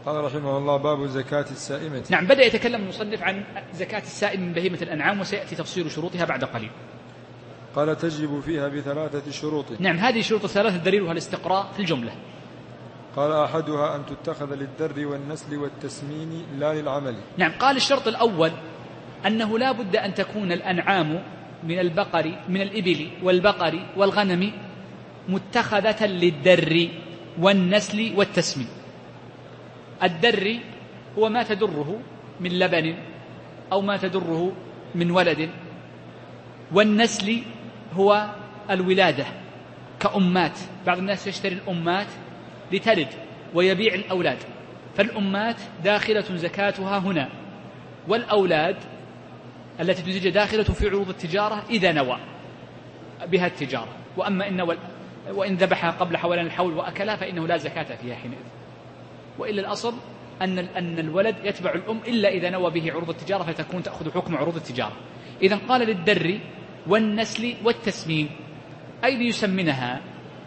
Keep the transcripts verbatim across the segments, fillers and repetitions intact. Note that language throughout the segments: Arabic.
قال رحمه الله: باب زكاة السائمة. نعم، بدأ يتكلم المصنف عن زكاة السائم من بهيمة الأنعام، وسيأتي تفصيل شروطها بعد قليل. قال: تجب فيها بثلاثة شروط. نعم، هذه شروط الثلاثة دليلها الاستقراء في الجملة. قال: أحدها أن تتخذ للدر والنسل والتسمين لا للعمل. نعم، قال الشرط الأول أنه لا بد أن تكون الأنعام من البقر من الإبل والبقر والغنم متخذة للدر والنسل والتسمين. الدر هو ما تدره من لبن أو ما تدره من ولد، والنسل هو الولادة كأمات. بعض الناس يشتري الأمات لتلد ويبيع الأولاد، فالأمات داخلة زكاتها هنا، والأولاد التي تزوج داخلة في عروض التجارة إذا نوى بها التجارة. وأما إن وإن ذبحها قبل حولان الحول وأكلها فإنه لا زكاة فيها حينئذ. وإلا الأصل أن أن الولد يتبع الأم إلا إذا نوى به عروض التجارة، فتكون تأخذ حكم عروض التجارة. إذا قال للدر والنسل والتسمين، أي ليسمنها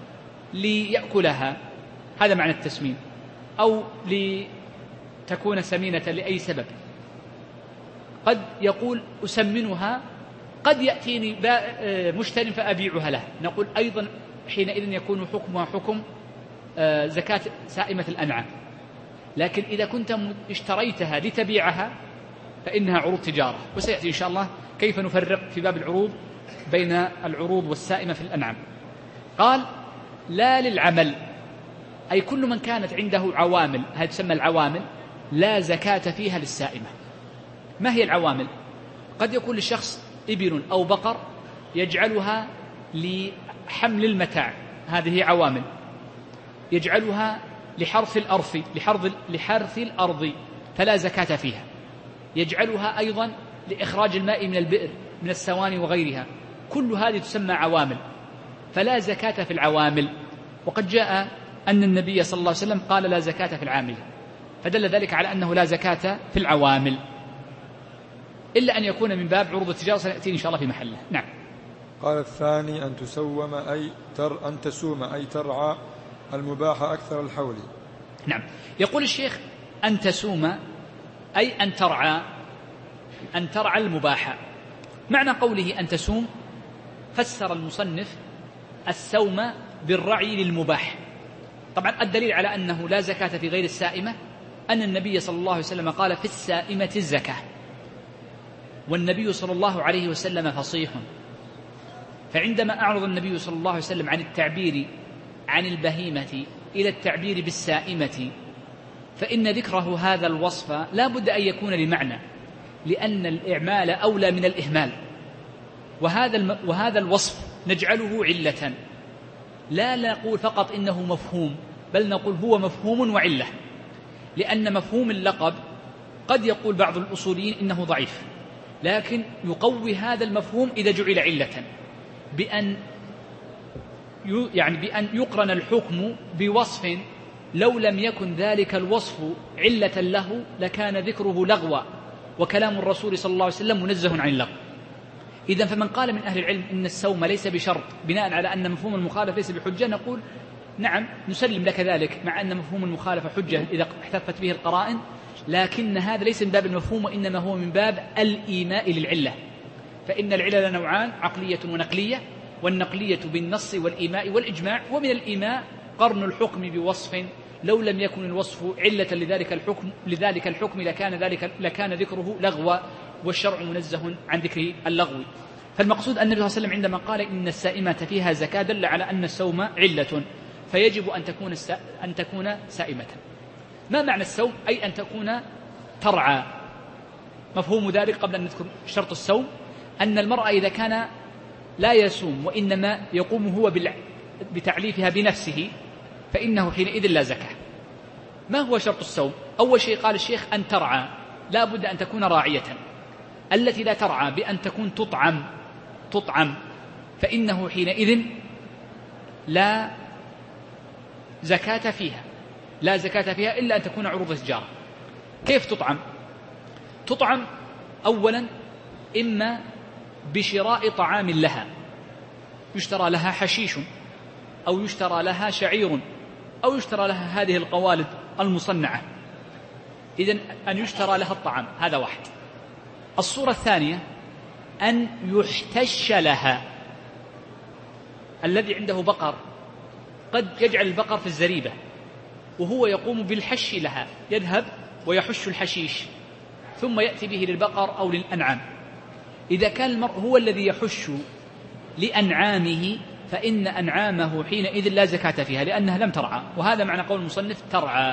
ليأكلها، هذا معنى التسمين، أو لتكون سمينة لأي سبب. قد يقول أسمنها، قد يأتيني مشتر فأبيعها له، نقول أيضا حينئذ يكون حكمها حكم زكاة سائمة الأنعام. لكن إذا كنت اشتريتها لتبيعها فإنها عروض تجارة، وسيأتي إن شاء الله كيف نفرق في باب العروض بين العروض والسائمة في الأنعام. قال: لا للعمل، أي كل من كانت عنده عوامل، هذه تسمى العوامل، لا زكاة فيها للسائمة. ما هي العوامل؟ قد يكون للشخص إبل أو بقر يجعلها لحمل المتاع، هذه عوامل. يجعلها لحرث الأرض لحرث, لحرث الأرض فلا زكاة فيها. يجعلها أيضا لإخراج الماء من البئر من السواني وغيرها، كل هذه تسمى عوامل، فلا زكاة في العوامل. وقد جاء أن النبي صلى الله عليه وسلم قال: لا زكاة في العامل، فدل ذلك على أنه لا زكاة في العوامل، إلا أن يكون من باب عروض التجارة، سنأتي إن شاء الله في محله. نعم. قال: الثاني أن تسوم أي تر أن تسوم أي ترعى المباح أكثر الحول. نعم، يقول الشيخ: أن تسوم أي أن ترعى، أن ترعى المباح. معنى قوله أن تسوم، فسر المصنف السوم بالرعي للمباح. طبعا الدليل على أنه لا زكاة في غير السائمة أن النبي صلى الله عليه وسلم قال: في السائمة الزكاة. والنبي صلى الله عليه وسلم فصيح، فعندما أعرض النبي صلى الله عليه وسلم عن التعبير عن البهيمة إلى التعبير بالسائمة، فإن ذكره هذا الوصف لا بد أن يكون لمعنى، لأن الإعمال أولى من الإهمال. وهذا وهذا الوصف نجعله علة، لا نقول فقط إنه مفهوم، بل نقول هو مفهوم وعلة، لأن مفهوم اللقب قد يقول بعض الأصوليين إنه ضعيف، لكن يقوي هذا المفهوم إذا جعل علة، بأن يعني بأن يقرن الحكم بوصف لو لم يكن ذلك الوصف علة له لكان ذكره لغوا، وكلام الرسول صلى الله عليه وسلم منزه عن اللغو. إذن فمن قال من أهل العلم إن السوم ليس بشرط بناء على أن مفهوم المخالفة ليس بحجة، نقول نعم نسلم لك ذلك، مع أن مفهوم المخالفة حجة إذا احتفت به القرائن، لكن هذا ليس من باب المفهوم، وإنما هو من باب الإيماء للعلة. فإن العلل نوعان: عقلية ونقلية، والنقلية بالنص والإيماء والإجماع، ومن الإيماء قرن الحكم بوصف لو لم يكن الوصف علة لذلك الحكم لذلك الحكم لكان ذلك لكان ذكره لغوا، والشرع منزه عن ذكر اللغو. فالمقصود أن النبي صلى الله عليه وسلم عندما قال إن السائمة فيها زكاة دل على أن السوم علة، فيجب أن تكون أن تكون سائمة. ما معنى السوم؟ أي أن تكون ترعى. مفهوم ذلك قبل أن نذكر شرط السوم أن المرأة إذا كان لا يسوم وإنما يقوم هو بتعليفها بنفسه فإنه حينئذ لا زكاة. ما هو شرط السوم؟ أول شيء قال الشيخ أن ترعى، لا بد أن تكون راعية. التي لا ترعى بأن تكون تطعم تطعم فإنه حينئذ لا زكاة فيها لا زكاة فيها إلا أن تكون عروض تجارة. كيف تطعم؟ تطعم أولا إما بشراء طعام لها، يشترى لها حشيش أو يشترى لها شعير أو يشترى لها هذه القوالب المصنعة، إذن أن يشترى لها الطعام، هذا واحد. الصورة الثانية أن يحتش لها. الذي عنده بقر قد يجعل البقر في الزريبة وهو يقوم بالحش لها، يذهب ويحش الحشيش ثم يأتي به للبقر أو للأنعام. إذا كان المرء هو الذي يحش لأنعامه فإن أنعامه حينئذ لا زكاة فيها لأنها لم ترعى، وهذا معنى قول المصنف ترعى.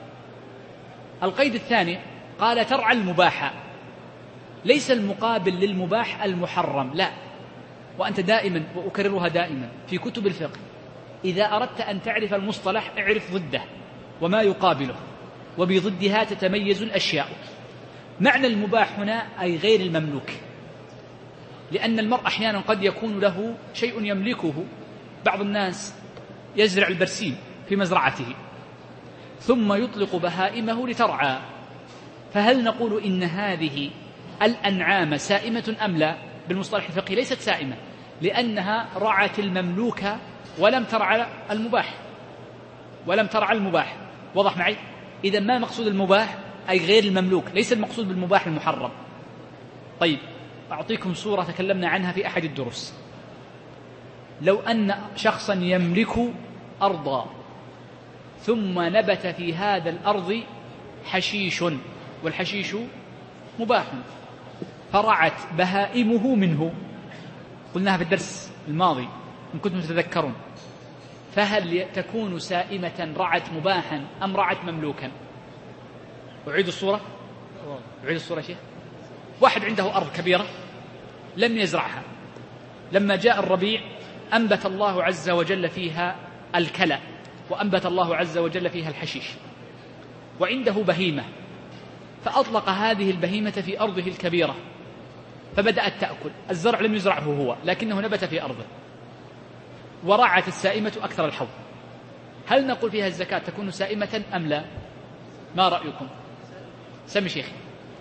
القيد الثاني قال ترعى المباح، ليس المقابل للمباح المحرم، لا. وأنت دائما، وأكررها دائما في كتب الفقه، إذا أردت أن تعرف المصطلح اعرف ضده وما يقابله، وبضدها تتميز الأشياء. معنى المباح هنا أي غير المملوك، لأن المرء أحيانا قد يكون له شيء يملكه. بعض الناس يزرع البرسيم في مزرعته ثم يطلق بهائمه لترعى، فهل نقول إن هذه الأنعام سائمة أم لا؟ بالمصطلح الفقهي ليست سائمة، لأنها رعت المملوك ولم ترعى المباح ولم ترعى المباح. وضح معي؟ إذا ما مقصود المباح أي غير المملوك، ليس المقصود بالمباح المحرم. طيب أعطيكم صورة تكلمنا عنها في أحد الدروس. لو أن شخصا يملك أرضا ثم نبت في هذا الأرض حشيش، والحشيش مباح، فرعت بهائمه منه، قلناها في الدرس الماضي إن كنتم تتذكرون، فهل تكون سائمة رعت مباحا أم رعت مملوكا؟ أعيد الصورة أعيد الصورة شيخ. واحد عنده أرض كبيرة لم يزرعها، لما جاء الربيع أنبت الله عز وجل فيها الكلى، وأنبت الله عز وجل فيها الحشيش، وعنده بهيمة، فأطلق هذه البهيمة في أرضه الكبيرة فبدأت تأكل. الزرع لم يزرعه هو لكنه نبت في أرضه، ورعت السائمة أكثر الحول. هل نقول فيها الزكاة تكون سائمة أم لا؟ ما رأيكم؟ سمي شيخي.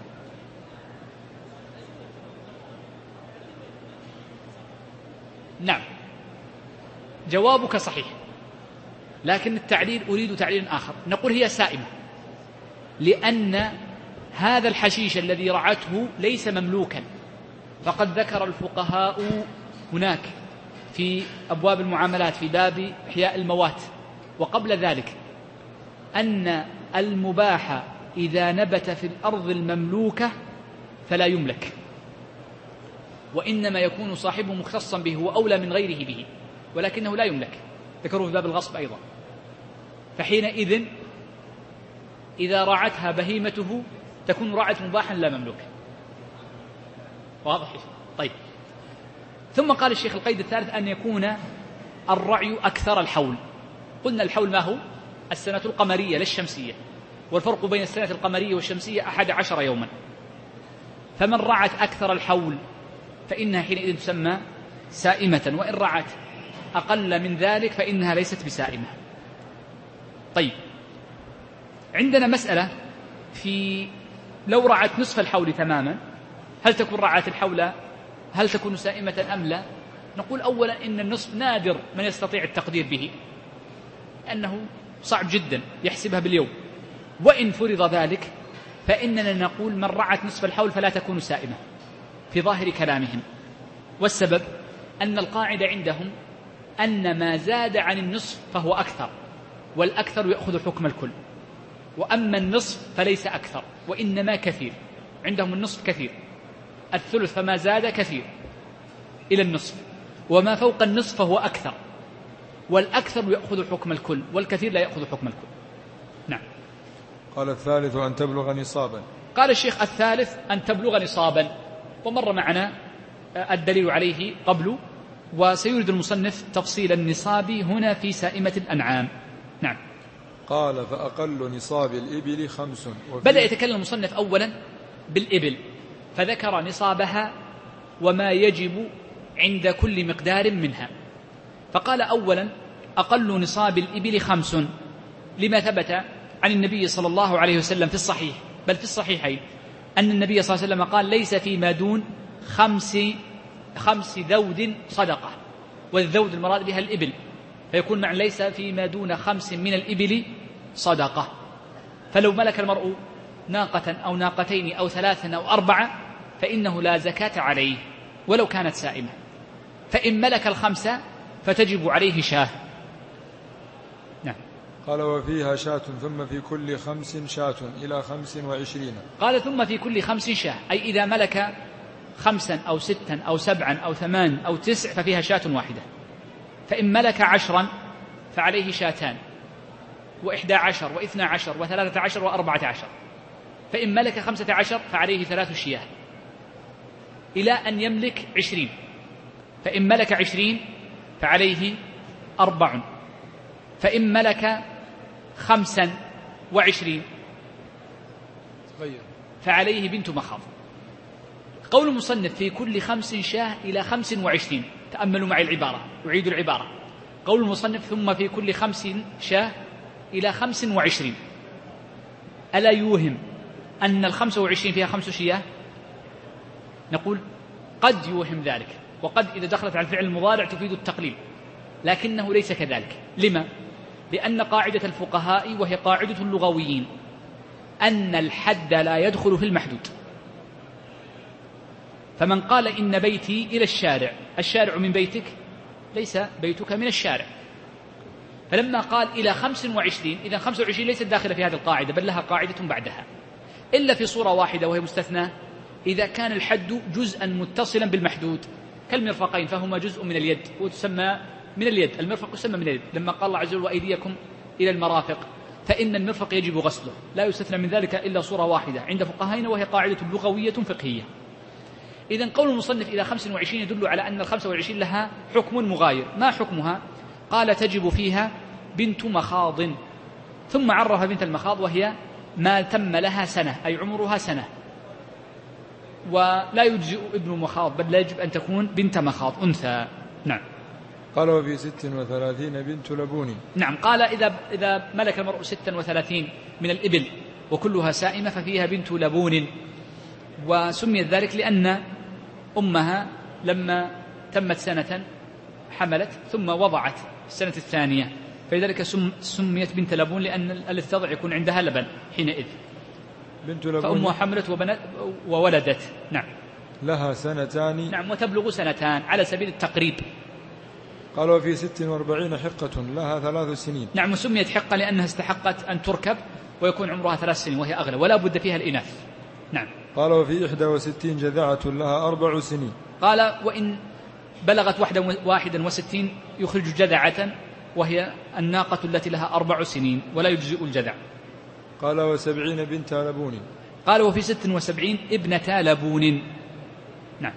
نعم، جوابك صحيح، لكن التعليل أريد تعليل آخر. نقول هي سائمة لأن هذا الحشيش الذي رعته ليس مملوكا، فقد ذكر الفقهاء هناك في أبواب المعاملات في باب إحياء الموات وقبل ذلك أن المباح إذا نبت في الأرض المملوكة فلا يملك، وإنما يكون صاحبه مختصا به وأولى من غيره به، ولكنه لا يملك. ذكروه في باب الغصب أيضا. فحينئذ إذا رعتها بهيمته تكون رعت مباحا لا مملوك. واضح؟ طيب. ثم قال الشيخ القيد الثالث أن يكون الرعي أكثر الحول. قلنا الحول ما هو؟ السنة القمرية لا الشمسية، والفرق بين السنة القمرية والشمسية أحد عشر يوما. فمن رعت أكثر الحول فإنها حينئذ تسمى سائمة، وإن رعت أقل من ذلك فإنها ليست بسائمة. طيب، عندنا مسألة في لو رعت نصف الحول تماما هل تكون رعت الحول، هل تكون سائمة أم لا؟ نقول أولا إن النصف نادر من يستطيع التقدير به، أنه صعب جدا يحسبها باليوم. وإن فرض ذلك فإننا نقول من رعت نصف الحول فلا تكون سائمة في ظاهر كلامهم. والسبب أن القاعدة عندهم أن ما زاد عن النصف فهو أكثر، والأكثر يأخذ حكم الكل، وأما النصف فليس أكثر وإنما كثير. عندهم النصف كثير، الثلث فما زاد كثير إلى النصف، وما فوق النصف فهو أكثر، والأكثر يأخذ حكم الكل والكثير لا يأخذ حكم الكل. نعم. قال الثالث أن تبلغ نصابا. قال الشيخ الثالث أن تبلغ نصابا، ومر معنا الدليل عليه قبل، وسيريد المصنف تفصيل النصاب هنا في سائمة الأنعام. نعم. قال فأقل نصاب الإبل خمس. بدأ يتكلم المصنف أولا بالإبل فذكر نصابها وما يجب عند كل مقدار منها. فقال أولا أقل نصاب الإبل خمس، لما ثبت عن النبي صلى الله عليه وسلم في الصحيح بل في الصحيحين أن النبي صلى الله عليه وسلم قال ليس فيما دون خمس خمس ذود صدقة، والذود المراد بها الإبل، فيكون معنى ليس فيما دون خمس من الإبل صدقة. فلو ملك المرء ناقة أو ناقتين أو ثلاثا أو أربعة فإنه لا زكاة عليه ولو كانت سائمة. فإن ملك الخمسة فتجب عليه شاة. نعم. قال وفيها شاة ثم في كل خمس شاة إلى خمس وعشرين. قال ثم في كل خمس شاة، أي إذا ملك خمسا أو ستا أو سبعا أو ثمان أو تسع ففيها شاة واحدة. فإن ملك عشرا فعليه شاتان وإحدى عشر وإثنى عشر وثلاثة عشر وأربعة عشر. فإن ملك خمسة عشر فعليه ثلاث شياه إلى أن يملك عشرين. فإن ملك عشرين فعليه أربع. فإن ملك خمسا وعشرين فعليه بنت مخاض. قول المصنف في كل خمس شاه إلى خمس وعشرين، تأملوا معي العبارة، أعيد العبارة. قول المصنف ثم في كل خمس شاه إلى خمس وعشرين، ألا يوهم أن الخمس وعشرين فيها خمس شياه؟ نقول قد يوهم ذلك، وقد إذا دخلت على الفعل المضارع تفيد التقليل، لكنه ليس كذلك. لما؟ لأن قاعدة الفقهاء وهي قاعدة اللغويين أن الحد لا يدخل في المحدود. فمن قال إن بيتي إلى الشارع، الشارع من بيتك ليس بيتك من الشارع. فلما قال إلى خمس وعشرين، إذا خمس وعشرين ليست داخلة في هذه القاعدة بل لها قاعدة بعدها، إلا في صورة واحدة وهي مستثنى، إذا كان الحد جزءا متصلا بالمحدود كالمرفقين فهما جزء من اليد وتسمى من اليد، المرفق يسمى من اليد. لما قال الله عز وجل وأيديكم إلى المرافق فإن المرفق يجب غسله، لا يستثنى من ذلك إلا صورة واحدة عند فقهائنا وهي قاعدة لغوية فقهية. إذن قول المصنف إلى خمس وعشرين يدل على أن الخمس وعشرين لها حكم مغاير. ما حكمها؟ قال تجب فيها بنت مخاض، ثم عرف بنت المخاض وهي ما تم لها سنة أي عمرها سنة، ولا يجزئ ابن مخاض بل لا يجب أن تكون بنت مخاض أنثى. نعم. قال وفي ست وثلاثين بنت لبون. نعم. قال إذا, إذا ملك المرء ست وثلاثين من الإبل وكلها سائمة ففيها بنت لبون، وسميت ذلك لأن أمها لما تمت سنة حملت ثم وضعت السنة الثانية، فلذلك سميت بنت لبون لأن التي تضع يكون عندها لبن حينئذ. بنت لبون فأمها حملت وبنت وولدت. نعم. لها سنتان. نعم، وتبلغ سنتان على سبيل التقريب. قال وفي ست واربعين حقة لها ثلاث سنين. نعم، وسميت حقة لأنها استحقت أن تركب ويكون عمرها ثلاث سنين وهي أغلى ولا بد فيها الإناث. نعم. قال وفي إحدى وستين جذعة لها أربع سنين. قال وإن بلغت واحدا وستين يخرج جذعة وهي الناقة التي لها أربع سنين ولا يجزئ الجذع. قال وسبعين بنت لبون. قال وفي ست وسبعين ابنة لبون. نعم.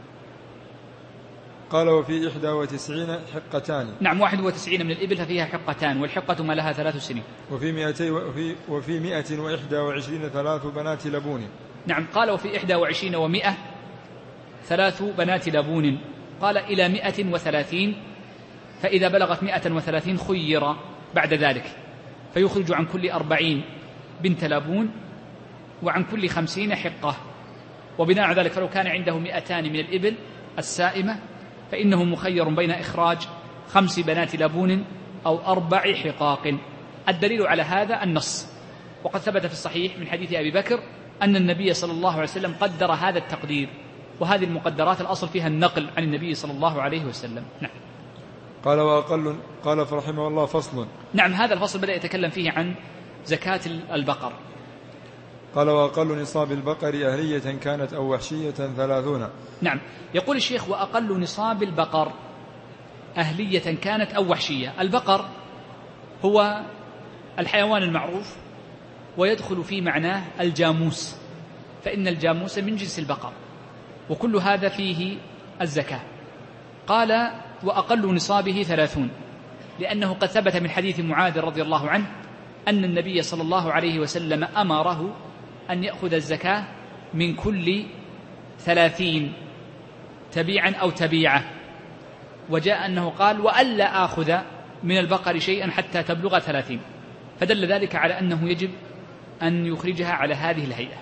قال وفي إحدى وتسعين حقتان. نعم، واحد وتسعين من الإبل ففيها حقتان، والحقة ما لها ثلاث سنين. وفي مئتي وفي, وفي مئة وإحدى وعشرين ثلاث بنات لبون. نعم. قال وفي إحدى وعشرين ومئة ثلاث بنات لبون. قال إلى مئة وثلاثين، فإذا بلغت مئة وثلاثين خير بعد ذلك فيخرج عن كل أربعين بنت لبون وعن كل خمسين حقة. وبناء على ذلك فلو كان عنده مئتان من الإبل السائمة فإنه مخير بين إخراج خمس بنات لبون أو أربع حقاق. الدليل على هذا النص، وقد ثبت في الصحيح من حديث أبي بكر أن النبي صلى الله عليه وسلم قدر هذا التقدير، وهذه المقدرات الأصل فيها النقل عن النبي صلى الله عليه وسلم. نعم. قال وأقل. قال فرحمه الله فصل. نعم، هذا الفصل بدأ يتكلم فيه عن زكاة البقر. قال وأقل نصاب البقر أهلية كانت أو وحشية ثلاثون. نعم. يقول الشيخ وأقل نصاب البقر أهلية كانت أو وحشية. البقر هو الحيوان المعروف ويدخل في معناه الجاموس، فإن الجاموس من جنس البقر، وكل هذا فيه الزكاة. قال وأقل نصابه ثلاثون، لأنه قد ثبت من حديث معاذ رضي الله عنه أن النبي صلى الله عليه وسلم أمره أن يأخذ الزكاة من كل ثلاثين تبيعا أو تبيعة، وجاء أنه قال وألا آخذ من البقر شيئا حتى تبلغ ثلاثين، فدل ذلك على أنه يجب أن يخرجها على هذه الهيئة.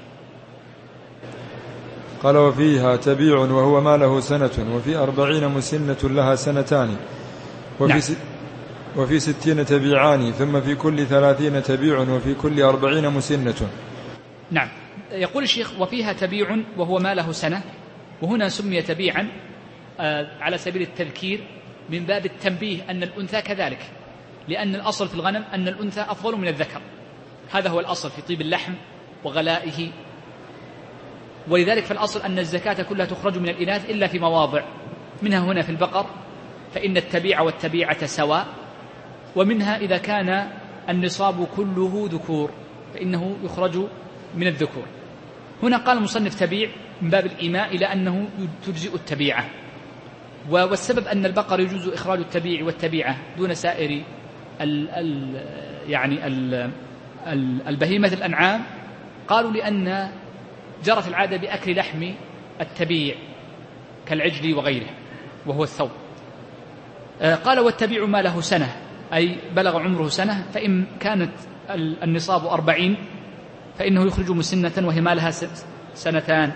قال وفيها تبيع وهو ما له سنة، وفي أربعين مسنة لها سنتان، وفي, نعم. س... وفي ستين تبيعان، ثم في كل ثلاثين تبيع، وفي كل أربعين مسنة. نعم. يقول الشيخ وفيها تبيع وهو ما له سنة، وهنا سمي تبيعا على سبيل التذكير من باب التنبيه أن الأنثى كذلك، لأن الأصل في الغنم أن الأنثى أفضل من الذكر، هذا هو الأصل في طيب اللحم وغلائه، ولذلك فالأصل أن الزكاة كلها تخرج من الإناث إلا في مواضع، منها هنا في البقر فإن التبيع والتبيعة سواء، ومنها إذا كان النصاب كله ذكور فإنه يخرج من الذكور. هنا قال المصنف تبيع من باب الإيماء إلى أنه تجزئ التبيعة، والسبب أن البقر يجوز إخراج التبيع والتبيعة دون سائر ال ال يعني ال البهيمة الأنعام، قالوا لأن جرت العادة بأكل لحم التبيع كالعجل وغيره وهو الثوب. قال والتبيع ما له سنة، أي بلغ عمره سنة، فإن كانت النصاب أربعين فإنه يخرج مسنة وهي ما لها سنتان،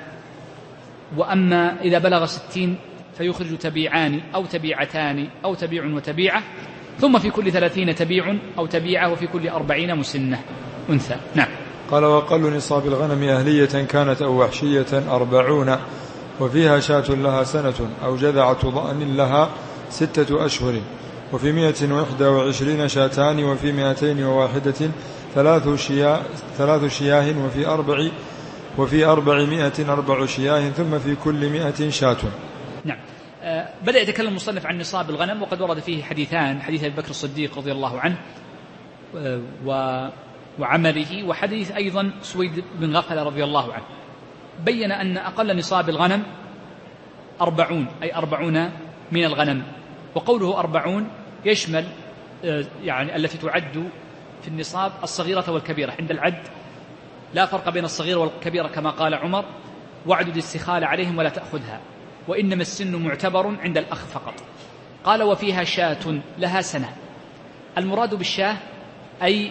وأما إذا بلغ ستين فيخرج تبيعان أو تبيعتان أو تبيع وتبيعة، ثم في كل ثلاثين تبيع أو تبيعة، وفي كل أربعين مسنة أنثى. نعم. قال وأقل نصاب الغنم أهلية كانت أو وحشية أربعون، وفيها شاة لها سنة أو جذعة ضأن لها ستة أشهر، وفي مئة وإحدى وعشرين شاتان، وفي مئتين وواحدة ثلاث شياه, ثلاث شياه وفي أربع وفي أربعمائة أربع شياه، ثم في كل مئة شاة. نعم. آه بدأ يتكلم المصنف عن نصاب الغنم، وقد ورد فيه حديثان، حديث أبي بكر الصديق رضي الله عنه آه و وعمله، وحديث أيضا سويد بن غفلة رضي الله عنه، بين أن أقل نصاب الغنم أربعون، أي أربعون من الغنم. وقوله أربعون يشمل آه يعني التي تعد في النصاب الصغيرة والكبيرة، عند العد لا فرق بين الصغيرة والكبيرة كما قال عمر، واعدد السخال عليهم ولا تأخذها، وإنما السن معتبر عند الأخ فقط. قال وفيها شاة لها سنة، المراد بالشاه أي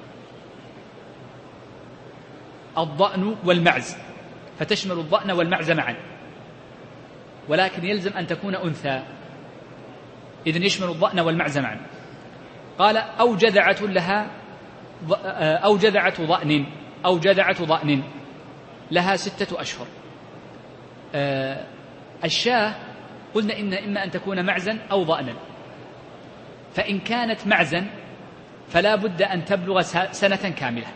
الضأن والمعز، فتشمل الضأن والمعز معا، ولكن يلزم أن تكون أنثى، إذن يشمل الضأن والمعز معا. قال أو جذعة لها أو جذعة ضأن أو جذعة ضأن لها ستة أشهر. الشاة قلنا إن إما أن تكون معزا أو ضأنا، فإن كانت معزا فلا بد أن تبلغ سنة كاملة،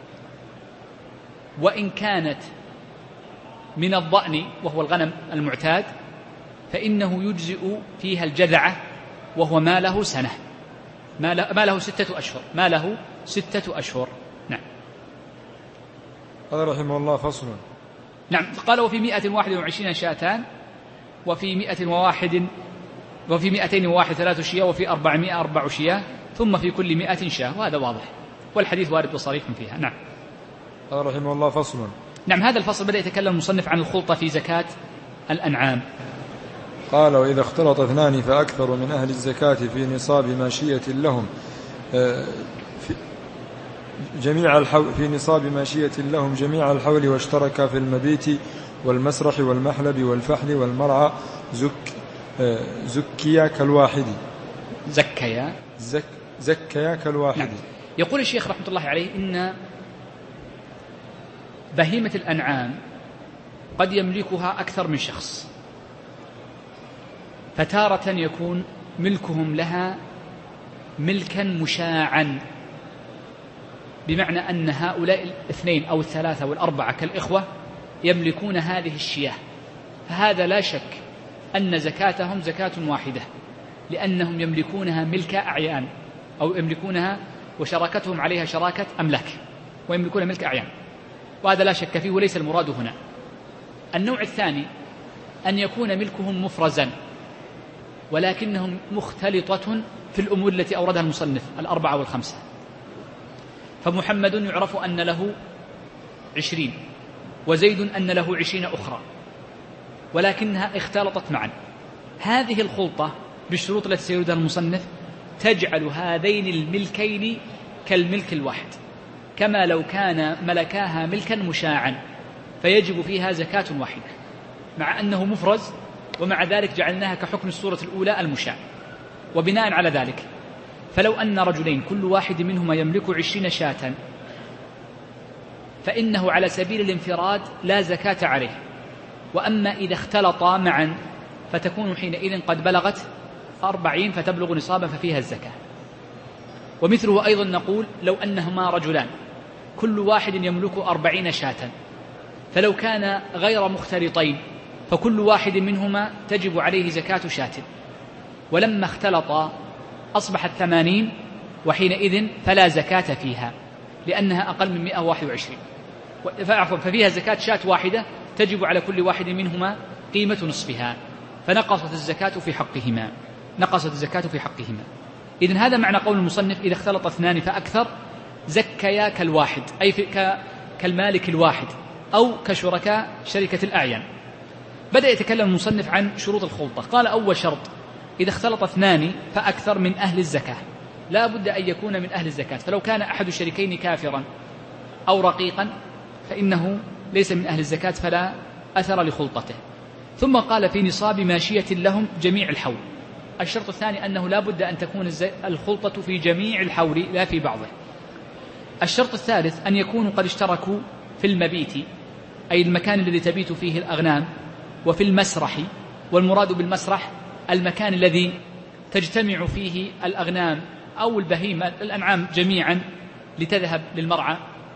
وإن كانت من الضأن وهو الغنم المعتاد فإنه يجزئ فيها الجذعة وهو ما له سنة، ما له ستة أشهر، ما له ستة أشهر. نعم. قال رحمه الله فصل. نعم. قال وفي مئة واحد وعشرين شاتان، وفي مئة وواحد وفي مئتين وواحد ثلاث شياه، وفي أربعمائة أربع شياه، ثم في كل مئة شاه، وهذا واضح، والحديث وارد وصريح فيها. نعم. قال رحمه الله فصل. نعم. هذا الفصل بدأ يتكلم المصنف عن الخلطة في زكاة الأنعام. قال وإذا اختلط اثنان فأكثر من أهل الزكاة في نصاب ماشية لهم في جميع الحول في نصاب ماشية لهم جميع الحول، واشتركا في المبيت والمسرح والمحلب والفحل والمرعى زك زكيا كالواحد زكيا زك زكيا كالواحد. نعم. يقول الشيخ رحمة الله عليه إن بهيمة الأنعام قد يملكها أكثر من شخص، فتارة يكون ملكهم لها ملكا مشاعا، بمعنى أن هؤلاء الاثنين أو الثلاثة والأربعة كالإخوة يملكون هذه الشياه، فهذا لا شك أن زكاتهم زكاة واحدة، لأنهم يملكونها ملك أعيان، أو يملكونها وشراكتهم عليها شراكة أملاك، ويملكون ملك أعيان، وهذا لا شك فيه وليس المراد هنا. النوع الثاني أن يكون ملكهم مفرزا، ولكنهم مختلطة في الأمور التي أوردها المصنف الأربعة والخمسة، فمحمد يعرف أن له عشرين، وزيد أن له عشرين أخرى، ولكنها اختلطت معا. هذه الخلطة بالشروط التي سيردها المصنف تجعل هذين الملكين كالملك الواحد، كما لو كان ملكاها ملكا مشاعا، فيجب فيها زكاة واحدة، مع أنه مفرز، ومع ذلك جعلناها كحكم الصورة الأولى المشاع. وبناء على ذلك فلو أن رجلين كل واحد منهما يملك عشرين شاة، فإنه على سبيل الانفراد لا زكاة عليه. وأما إذا اختلطا معا فتكون حينئذ قد بلغت أربعين فتبلغ نصابا ففيها الزكاة. ومثله أيضا نقول لو أنهما رجلان كل واحد يملك أربعين شاة، فلو كان غير مختلطين فكل واحد منهما تجب عليه زكاة شاة، ولما اختلطا أصبحت ثمانين، وحينئذ فلا زكاة فيها لأنها أقل من مئة وواحد وعشرين، ففيها زكاة شاة واحدة تجب على كل واحد منهما قيمة نصفها، فنقصت الزكاة في حقهما نقصت الزكاة في حقهما. إذن هذا معنى قول المصنف إذا اختلط اثنان فأكثر زكيا كالواحد، أي كالمالك الواحد أو كشركاء شركة الأعيان. بدأ يتكلم المصنف عن شروط الخلطة. قال أول شرط إذا اختلط اثنان فأكثر من أهل الزكاة، لا بد أن يكون من أهل الزكاة، فلو كان أحد الشريكين كافرا أو رقيقا فإنه ليس من أهل الزكاة فلا أثر لخلطته. ثم قال في نصاب ماشية لهم جميع الحول. الشرط الثاني أنه لا بد أن تكون الخلطة في جميع الحول لا في بعضه. الشرط الثالث أن يكونوا قد اشتركوا في المبيت، أي المكان الذي تبيت فيه الأغنام، وفي المسرح، والمراد بالمسرح المكان الذي تجتمع فيه الأغنام أو البهيمة الأنعام جميعا لتذهب للمرعى،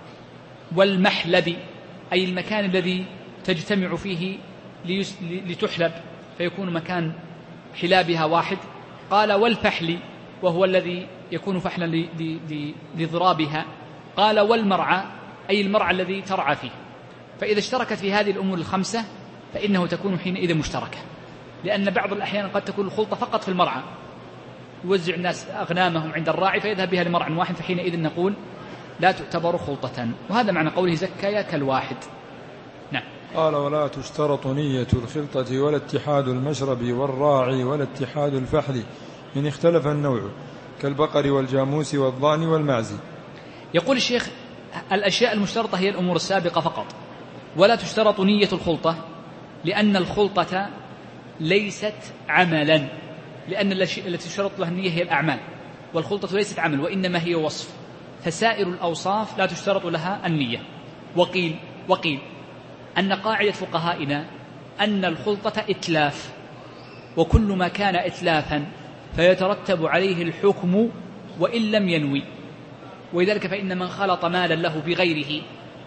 والمحلب أي المكان الذي تجتمع فيه لتحلب فيكون مكان حلابها واحد. قال والفحل وهو الذي يكون فحلا لضرابها. قال والمرعى أي المرعى الذي ترعى فيه. فإذا اشتركت في هذه الأمور الخمسة فإنه تكون حينئذ مشتركة، لأن بعض الأحيان قد تكون الخلطة فقط في المرعى، يوزع الناس أغنامهم عند الراعي فيذهب بها لمرعى واحد، فحينئذ نقول لا تعتبر خلطة. وهذا معنى قوله زكايا كالواحد. نعم. قال ولا تشترط نية الخلطة ولا اتحاد المشرب والراعي ولا اتحاد الفحل إن اختلف النوع كالبقر والجاموس والضأن والمعز. يقول الشيخ الأشياء المشترطة هي الأمور السابقة فقط، ولا تشترط نية الخلطة لأن الخلطة ليست عملا، لأن التي تشترط لها النية هي الأعمال، والخلطة ليست عمل وإنما هي وصف، فسائر الأوصاف لا تشترط لها النية. وقيل وقيل أن قاعدة فقهائنا أن الخلطة إتلاف، وكل ما كان إتلافا فيترتب عليه الحكم وإن لم ينوي، ولذلك فإن من خلط مالا له بغيره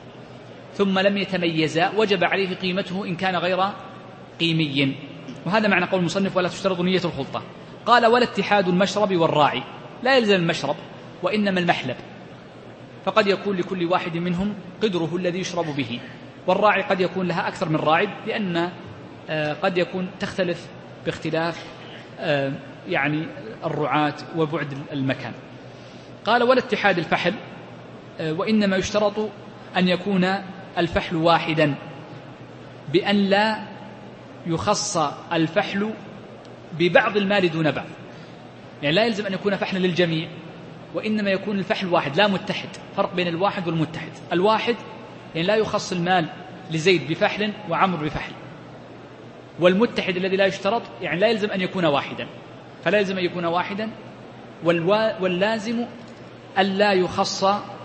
ثم لم يتميزا وجب عليه قيمته إن كان غير قيمي. وهذا معنى قول المصنف ولا تشترط نية الخلطة. قال ولا اتحاد المشرب والراعي، لا يلزم المشرب وإنما المحلب، فقد يكون لكل واحد منهم قدره الذي يشرب به، والراعي قد يكون لها أكثر من راعي لأن قد يكون تختلف باختلاف يعني الرعاة وبعد المكان. قال ولا اتحاد الفحل، وإنما يشترط أن يكون الفحل واحدا بأن لا يخص الفحل ببعض المال دون بعض، يعني لا يلزم أن يكون فحلا للجميع، وإنما يكون الفحل واحد لا متحد. فرق بين الواحد والمتحد، الواحد يعني لا يخص المال لزيد بفحل وعمر بفحل، والمتحد الذي لا يشترط يعني لا يلزم أن يكون واحدا، فلا يلزم أن يكون واحدا، واللازم ألا يخص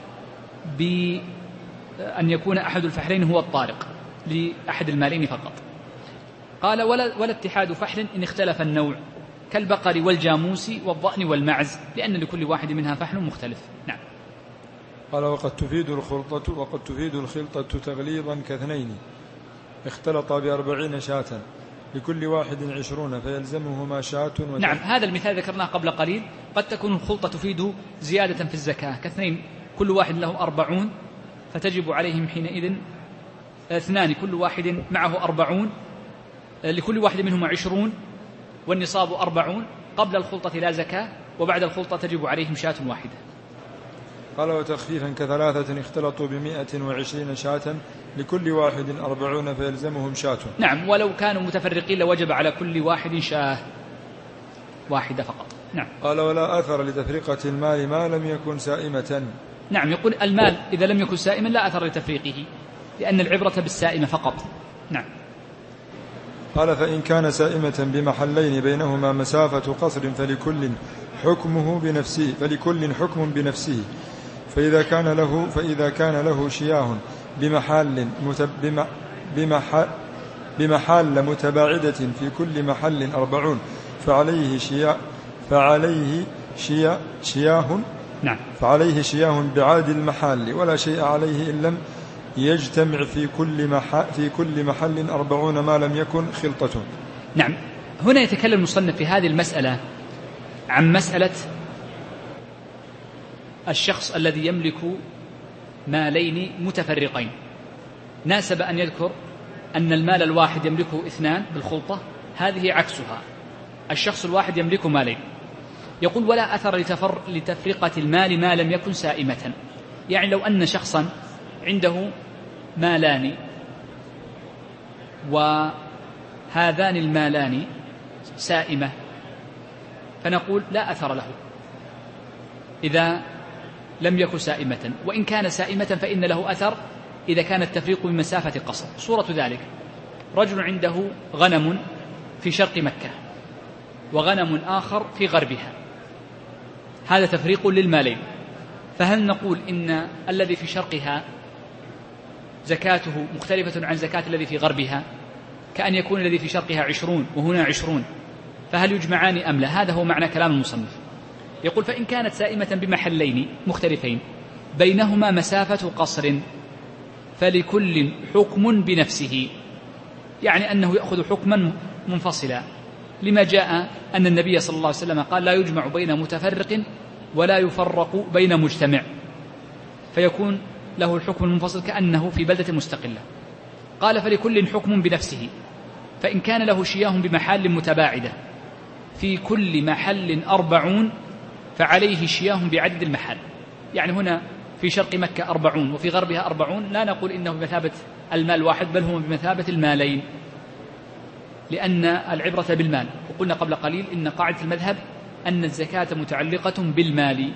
بأن يكون أحد الفحلين هو الطارق لأحد المالين فقط. قال ولا, ولا اتحاد فحل إن اختلف النوع كالبقر والجاموس والضأن والمعز، لأن لكل واحد منها فحل مختلف. نعم. قال وقد تفيد الخلطة وقد تفيد الخلطة تغليظا كاثنين اختلط بأربعين شاة لكل واحد عشرون فيلزمهما شاة. نعم، هذا المثال ذكرناه قبل قليل. قد تكون الخلطة تفيد زيادة في الزكاة كاثنين كل واحد له أربعون، فتجب عليهم حينئذ اثنان كل واحد معه أربعون، لكل واحد منهما عشرون، والنصاب أربعون. قبل الخلطة لا زكاة، وبعد الخلطة تجب عليهم شاة واحدة. قال وتخفيفا كثلاثة اختلطوا بمائة وعشرين شاة لكل واحد أربعون فيلزمهم شاة. نعم، ولو كانوا متفرقين لوجب على كل واحد شاة واحدة فقط. نعم. قال ولا أثر لتفرقة المال ما لم يكن سائمة. نعم، يقول المال إذا لم يكن سائما لا أثر لتفريقه، لأن العبرة بالسائمة فقط. نعم. قال فإن كان سائمة بمحلين بينهما مسافة قصر فلكل حكمه بنفسه فلكل حكم بنفسه فإذا كان له فإذا كان له شياه بمحال بم بمحال بمحال متباعدة في كل محل أربعون فعليه شياه فعليه شيا شياه نعم فعليه شياه بعاد المحال ولا شيء عليه إن لم يجتمع في كل محل في كل محل أربعون ما لم يكن خلطة. نعم. هنا يتكلم المصنف في هذه المسألة عن مسألة الشخص الذي يملك مالين متفرقين. ناسب أن يذكر أن المال الواحد يملكه اثنان بالخلطة، هذه عكسها، الشخص الواحد يملك مالين. يقول ولا أثر لتفر لتفرقة المال ما لم يكن سائمة. يعني لو أن شخصا عنده مالان وهذان المالان سائمة فنقول لا أثر له إذا لم يكن سائمة، وإن كان سائمة فإن له أثر إذا كان التفريق بمسافة قصر. صورة ذلك رجل عنده غنم في شرق مكة وغنم آخر في غربها، هذا تفريق للمالين، فهل نقول إن الذي في شرقها زكاته مختلفة عن زكاة الذي في غربها، كأن يكون الذي في شرقها عشرون وهنا عشرون، فهل يجمعان أم لا؟ هذا هو معنى كلام المصنف. يقول فإن كانت سائمة بمحلين مختلفين بينهما مسافة قصر فلكل حكم بنفسه، يعني أنه يأخذ حكما منفصلا، لما جاء أن النبي صلى الله عليه وسلم قال لا يجمع بين متفرق ولا يفرق بين مجتمع، فيكون له الحكم المنفصل كأنه في بلدة مستقلة. قال فلكل حكم بنفسه، فإن كان له شياه بمحال متباعدة في كل محل أربعون فعليه شياه بعدد المحل. يعني هنا في شرق مكة أربعون وفي غربها أربعون، لا نقول إنه بمثابة المال الواحد، بل هو بمثابة المالين، لأن العبرة بالمال. وقلنا قبل قليل إن قاعدة المذهب أن الزكاة متعلقة بالمال.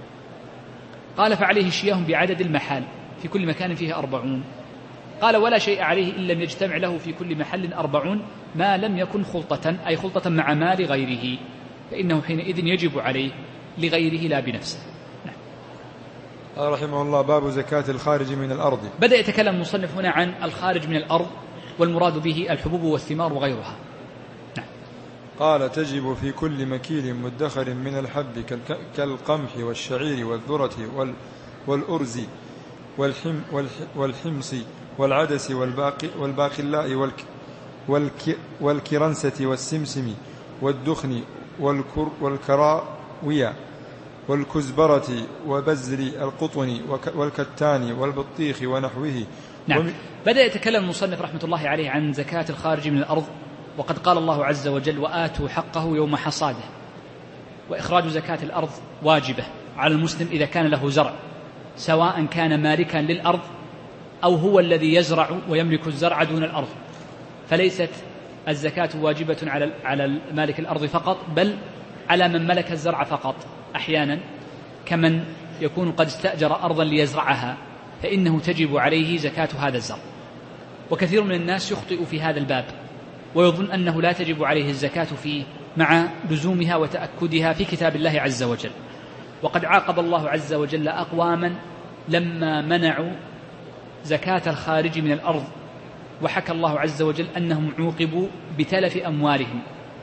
قال فعليه شياه بعدد المحال في كل مكان فيه أربعون. قال ولا شيء عليه إن لم يجتمع له في كل محل أربعون ما لم يكن خلطة، أي خلطة مع مال غيره، فإنه حينئذ يجب عليه لغيره لا بنفسه. نعم. رحمه الله باب زكاة الخارج من الأرض. بدأ يتكلم المصنف هنا عن الخارج من الأرض، والمراد به الحبوب والثمار وغيرها. نعم. قال تجب في كل مكيل مدخر من الحب كالقمح والشعير والذرة والأرز والحم والحمص والعدس والباقلاء والك والك والكرنسة والسمسم والدخن والكر والكراوية والكزبرة وبزر القطن والكتان والبطيخ ونحوه. نعم. وم... بدأ يتكلم المصنف رحمة الله عليه عن زكاة الخارج من الأرض، وقد قال الله عز وجل وآتوا حقه يوم حصاده. وإخراج زكاة الأرض واجبة على المسلم إذا كان له زرع، سواء كان مالكا للأرض أو هو الذي يزرع ويملك الزرع دون الأرض، فليست الزكاة واجبة على على مالك الأرض فقط، بل على من ملك الزرع فقط. أحيانا كمن يكون قد استأجر أرضا ليزرعها فإنه تجب عليه زكاة هذا الزرع. وكثير من الناس يخطئ في هذا الباب ويظن أنه لا تجب عليه الزكاة فيه، مع لزومها وتأكدها في كتاب الله عز وجل. وقد عاقب الله عز وجل أقواما لما منعوا زكاة الخارج من الأرض، وحكى الله عز وجل أنهم عوقبوا بتلف أموالهم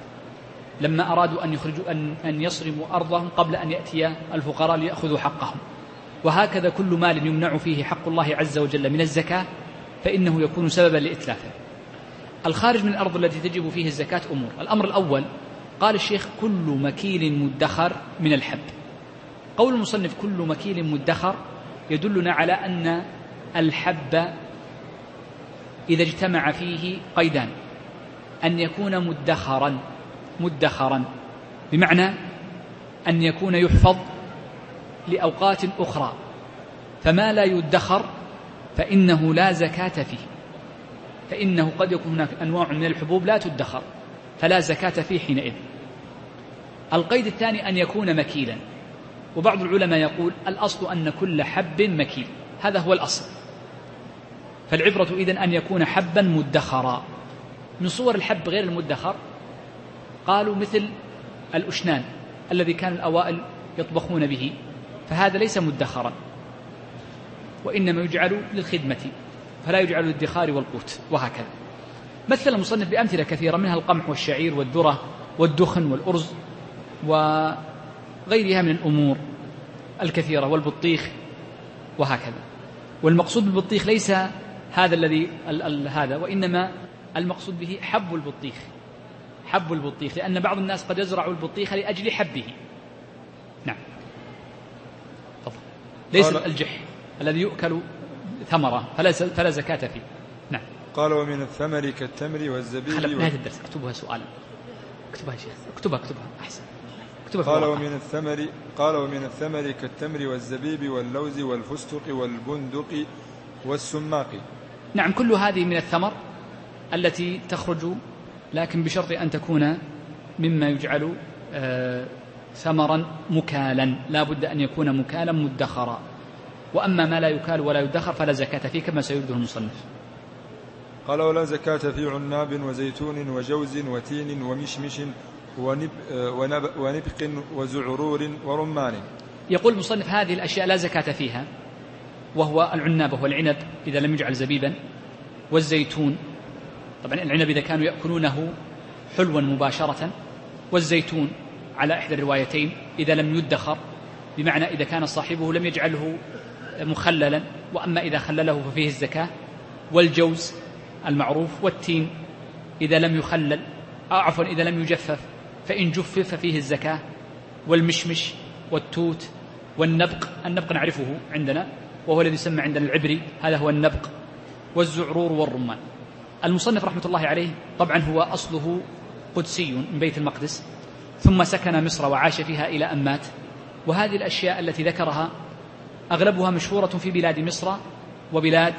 لما أرادوا أن يخرجوا أن, أن يصرموا أرضهم قبل أن يأتي الفقراء ليأخذوا حقهم. وهكذا كل مال يمنع فيه حق الله عز وجل من الزكاة فإنه يكون سببا لإتلافه. الخارج من الأرض التي تجب فيه الزكاة أمور. الأمر الأول قال الشيخ كل مكيل مدخر من الحب. قول المصنف كل مكيل مدخر يدلنا على أن الحب إذا اجتمع فيه قيدان: أن يكون مدخرا مدخرا بمعنى أن يكون يحفظ لأوقات أخرى، فما لا يدخر فإنه لا زكاة فيه، فإنه قد يكون هناك أنواع من الحبوب لا تدخر فلا زكاة فيه حينئذ. القيد الثاني أن يكون مكيلا، وبعض العلماء يقول الأصل أن كل حب مكيل، هذا هو الأصل، فالعبرة إذن أن يكون حبا مدخرا. من صور الحب غير المدخر قالوا مثل الأشنان الذي كان الأوائل يطبخون به، فهذا ليس مدخرا. وإنما يجعل للخدمة فلا يجعل للادخار والقوت، وهكذا. مثل المصنف بأمثلة كثيرة منها القمح والشعير والذرة والدخن والأرز وغيرها من الأمور الكثيرة والبطيخ وهكذا. والمقصود بالبطيخ ليس هذا الذي ال ال هذا، وإنما المقصود به حب البطيخ، حب البطيخ، لأن بعض الناس قد يزرع البطيخ لأجل حبه. نعم. طبعا. ليس الجح الذي يؤكل ثمرة فلا فلا زكاة فيه. نعم. قال ومن الثمر كالتمر والزبيب. خلف نهاية الدرس اكتبها سؤالا، اكتبها يا شيخ، اكتبها اكتبها أحسن. اكتبها. قال ومن الثمر قال ومن الثمر كالتمر والزبيب واللوز والفستق والبندق والسماق. نعم، كل هذه من الثمر التي تخرج، لكن بشرط أن تكون مما يجعل آه ثمرا مكالا، لا بد أن يكون مكالا مدخرا. وأما ما لا يكال ولا يدخر فلا زكاة فيه كما سيبدو المصنف. قال ولا زكاة في عناب وزيتون وجوز وتين ومشمش ونب ونب ونبق وزعرور ورمان. يقول المصنف هذه الأشياء لا زكاة فيها، وهو العناب وهو العنب إذا لم يجعل زبيبا، والزيتون طبعا العنب إذا كانوا يأكلونه حلوا مباشرة، والزيتون على إحدى الروايتين إذا لم يدخر، بمعنى إذا كان صاحبه لم يجعله مخللا، وأما إذا خلله ففيه الزكاة، والجوز المعروف، والتين إذا لم يخلل عفوا إذا لم يجفف فإن جفف ففيه الزكاة، والمشمش والتوت والنبق، النبق نعرفه عندنا وهو الذي يسمى عندنا العبري، هذا هو النبق، والزعرور والرمان. المصنف رحمة الله عليه طبعا هو أصله قدسي من بيت المقدس، ثم سكن مصر وعاش فيها إلى أن مات. وهذه الأشياء التي ذكرها أغلبها مشهورة في بلاد مصر وبلاد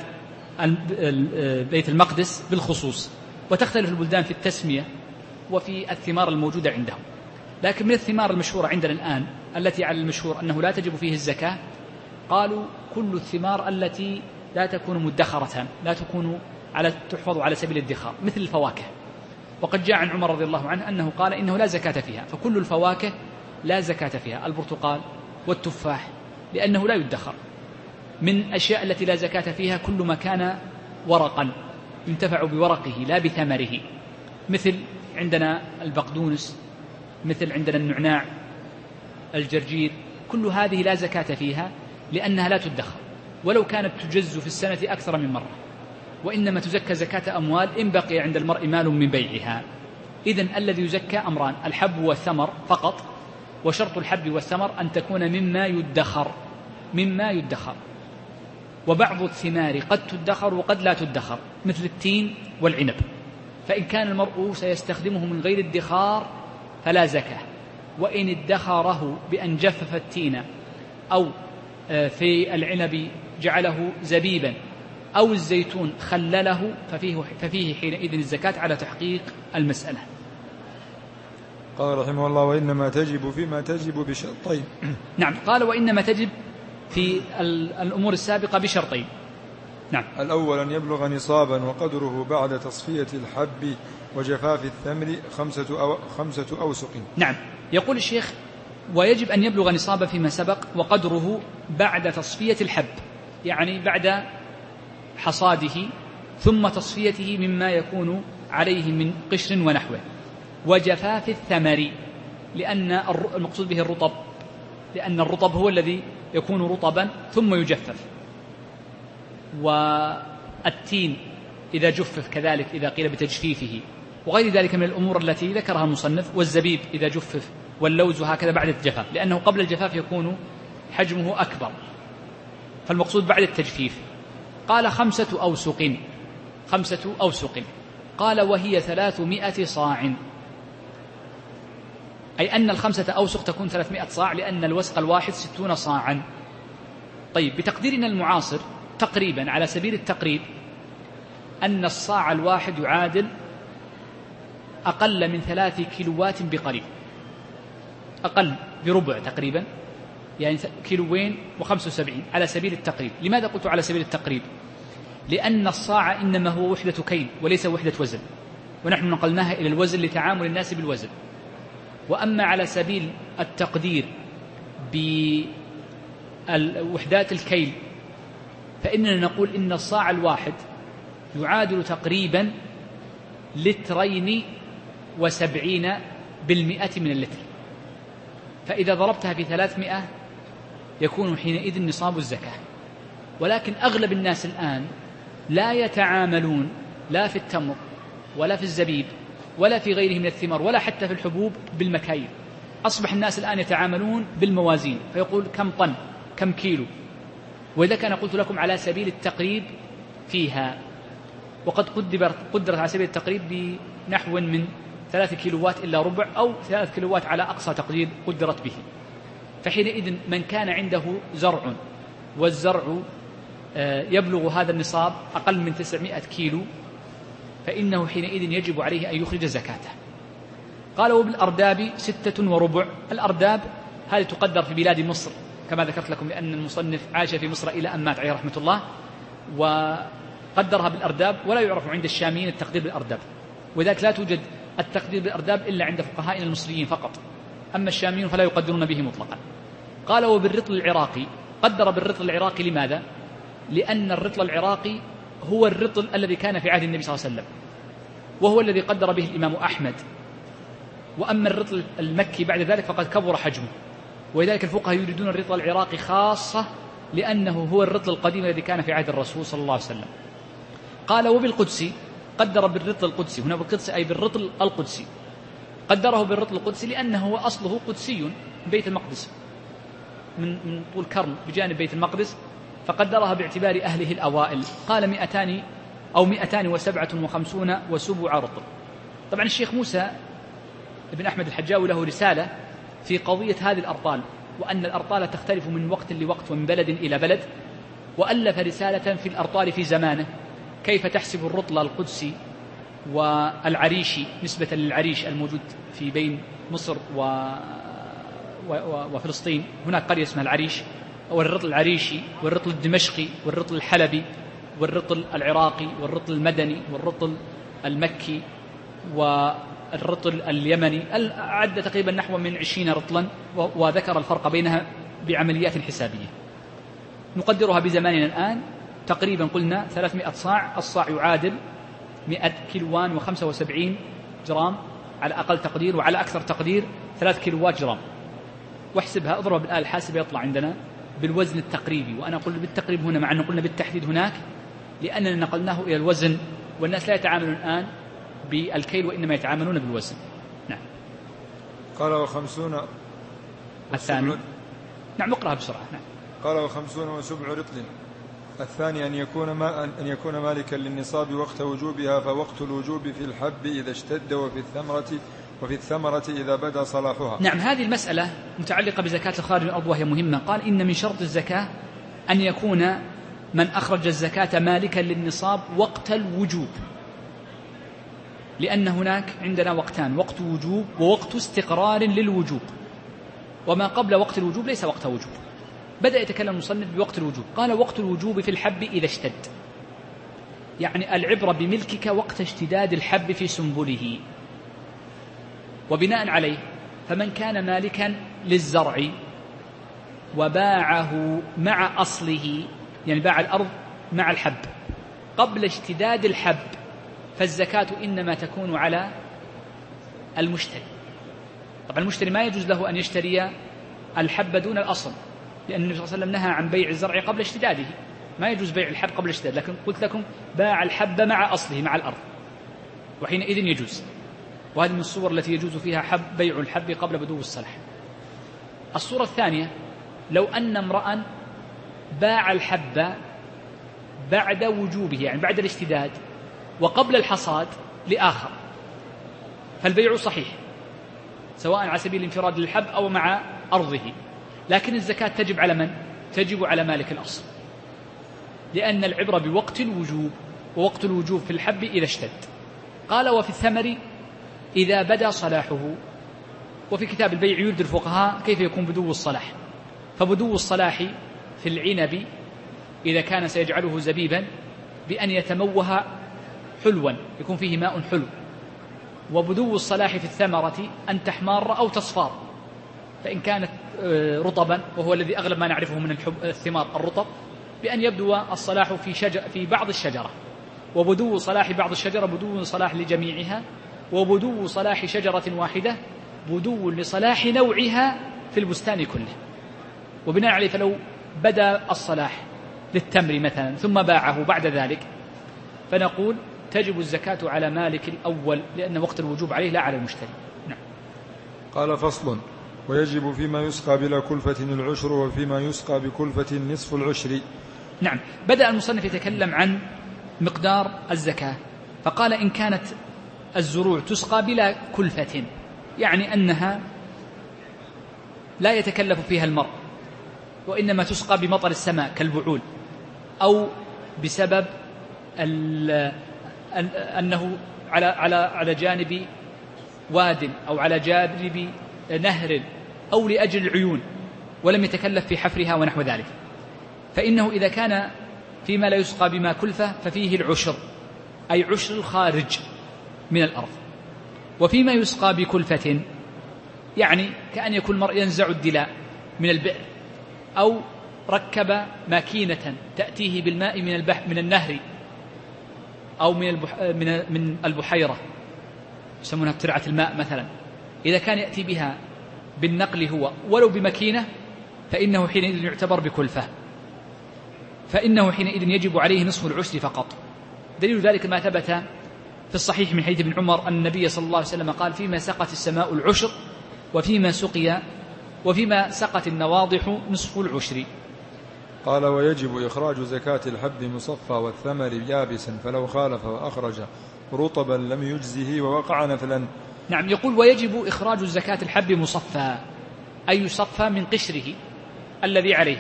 بيت المقدس بالخصوص، وتختلف البلدان في التسمية وفي الثمار الموجودة عندهم. لكن من الثمار المشهورة عندنا الآن التي على المشهور أنه لا تجب فيه الزكاة، قالوا كل الثمار التي لا تكون مدخرة، لا تكون على تحفظ على سبيل الادخار، مثل الفواكه. وقد جاء عن عمر رضي الله عنه أنه قال إنه لا زكاة فيها، فكل الفواكه لا زكاة فيها، البرتقال والتفاح، لأنه لا يدخر. من أشياء التي لا زكاة فيها كل ما كان ورقا ينتفع بورقه لا بثمره، مثل عندنا البقدونس، مثل عندنا النعناع، الجرجير، كل هذه لا زكاة فيها لأنها لا تدخر، ولو كانت تجز في السنة أكثر من مرة، وإنما تزكى زكاة أموال إن بقي عند المرء مال من بيعها. إذن الذي يزكى أمران، الحب والثمر فقط، وشرط الحب والثمر أن تكون مما يدخر، مما يدخر. وبعض الثمار قد تدخر وقد لا تدخر، مثل التين والعنب، فإن كان المرء سيستخدمه من غير الادخار فلا زكاة، وإن ادخره بأن جفف التين أو في العنب جعله زبيبا أو الزيتون خلله ففيه, ففيه حينئذ الزكاة على تحقيق المسألة. قال رحمه الله وإنما تجب فيما تجب بشرطين. نعم، قال وإنما تجب في الأمور السابقة بشرطين. نعم. الأول أن يبلغ نصابا وقدره بعد تصفية الحب وجفاف الثمر خمسة, أو خمسة أوسق. نعم، يقول الشيخ ويجب أن يبلغ نصابا فيما سبق وقدره بعد تصفية الحب، يعني بعد حصاده ثم تصفيته مما يكون عليه من قشر ونحوه، وجفاف الثمر لأن المقصود به الرطب، لأن الرطب هو الذي يكون رطبا ثم يجفف، والتين إذا جفف كذلك إذا قيل بتجفيفه، وغير ذلك من الأمور التي ذكرها المصنف، والزبيب إذا جفف، واللوز هكذا بعد الجفاف، لأنه قبل الجفاف يكون حجمه أكبر، فالمقصود بعد التجفيف. قال خمسة أوسق، خمسة أوسق، قال وهي ثلاثمائة صاع، أي أن الخمسة أوسق تكون ثلاثمائة صاع، لأن الوسق الواحد ستون صاعا. طيب، بتقديرنا المعاصر تقريبا على سبيل التقريب أن الصاع الواحد يعادل أقل من ثلاث كيلوات بقريب، أقل بربع تقريبا، يعني كيلوين وخمسة وسبعين على سبيل التقريب. لماذا قلت على سبيل التقريب؟ لأن الصاع إنما هو وحدة كيل وليس وحدة وزن، ونحن نقلناها إلى الوزن لتعامل الناس بالوزن. وأما على سبيل التقدير بوحدات الكيل فإننا نقول إن الصاع الواحد يعادل تقريبا لترين وسبعين بالمئة من اللتر، فإذا ضربتها في ثلاثمائة يكون حينئذ نصاب الزكاة. ولكن أغلب الناس الآن لا يتعاملون لا في التمر ولا في الزبيب ولا في غيره من الثمار ولا حتى في الحبوب بالمكاييل. أصبح الناس الآن يتعاملون بالموازين، فيقول كم طن كم كيلو، وإذا كان قلت لكم على سبيل التقريب فيها، وقد قدرت قدرت على سبيل التقريب بنحو من ثلاثة كيلوات إلا ربع أو ثلاثة كيلوات على أقصى تقدير قدرت به. فحينئذ من كان عنده زرع والزرع يبلغ هذا النصاب أقل من تسعمائة كيلو فإنه حينئذ يجب عليه أن يخرج زكاته. قال وبالأرداب ستة وربع. الأرداب هذه تقدر في بلاد مصر كما ذكرت لكم، لأن المصنف عاش في مصر إلى أن مات عليه رحمة الله، وقدرها بالأرداب، ولا يعرف عند الشاميين التقدير بالأرداب، وذلك لا توجد التقدير بالأرداب إلا عند فقهائنا المصريين فقط، أما الشاميون فلا يقدرون به مطلقا. قال وبالرطل العراقي. قدر بالرطل العراقي لماذا؟ لأن الرطل العراقي هو الرطل الذي كان في عهد النبي صلى الله عليه وسلم، وهو الذي قدر به الإمام أحمد. وأما الرطل المكي بعد ذلك فقد كبر حجمه، ولذلك الفقهاء يريدون الرطل العراقي خاصة لأنه هو الرطل القديم الذي كان في عهد الرسول صلى الله عليه وسلم. قال وبالقدسي. قدر بالرطل القدسي، هنا بالقدسي أي بالرطل القدسي، قدره بالرطل القدسي لأنه هو أصله قدسي من بيت المقدس، من من طول كرم بجانب بيت المقدس، فقدرها باعتبار أهله الأوائل. قال مئتان أو مئتان وسبعة وخمسون وسبع رطل. طبعا الشيخ موسى بن أحمد الحجاوي له رسالة في قضية هذه الأرطال، وأن الأرطال تختلف من وقت لوقت ومن بلد إلى بلد، وألف رسالة في الأرطال في زمانه كيف تحسب الرطل القدسي والعريشي نسبة للعريش الموجود في بين مصر و... و... وفلسطين. هناك قرية اسمها العريش، والرطل العريشي والرطل الدمشقي والرطل الحلبي والرطل العراقي والرطل المدني والرطل المكي والرطل اليمني. عد تقريبا نحو من عشرين رطلا، وذكر الفرق بينها بعمليات حسابية نقدرها بزماننا الآن. تقريبا قلنا ثلاثمائة صاع، الصاع يعادل مئة كيلوان وخمسة وسبعين جرام على أقل تقدير، وعلى أكثر تقدير ثلاث كيلوات جرام. واحسبها اضرب بالآلة الحاسبة يطلع عندنا بالوزن التقريبي، وأنا أقول بالتقريب هنا مع أن قلنا بالتحديد هناك لأننا نقلناه إلى الوزن، والناس لا يتعاملون الآن بالكيل وإنما يتعاملون بالوزن. نعم. قال وخمسون الثاني. نعم اقرأها بسرعة. نعم. قال وخمسون وسبع رطل. الثاني أن يكون ما أن يكون مالكا للنصاب وقت وجوبها، فوقت الوجوب في الحب إذا اشتد، وفي الثمرة وفي الثمرة إذا بدا صلاحها. نعم، هذه المسألة متعلقة بزكاة الخارج من الأرض وهي مهمة. قال إن من شرط الزكاة أن يكون من أخرج الزكاة مالكا للنصاب وقت الوجوب، لأن هناك عندنا وقتان: وقت وجوب ووقت استقرار للوجوب، وما قبل وقت الوجوب ليس وقت وجوب. بدأ يتكلم المصنف بوقت الوجوب. قال وقت الوجوب في الحب إذا اشتد، يعني العبرة بملكك وقت اشتداد الحب في سنبله. وبناء عليه فمن كان مالكا للزرع وباعه مع أصله، يعني باع الأرض مع الحب قبل اشتداد الحب، فالزكاة إنما تكون على المشتري. طبعا المشتري ما يجوز له أن يشتري الحب دون الأصل، لأن النبي صلى الله عليه وسلم نهى عن بيع الزرع قبل اشتداده، ما يجوز بيع الحب قبل اشتداد. لكن قلت لكم باع الحب مع أصله مع الأرض، وحينئذ يجوز. وهذه من الصور التي يجوز فيها حب بيع الحب قبل بدو الصلاح. الصورة الثانية لو أن امرأ باع الحب بعد وجوبه، يعني بعد الاشتداد وقبل الحصاد لآخر، فالبيع صحيح سواء على سبيل الانفراد للحب أو مع أرضه، لكن الزكاة تجب على من؟ تجب على مالك الأصل، لأن العبرة بوقت الوجوب، ووقت الوجوب في الحب إذا اشتد. قال وفي الثمر إذا بدا صلاحه. وفي كتاب البيع يرد الفقهاء كيف يكون بدو الصلاح. فبدو الصلاح في العنب إذا كان سيجعله زبيبا بأن يتموه حلوا يكون فيه ماء حلو. وبدو الصلاح في الثمرة أن تحمار أو تصفار، فإن كانت رطبا، وهو الذي أغلب ما نعرفه من الثمار الرطب، بأن يبدو الصلاح في, شجر في بعض الشجرة، وبدو صلاح بعض الشجرة بدو صلاح لجميعها، وبدو صلاح شجرة واحدة بدو لصلاح نوعها في البستان كله. وبناء عليه فلو بدا الصلاح للتمر مثلا ثم باعه بعد ذلك فنقول تجب الزكاة على مالك الأول، لأن وقت الوجوب عليه لا على المشتري. نعم. قال فصل: ويجب فيما يسقى بلا كلفة العشر، وفيما يسقى بكلفة نصف العشر. نعم. بدأ المصنف يتكلم عن مقدار الزكاة، فقال إن كانت الزروع تسقى بلا كلفة، يعني أنها لا يتكلف فيها المرء، وإنما تسقى بمطر السماء كالبعول، أو بسبب أنه على على على جانب واد أو على جانب نهر أو لأجل العيون، ولم يتكلف في حفرها ونحو ذلك، فإنه إذا كان فيما لا يسقى بما كلفة ففيه العشر، أي عشر الخارج من الأرض. وفيما يسقى بكلفة يعني كأن يكون المرء ينزع الدلاء من البئر، أو ركب ماكينة تأتيه بالماء من البحر من النهر أو من من من البحيرة يسمونها ترعة الماء مثلا، إذا كان يأتي بها بالنقل هو ولو بماكينة فإنه حينئذ يعتبر بكلفة، فإنه حينئذ يجب عليه نصف العشر فقط. دليل ذلك ما ثبت في الصحيح من حديث ابن عمر أن النبي صلى الله عليه وسلم قال: فيما سقت السماء العشر، وفيما سقي وفيما سقت النواضح نصف العشر. قال: ويجب إخراج زكاة الحب مصفى والثمر يابسا، فلو خالف وأخرج رطبا لم يجزه ووقع نفلا. نعم. يقول: ويجب إخراج الزكاة الحب مصفى، أي يصفى من قشره الذي عليه،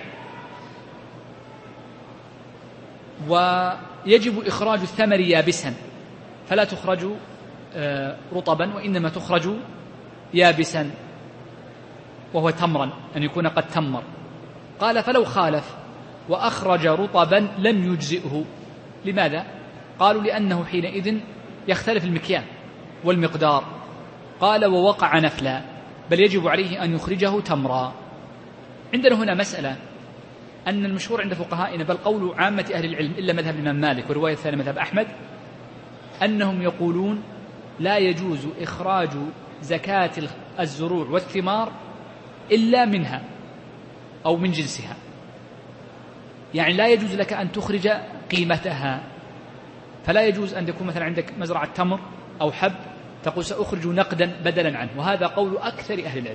ويجب إخراج الثمر يابسا، فلا تخرج رطبا وإنما تخرج يابسا وهو تمرا، أن يكون قد تمر. قال: فلو خالف وأخرج رطبا لم يجزئه. لماذا؟ قالوا: لأنه حينئذ يختلف المكيال والمقدار. قال: ووقع نفلا، بل يجب عليه أن يخرجه تمرا. عندنا هنا مسألة، أن المشهور عند فقهائنا بل قول عامة أهل العلم إلا مذهب الإمام مالك ورواية الثانية مذهب أحمد، أنهم يقولون لا يجوز إخراج زكاة الزروع والثمار إلا منها أو من جنسها، يعني لا يجوز لك أن تخرج قيمتها. فلا يجوز أن تكون مثلا عندك مزرعة تمر أو حب تقول سأخرج نقدا بدلا عنه، وهذا قول أكثر أهل العلم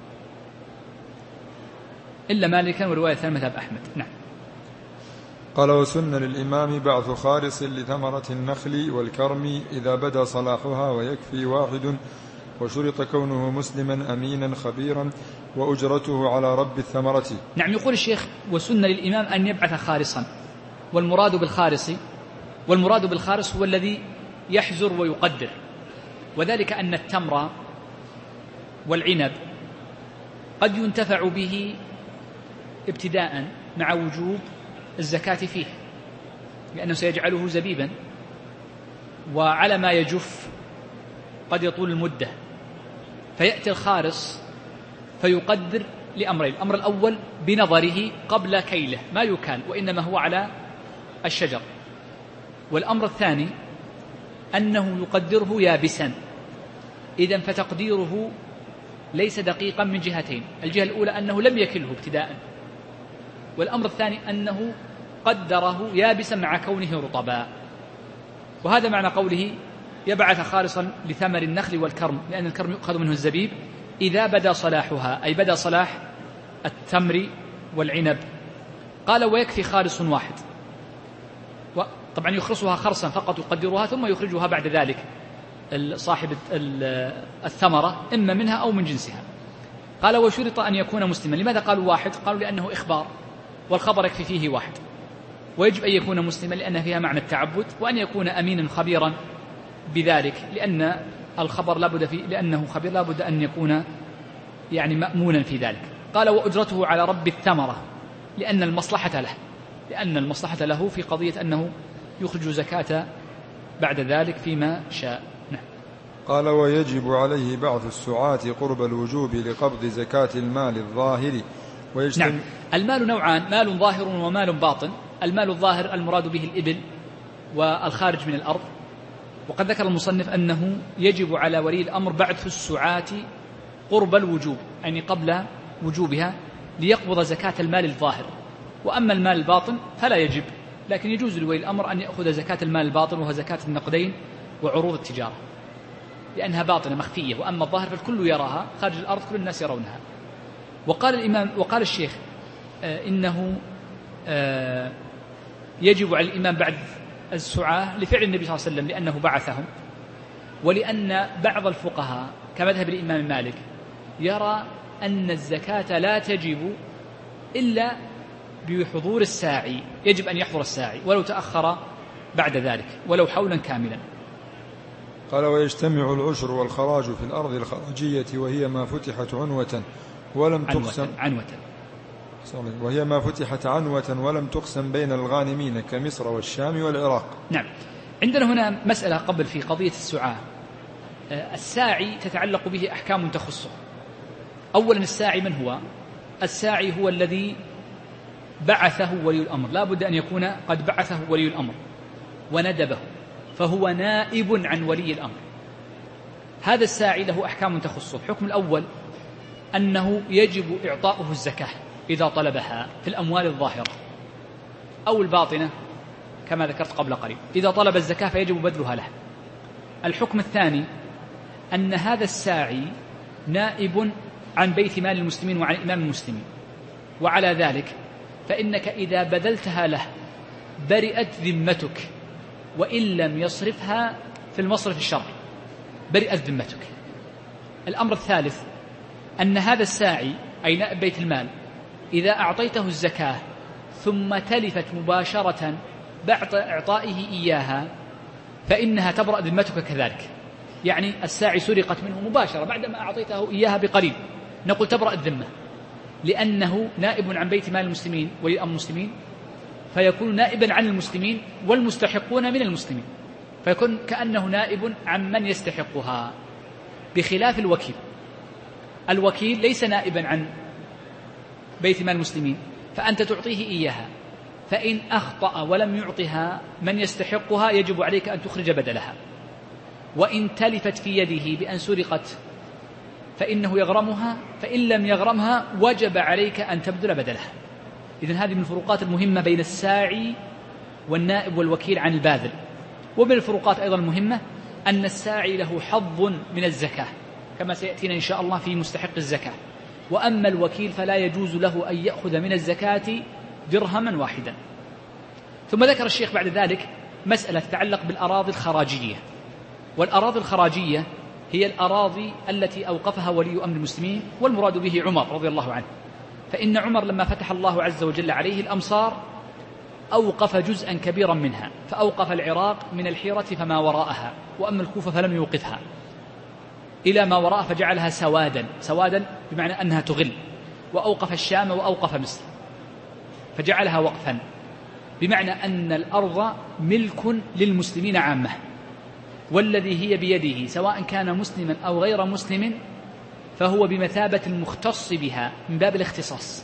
إلا مالكا ورواية ثانية مذهب أحمد. نعم. قال: وسن للإمام بعث خارص لثمرة النخل والكرم إذا بدا صلاحها، ويكفي واحد، وشرط كونه مسلما أمينا خبيرا، وأجرته على رب الثمرة. نعم. يقول الشيخ: وسن للإمام أن يبعث خارصا، والمراد بالخارص والمراد بالخارص هو الذي يحزر ويقدر، وذلك أن التمر والعنب قد ينتفع به ابتداء مع وجوب الزكاة فيه، لأنه سيجعله زبيبا، وعلى ما يجف قد يطول المدة، فيأتي الخارص فيقدر لأمرين: الأمر الأول بنظره قبل كيله ما يكال وإنما هو على الشجر، والأمر الثاني أنه يقدره يابسا. إذن فتقديره ليس دقيقا من جهتين: الجهة الأولى أنه لم يكله ابتداء، والأمر الثاني أنه قدره يابسا مع كونه رطبا. وهذا معنى قوله يبعث خالصا لثمر النخل والكرم، لأن الكرم يؤخذ منه الزبيب إذا بدا صلاحها، أي بدا صلاح التمر والعنب. قال: ويكفي خالص واحد، طبعا يخرصها خرصا فقط يقدرها ثم يخرجها بعد ذلك صاحب الثمرة إما منها أو من جنسها. قال: وشرط أن يكون مسلما. لماذا قالوا واحد؟ قالوا لأنه إخبار، والخبر يكفي فيه واحد، ويجب أن يكون مسلما لأن فيها معنى التعبد، وأن يكون أمينا خبيرا بذلك، لأن الخبر لابد فيه، لأنه خبير لابد أن يكون يعني مأمونا في ذلك. قال: وأجرته على رب الثمرة، لأن المصلحة له لأن المصلحة له في قضية أنه يخرج زكاة بعد ذلك فيما شاء. نعم. قال: ويجب عليه بعث السعاة قرب الوجوب لقبض زكاة المال الظاهر ويجتمع. نعم. المال نوعان: مال ظاهر ومال باطن. المال الظاهر المراد به الإبل والخارج من الأرض. وقد ذكر المصنف أنه يجب على ولي الأمر بعث السعاة قرب الوجوب، يعني قبل وجوبها، ليقبض زكاة المال الظاهر. وأما المال الباطن فلا يجب، لكن يجوز لولي الأمر أن يأخذ زكاة المال الباطن وهو زكاة النقدين وعروض التجارة، لأنها باطنة مخفية، وأما الظاهر فالكل يراها خارج الأرض، كل الناس يرونها. وقال الإمام وقال الشيخ آه إنه آه يجب على الإمام بعد السعاة لفعل النبي صلى الله عليه وسلم لأنه بعثهم، ولأن بعض الفقهاء كمذهب الإمام مالك يرى أن الزكاة لا تجب إلا بحضور الساعي، يجب أن يحضر الساعي ولو تأخر بعد ذلك ولو حولا كاملا. قال: ويجتمع العشر والخراج في الأرض الخراجية وهي ما فتحت عنوة ولم تقسم عنوة وهي ما فتحت عنوة ولم تقسم بين الغانمين كمصر والشام والعراق. نعم. عندنا هنا مسألة قبل في قضية السعاة. الساعي تتعلق به أحكام تخصه. أولا الساعي من هو؟ الساعي هو الذي بعثه ولي الأمر، لا بد أن يكون قد بعثه ولي الأمر وندبه، فهو نائب عن ولي الأمر. هذا الساعي له أحكام تخصه. الحكم الأول أنه يجب إعطاؤه الزكاة إذا طلبها في الأموال الظاهرة أو الباطنة كما ذكرت قبل قليل. إذا طلب الزكاة فيجب بذلها له. الحكم الثاني أن هذا الساعي نائب عن بيت مال المسلمين وعن إمام المسلمين، وعلى ذلك فإنك إذا بذلتها له برئت ذمتك وإن لم يصرفها في المصرف الشرعي، برئت ذمتك. الأمر الثالث أن هذا الساعي أي نائب بيت المال إذا أعطيته الزكاة ثم تلفت مباشرة بعد إعطائه إياها فإنها تبرأ ذمتك كذلك. يعني الساعي سرقت منه مباشرة بعدما أعطيته إياها بقليل، نقول تبرأ الذمة، لأنه نائب عن بيت مال المسلمين ولي الأمر المسلمين، فيكون نائبا عن المسلمين والمستحقون من المسلمين، فيكون كأنه نائب عن من يستحقها، بخلاف الوكيل. الوكيل ليس نائبا عن بيت مال المسلمين، فأنت تعطيه إياها، فإن أخطأ ولم يعطها من يستحقها يجب عليك أن تخرج بدلها، وإن تلفت في يده بأن سرقت فإنه يغرمها، فإن لم يغرمها وجب عليك أن تبذل بدلها. إذن هذه من الفروقات المهمة بين الساعي والنائب والوكيل عن الباذل. ومن الفروقات أيضا المهمة أن الساعي له حظ من الزكاة كما سيأتينا إن شاء الله في مستحق الزكاة، وأما الوكيل فلا يجوز له أن يأخذ من الزكاة درهما واحدا. ثم ذكر الشيخ بعد ذلك مسألة تتعلق بالأراضي الخراجية. والأراضي الخراجية هي الأراضي التي أوقفها ولي أمر المسلمين، والمراد به عمر رضي الله عنه، فإن عمر لما فتح الله عز وجل عليه الأمصار أوقف جزءا كبيرا منها، فأوقف العراق من الحيرة فما وراءها، وأما الكوفة فلم يوقفها إلى ما وراء فجعلها سوادا، سوادا بمعنى أنها تغل، وأوقف الشام وأوقف مصر فجعلها وقفا، بمعنى أن الأرض ملك للمسلمين عامة، والذي هي بيده سواء كان مسلما أو غير مسلم فهو بمثابة المختص بها من باب الاختصاص.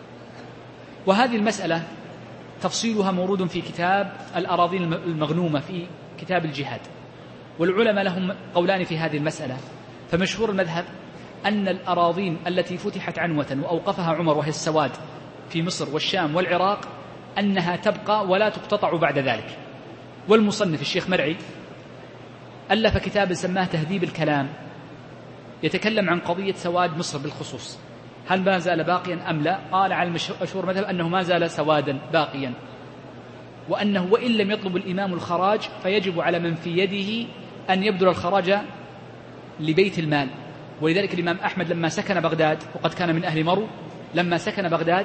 وهذه المسألة تفصيلها مورود في كتاب الأراضي المغنومة في كتاب الجهاد، والعلماء لهم قولان في هذه المسألة. فمشهور المذهب أن الأراضين التي فتحت عنوة وأوقفها عمر وهي السواد في مصر والشام والعراق أنها تبقى ولا تقتطع بعد ذلك. والمصنف الشيخ مرعي ألف كتاب سماه تهذيب الكلام، يتكلم عن قضية سواد مصر بالخصوص، هل ما زال باقيا أم لا؟ قال على المشهور مذهب أنه ما زال سوادا باقيا، وأنه وإن لم يطلب الإمام الخراج فيجب على من في يده أن يبذل الخراج لبيت المال. ولذلك الإمام أحمد لما سكن بغداد، وقد كان من أهل مرو، لما سكن بغداد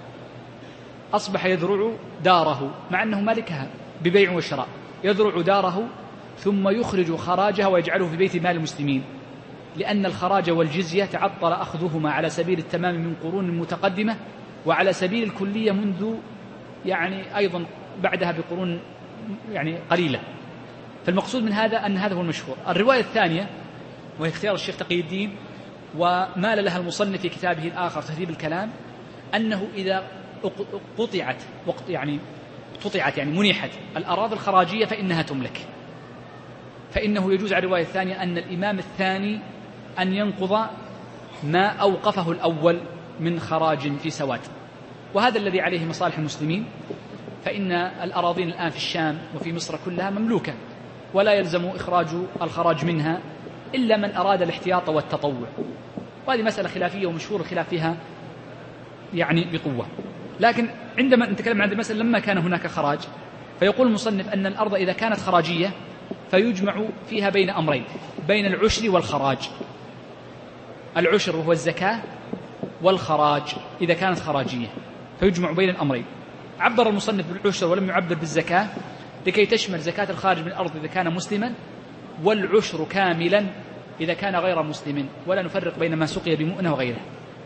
أصبح يذرع داره مع أنه مالكها ببيع وشراء، يذرع داره ثم يخرج خراجها ويجعله في بيت مال المسلمين، لأن الخراج والجزية تعطل أخذهما على سبيل التمام من قرون متقدمة، وعلى سبيل الكلية منذ يعني أيضا بعدها بقرون يعني قليلة. فالمقصود من هذا أن هذا هو المشهور. الرواية الثانية وهي اختيار الشيخ تقي الدين ومال لها المصنف في كتابه الآخر تهذيب الكلام، أنه إذا قطعت وقت يعني تطيعت يعني منيحت الأراضي الخراجية فإنها تملك، فإنه يجوز على الرواية الثانية أن الإمام الثاني أن ينقض ما أوقفه الأول من خراج في سواد، وهذا الذي عليه مصالح المسلمين، فإن الأراضين الآن في الشام وفي مصر كلها مملوكة ولا يلزم إخراج الخراج منها إلا من أراد الاحتياط والتطوع، وهذه مسألة خلافية ومشهور الخلاف فيها يعني بقوة. لكن عندما نتكلم عن هذه المسألة لما كان هناك خراج، فيقول المصنف أن الأرض إذا كانت خراجية فيجمع فيها بين أمرين، بين العشر والخراج. العشر وهو الزكاة، والخراج إذا كانت خراجية فيجمع بين الأمرين. عبر المصنف بالعشر ولم يعبر بالزكاة لكي تشمل زكاة الخارج من الأرض إذا كان مسلما، والعشر كاملا إذا كان غير مسلم، ولا نفرق بين ما سقي بمؤنة وغيره.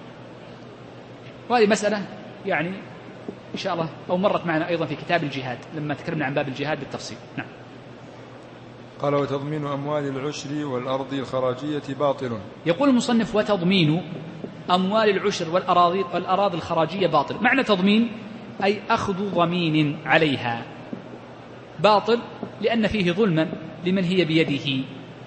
وهذه مسألة يعني إن شاء الله أو مرت معنا أيضا في كتاب الجهاد لما تكلمنا عن باب الجهاد بالتفصيل. نعم. قال وتضمين أموال العشر والأرض الخراجية باطل. يقول المصنف وتضمين أموال العشر والأراضي, والأراضي الخراجية باطل. معنى تضمين أي أخذ ضمين عليها، باطل لأن فيه ظلما لمن هي بيده،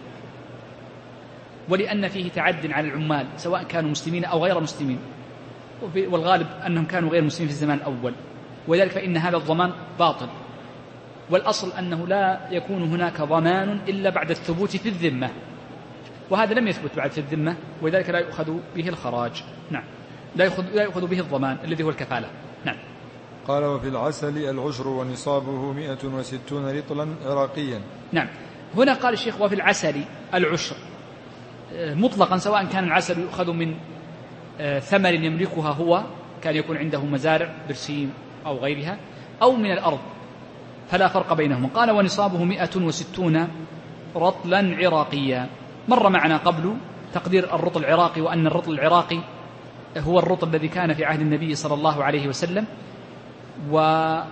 ولأن فيه تعد على العمال سواء كانوا مسلمين أو غير مسلمين، والغالب أنهم كانوا غير مسلمين في الزمان الأول، ولذلك فإن هذا الضمان باطل. والأصل أنه لا يكون هناك ضمان إلا بعد الثبوت في الذمة، وهذا لم يثبت بعد في الذمة، ولذلك لا يؤخذ به الخراج. نعم، لا يؤخذ, لا يؤخذ به الضمان الذي هو الكفالة. نعم. قال وفي العسل العشر ونصابه مئة وستون رطلا عراقيا. نعم، هنا قال الشيخ وفي العسل العشر مطلقا، سواء كان العسل يؤخذ من ثمر يملكها هو، كان يكون عنده مزارع برسيم أو غيرها، أو من الأرض، فلا فرق بينهم. قال ونصابه مئة وستون رطلا عراقيا. مر معنا قبل تقدير الرطل العراقي، وأن الرطل العراقي هو الرطل الذي كان في عهد النبي صلى الله عليه وسلم، وفائدة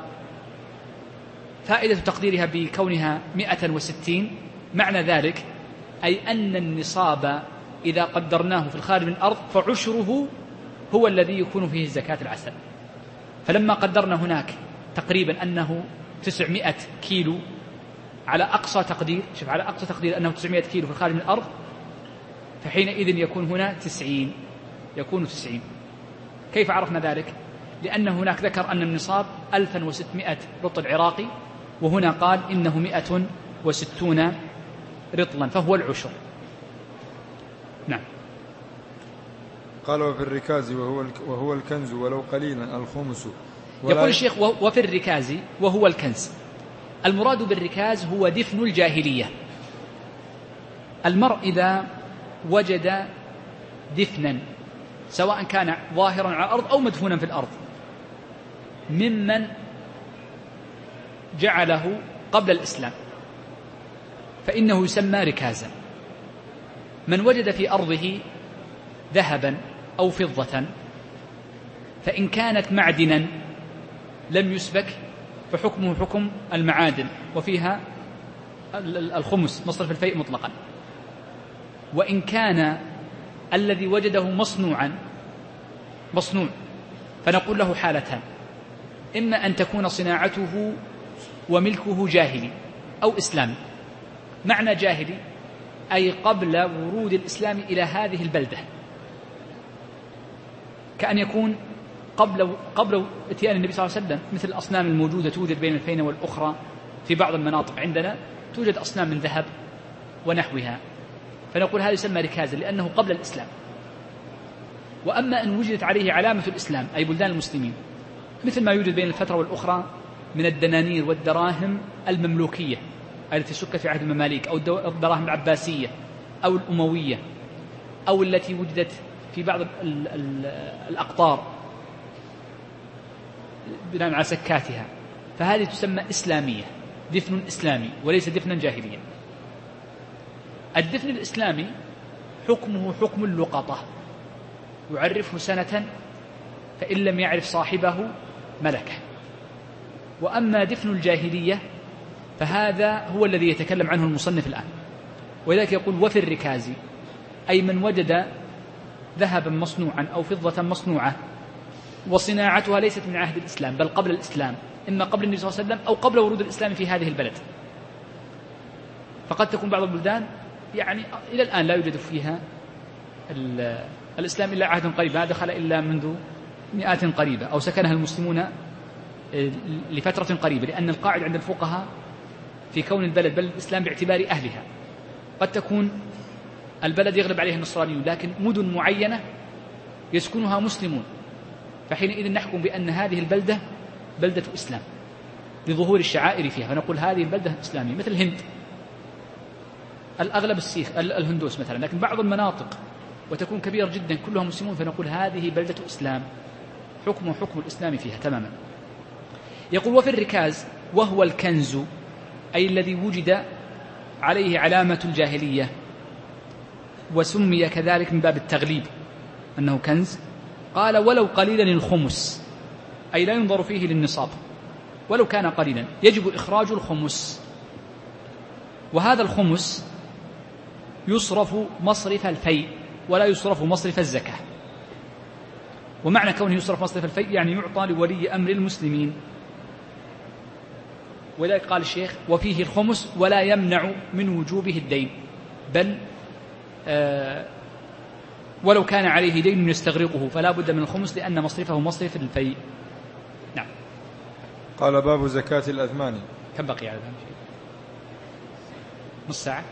تقديرها بكونها مئة وستين معنى ذلك أي أن النصاب إذا قدرناه في الخارج من الأرض فعشره هو الذي يكون فيه زكاة العسل. فلما قدرنا هناك تقريبا أنه تسعمائة كيلو على أقصى تقدير، شوف على أقصى تقدير أنه تسعمائة كيلو في الخارج من الأرض، فحينئذ يكون هنا تسعين، يكون تسعين. كيف عرفنا ذلك؟ لأن هناك ذكر أن النصاب ألف وستمائة رطل عراقي، وهنا قال إنه مئة وستون رطلا، فهو العشر. نعم. قال وفي الركاز وهو وهو الكنز ولو قليلا الخمس. يقول الشيخ وفي الركاز وهو الكنز، المراد بالركاز هو دفن الجاهلية. المرء إذا وجد دفنا سواء كان ظاهرا على الأرض أو مدفونا في الأرض ممن جعله قبل الإسلام فإنه يسمى ركازا. من وجد في أرضه ذهبا أو فضة فإن كانت معدنا لم يسبك فحكمه حكم المعادن، وفيها الخمس مصرف الفيء مطلقا. وإن كان الذي وجده مصنوعا مصنوع فنقول له حالتان، إما أن تكون صناعته وملكه جاهلي أو إسلامي. معنى جاهلي أي قبل ورود الإسلام إلى هذه البلدة، كأن يكون قبل قبل اتيان النبي صلى الله عليه وسلم، مثل الأصنام الموجودة توجد بين الفينة والأخرى في بعض المناطق عندنا، توجد أصنام من ذهب ونحوها، فنقول هذا يسمى ركازا لأنه قبل الإسلام. وأما أن وجدت عليه علامة الإسلام أي بلدان المسلمين، مثل ما يوجد بين الفترة والأخرى من الدنانير والدراهم المملوكية التي سكت في عهد المماليك، أو الدراهم العباسية أو الأموية، أو التي وجدت في بعض الأقطار بناء على سكاتها، فهذه تسمى إسلامية، دفن إسلامي وليس دفنا جاهليا. الدفن الإسلامي حكمه حكم اللقطة، يعرفه سنة فإن لم يعرف صاحبه ملكه. وأما دفن الجاهلية فهذا هو الذي يتكلم عنه المصنف الآن، ولذلك يقول وفي الركاز أي من وجد ذهبا مصنوعا أو فضة مصنوعة وصناعتها ليست من عهد الإسلام بل قبل الإسلام، إما قبل النبي صلى الله عليه وسلم أو قبل ورود الإسلام في هذه البلد. فقد تكون بعض البلدان يعني إلى الآن لا يوجد فيها الإسلام إلا عهد قريب، ما دخل إلا منذ مئات قريبة، أو سكنها المسلمون لفترة قريبة، لأن القاعدة عند الفقهاء في كون البلد بلد الإسلام باعتبار أهلها. قد تكون البلد يغلب عليها النصرانيون، لكن مدن معينة يسكنها مسلمون، فحينئذ نحكم بأن هذه البلدة بلدة إسلام لظهور الشعائر فيها، فنقول هذه البلدة إسلامية. مثل الهند الأغلب السيخ الهندوس مثلا، لكن بعض المناطق وتكون كبيرة جدا كلها مسلمون، فنقول هذه بلدة إسلام، حكم حكم الإسلام فيها تماما. يقول وفي الركاز وهو الكنز أي الذي وجد عليه علامة الجاهلية، وسمي كذلك من باب التغليب أنه كنز. قال ولو قليلا الخمس، أي لا ينظر فيه للنصاب، ولو كان قليلا يجب إخراج الخمس، وهذا الخمس يصرف مصرف الفيء ولا يصرف مصرف الزكاة. ومعنى كونه يصرف مصرف الفيء يعني يعطى لولي أمر المسلمين. ولذلك قال الشيخ وفيه الخمس ولا يمنع من وجوبه الدين، بل آه ولو كان عليه دين يستغرقه فلا بد من الخمس لأن مصرفه مصرف الفيء. نعم. قال باب زكاة الأثمان. كم بقي على ذلك؟ نص ساعة؟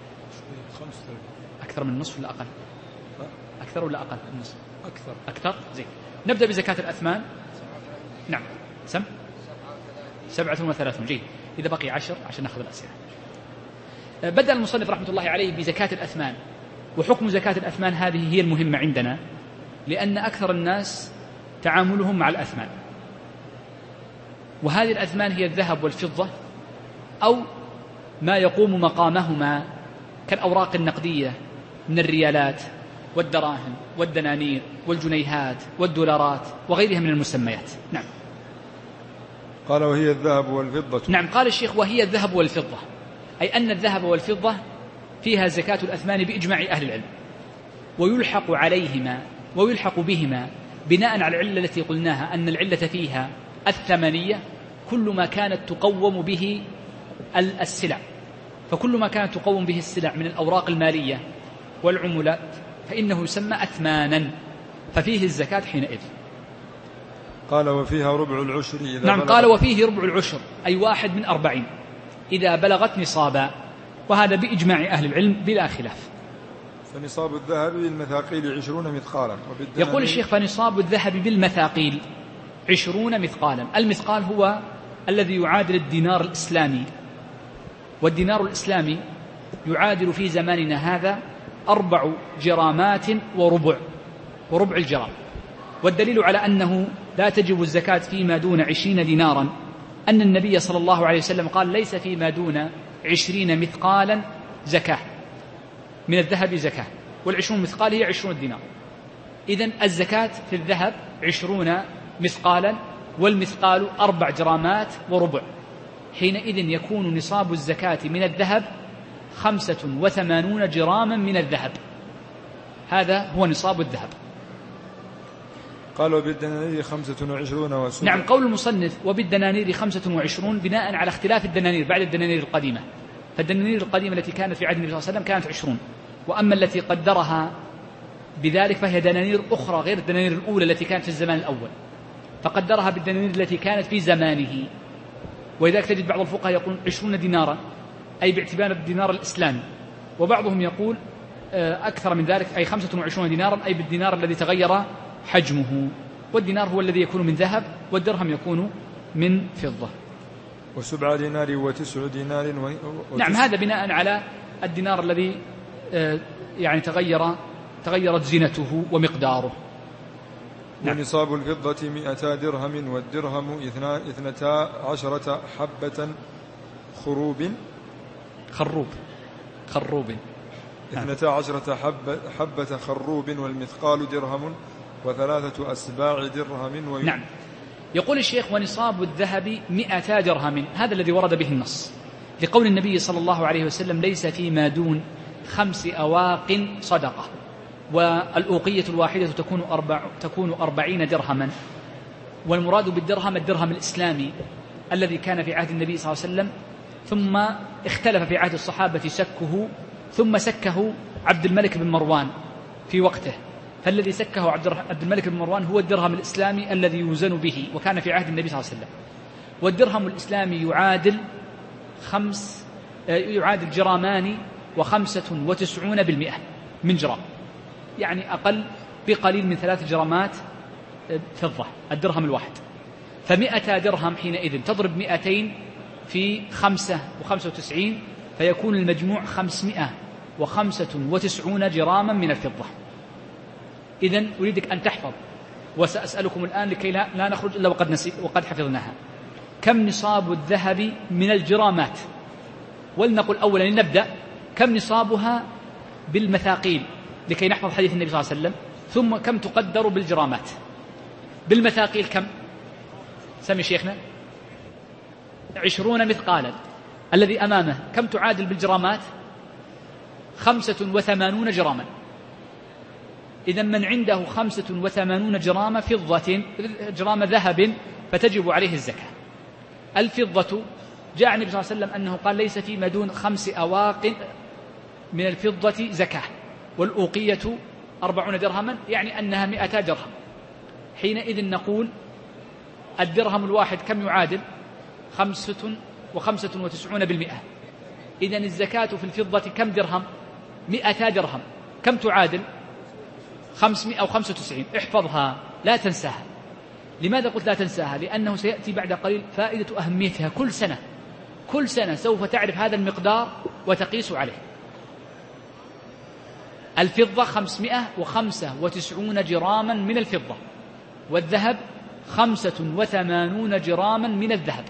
أكثر من نصف ولا أقل؟ أكثر ولا أقل من نصف؟ أكثر. أكثر؟ زين. نبدأ بزكاة الأثمان. نعم. سم؟ سبعة وثلاثون. جيد. إذا بقي عشر عشان نأخذ الأسئلة. بدأ المصنف رحمة الله عليه بزكاة الأثمان، وحكم زكاة الأثمان هذه هي المهمة عندنا، لأن أكثر الناس تعاملهم مع الأثمان، وهذه الأثمان هي الذهب والفضة أو ما يقوم مقامهما كالأوراق النقدية من الريالات والدراهم والدنانير والجنيهات والدولارات وغيرها من المسميات. نعم. قال وهي الذهب والفضة. نعم. قال الشيخ وهي الذهب والفضة، أي أن الذهب والفضة فيها زكاة الأثمان بإجماع أهل العلم، ويلحق عليهما ويلحق بهما بناء على العلة التي قلناها أن العلة فيها الثمنية، كل ما كانت تقوم به السلع، فكل ما كانت تقوم به السلع من الأوراق المالية والعملات فإنه يسمى أثمانا، ففيه الزكاة حينئذ. قال وفيها ربع العشر إذا نعم. بلغت. قال وفيه ربع العشر أي واحد من أربعين إذا بلغت نصابا، وهذا بإجماع أهل العلم بلا خلاف. فنصاب الذهب بالمثاقيل عشرون مثقالا. يقول الشيخ فنصاب الذهب بالمثاقيل عشرون مثقالا. المثقال هو الذي يعادل الدينار الإسلامي، والدينار الإسلامي يعادل في زماننا هذا أربع جرامات وربع وربع الجرام. والدليل على أنه لا تجب الزكاة فيما دون عشرين دينارا أن النبي صلى الله عليه وسلم قال ليس فيما دون عشرين مثقالا زكاة من الذهب زكاة، والعشرون مثقال هي عشرون دينار. إذن الزكاة في الذهب عشرون مثقالا، والمثقال أربع جرامات وربع، حينئذ يكون نصاب الزكاة من الذهب خمسة وثمانون جراما من الذهب، هذا هو نصاب الذهب. قال وبالدنانير خمسة وعشرون وسبع. نعم. قول المصنف وبالدنانير خمسة وعشرون بناء على اختلاف الدنانير بعد الدنانير القديمة، فالدنانير القديمة التي كانت في عهد النبي صلى الله عليه وسلم كانت عشرون، وأما التي قدرها بذلك فهي دنانير أخرى غير الدنانير الأولى التي كانت في الزمان الأول، فقدرها بالدنانير التي كانت في زمانه. ولذلك تجد بعض الفقهاء يقول عشرون دينارا أي باعتبار الدينار الإسلامي، وبعضهم يقول أكثر من ذلك أي خمسة وعشرون دينارا أي بالدينار الذي تغير حجمه، والدينار هو الذي يكون من ذهب والدرهم يكون من فضة. وسبع دينار وتسع دينار و... نعم. هذا بناء على الدينار الذي يعني تغير تغيرت زينته ومقداره. نعم. ونصاب الفضة مئتا درهم، والدرهم اثنتا عشرة حبة خروب خروب خروب اثنتا عشرة حبة, حبة خروب، والمثقال درهم وثلاثة أسباع درهم وي... نعم. يقول الشيخ ونصاب الذهب مئتا درهم، هذا الذي ورد به النص لقول النبي صلى الله عليه وسلم ليس فيما دون خمس أواق صدقة، والأوقية الواحدة تكون, أربع تكون أربعين درهما، والمراد بالدرهم الدرهم الإسلامي الذي كان في عهد النبي صلى الله عليه وسلم، ثم اختلف في عهد الصحابة سكه، ثم سكه عبد الملك بن مروان في وقته، فالذي سكه عبد الملك بن مروان هو الدرهم الإسلامي الذي يوزن به، وكان في عهد النبي صلى الله عليه وسلم. والدرهم الإسلامي يعادل خمس يعادل جرامان وخمسة وتسعون بالمئة من جرام، يعني أقل بقليل من ثلاث جرامات فضة الدرهم الواحد. فمئة درهم حينئذ تضرب مئتين في خمسة وخمسة وتسعين، فيكون المجموع خمسمائة وخمسة وتسعون جراما من الفضة. إذن أريدك أن تحفظ، وسأسألكم الآن لكي لا نخرج إلا وقد, نسي وقد حفظناها. كم نصاب الذهب من الجرامات؟ ولنقل أولا لنبدأ كم نصابها بالمثاقيل لكي نحفظ حديث النبي صلى الله عليه وسلم، ثم كم تقدر بالجرامات. بالمثاقيل كم؟ سمي شيخنا. عشرون مثقالا. الذي أمامه كم تعادل بالجرامات؟ خمسة وثمانون جراما. إذا من عنده خمسة وثمانون جرام فضة جرام ذهب فتجب عليه الزكاة. الفضة جاء النبي صلى الله عليه وسلم أنه قال ليس فيما دون خمس أواق من الفضة زكاة، والأوقية أربعون درهما، يعني أنها مئة درهم. حينئذ نقول الدرهم الواحد كم يعادل؟ خمسة وخمسة وتسعون بالمئة. إذن الزكاة في الفضة كم درهم؟ مئة درهم. كم تعادل؟ خمسمائة وخمسة وتسعين. احفظها لا تنساها. لماذا قلت لا تنساها؟ لأنه سيأتي بعد قليل فائدة أهميتها. كل سنة كل سنة سوف تعرف هذا المقدار وتقيس عليه. الفضة خمسمائة وخمسة وتسعون جراما من الفضة، والذهب خمسة وثمانون جراما من الذهب.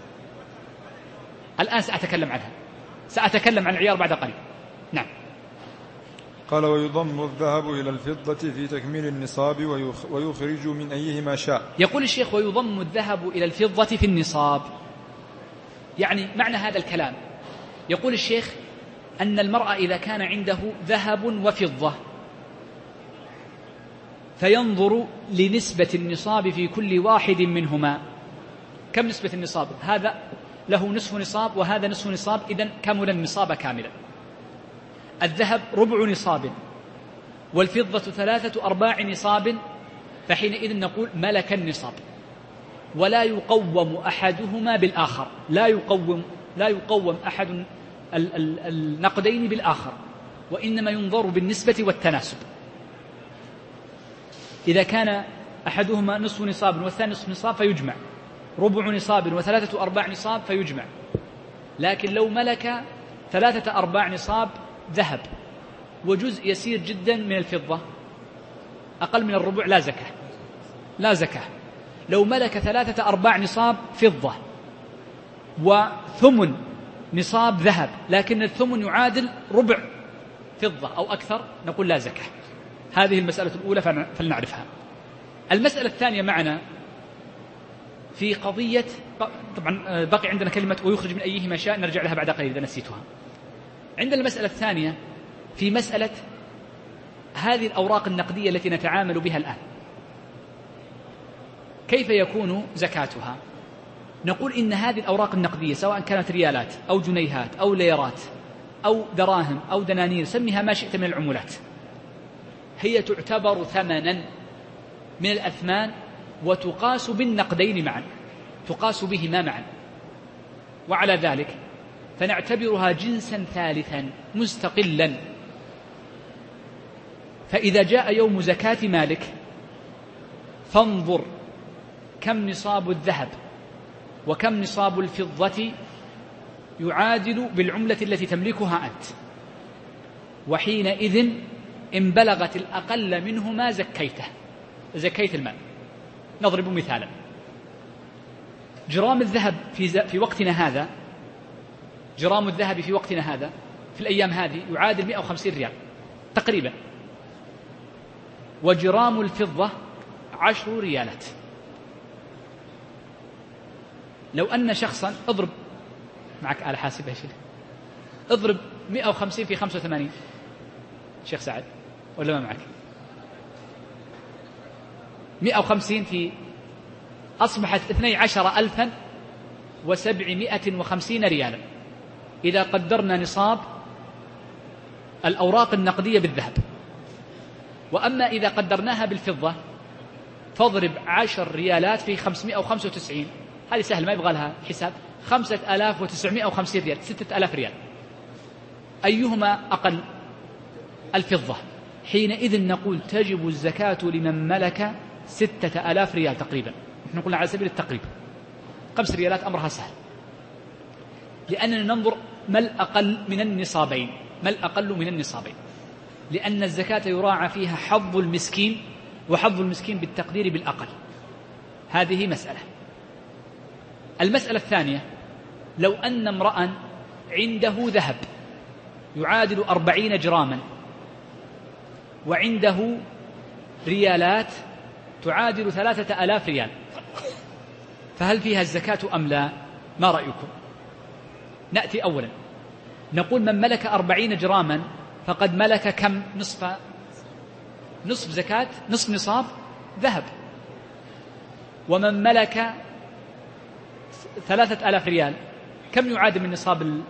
الآن سأتكلم عنها، سأتكلم عن العيار بعد قليل. نعم. قال: ويضم الذهب إلى الفضة في تكميل النصاب ويخرج من أيهما شاء. يقول الشيخ: ويضم الذهب إلى الفضة في النصاب. يعني معنى هذا الكلام، يقول الشيخ أن المرأة إذا كان عنده ذهب وفضة فينظر لنسبة النصاب في كل واحد منهما. كم نسبة النصاب؟ هذا له نصف نصاب وهذا نصف نصاب، إذن كمل النصاب كاملا. الذهب ربع نصاب والفضة ثلاثة أرباع نصاب، فحينئذ نقول ملك النصاب. ولا يقوم أحدهما بالآخر، لا يقوم لا يقوم أحد النقدين بالآخر، وإنما ينظر بالنسبة والتناسب. إذا كان أحدهما نصف نصاب والثاني نصف نصاب فيجمع، ربع نصاب وثلاثة أرباع نصاب فيجمع. لكن لو ملك ثلاثة أرباع نصاب ذهب وجزء يسير جدا من الفضة أقل من الربع لا زكاة، لا زكاة. لو ملك ثلاثة أرباع نصاب فضة وثمن نصاب ذهب لكن الثمن يعادل ربع فضة أو أكثر، نقول لا زكاة. هذه المسألة الأولى فلنعرفها. المسألة الثانية معنا في قضية، طبعا بقي عندنا كلمة ويخرج من أيهما شاء، نرجع لها بعد قليل إذا نسيتها. عندنا المسألة الثانية في مسألة هذه الأوراق النقدية التي نتعامل بها الآن، كيف يكون زكاتها؟ نقول إن هذه الأوراق النقدية سواء كانت ريالات أو جنيهات أو ليرات أو دراهم أو دنانير، سميها ما شئت من العملات، هي تعتبر ثمنا من الأثمان وتقاس بالنقدين معا، تقاس بهما معا. وعلى ذلك فنعتبرها جنسا ثالثا مستقلا. فإذا جاء يوم زكاة مالك فانظر كم نصاب الذهب وكم نصاب الفضة يعادل بالعملة التي تملكها أنت، وحينئذ إن بلغت الأقل منهما زكيته، زكيت المال. نضرب مثالا: جرام الذهب في, في وقتنا هذا، جرام الذهب في وقتنا هذا في الأيام هذه يعادل مئة وخمسين ريال تقريبا، وجرام الفضة عشر ريالات. لو أن شخصا، اضرب معك آلة حاسبة يا شيخ، اضرب مئة وخمسين في خمسة وثمانين. شيخ سعد ولا ما معك؟ مئة وخمسين في أصبحت اثني عشر ألفا وسبعمائة وخمسين ريالا إذا قدرنا نصاب الأوراق النقدية بالذهب. وأما إذا قدرناها بالفضة فاضرب عشر ريالات في خمسمائة وخمسة وتسعين، هذه سهل ما يبغى لها حساب، خمسة آلاف وتسعمائة وخمسين ريال، ستة آلاف ريال. أيهما أقل؟ الفضة. حينئذ نقول تجب الزكاة لمن ملك ستة آلاف ريال تقريبا، نحن قلنا على سبيل التقريب، خمس ريالات أمرها سهل، لأننا ننظر ما الأقل من النصابين، ما الأقل من النصابين، لأن الزكاة يراعى فيها حظ المسكين، وحظ المسكين بالتقدير بالأقل. هذه مسألة. المسألة الثانية، لو أن امرأ عنده ذهب يعادل أربعين جراما وعنده ريالات تعادل ثلاثة آلاف ريال، فهل فيها الزكاة أم لا؟ ما رأيكم؟ نأتي أولا نقول من ملك أربعين جراما فقد ملك كم؟ نصف نصف زكاة، نصف نصاب ذهب. ومن ملك ثلاثة آلاف ريال كم يعادل من نصاب ال...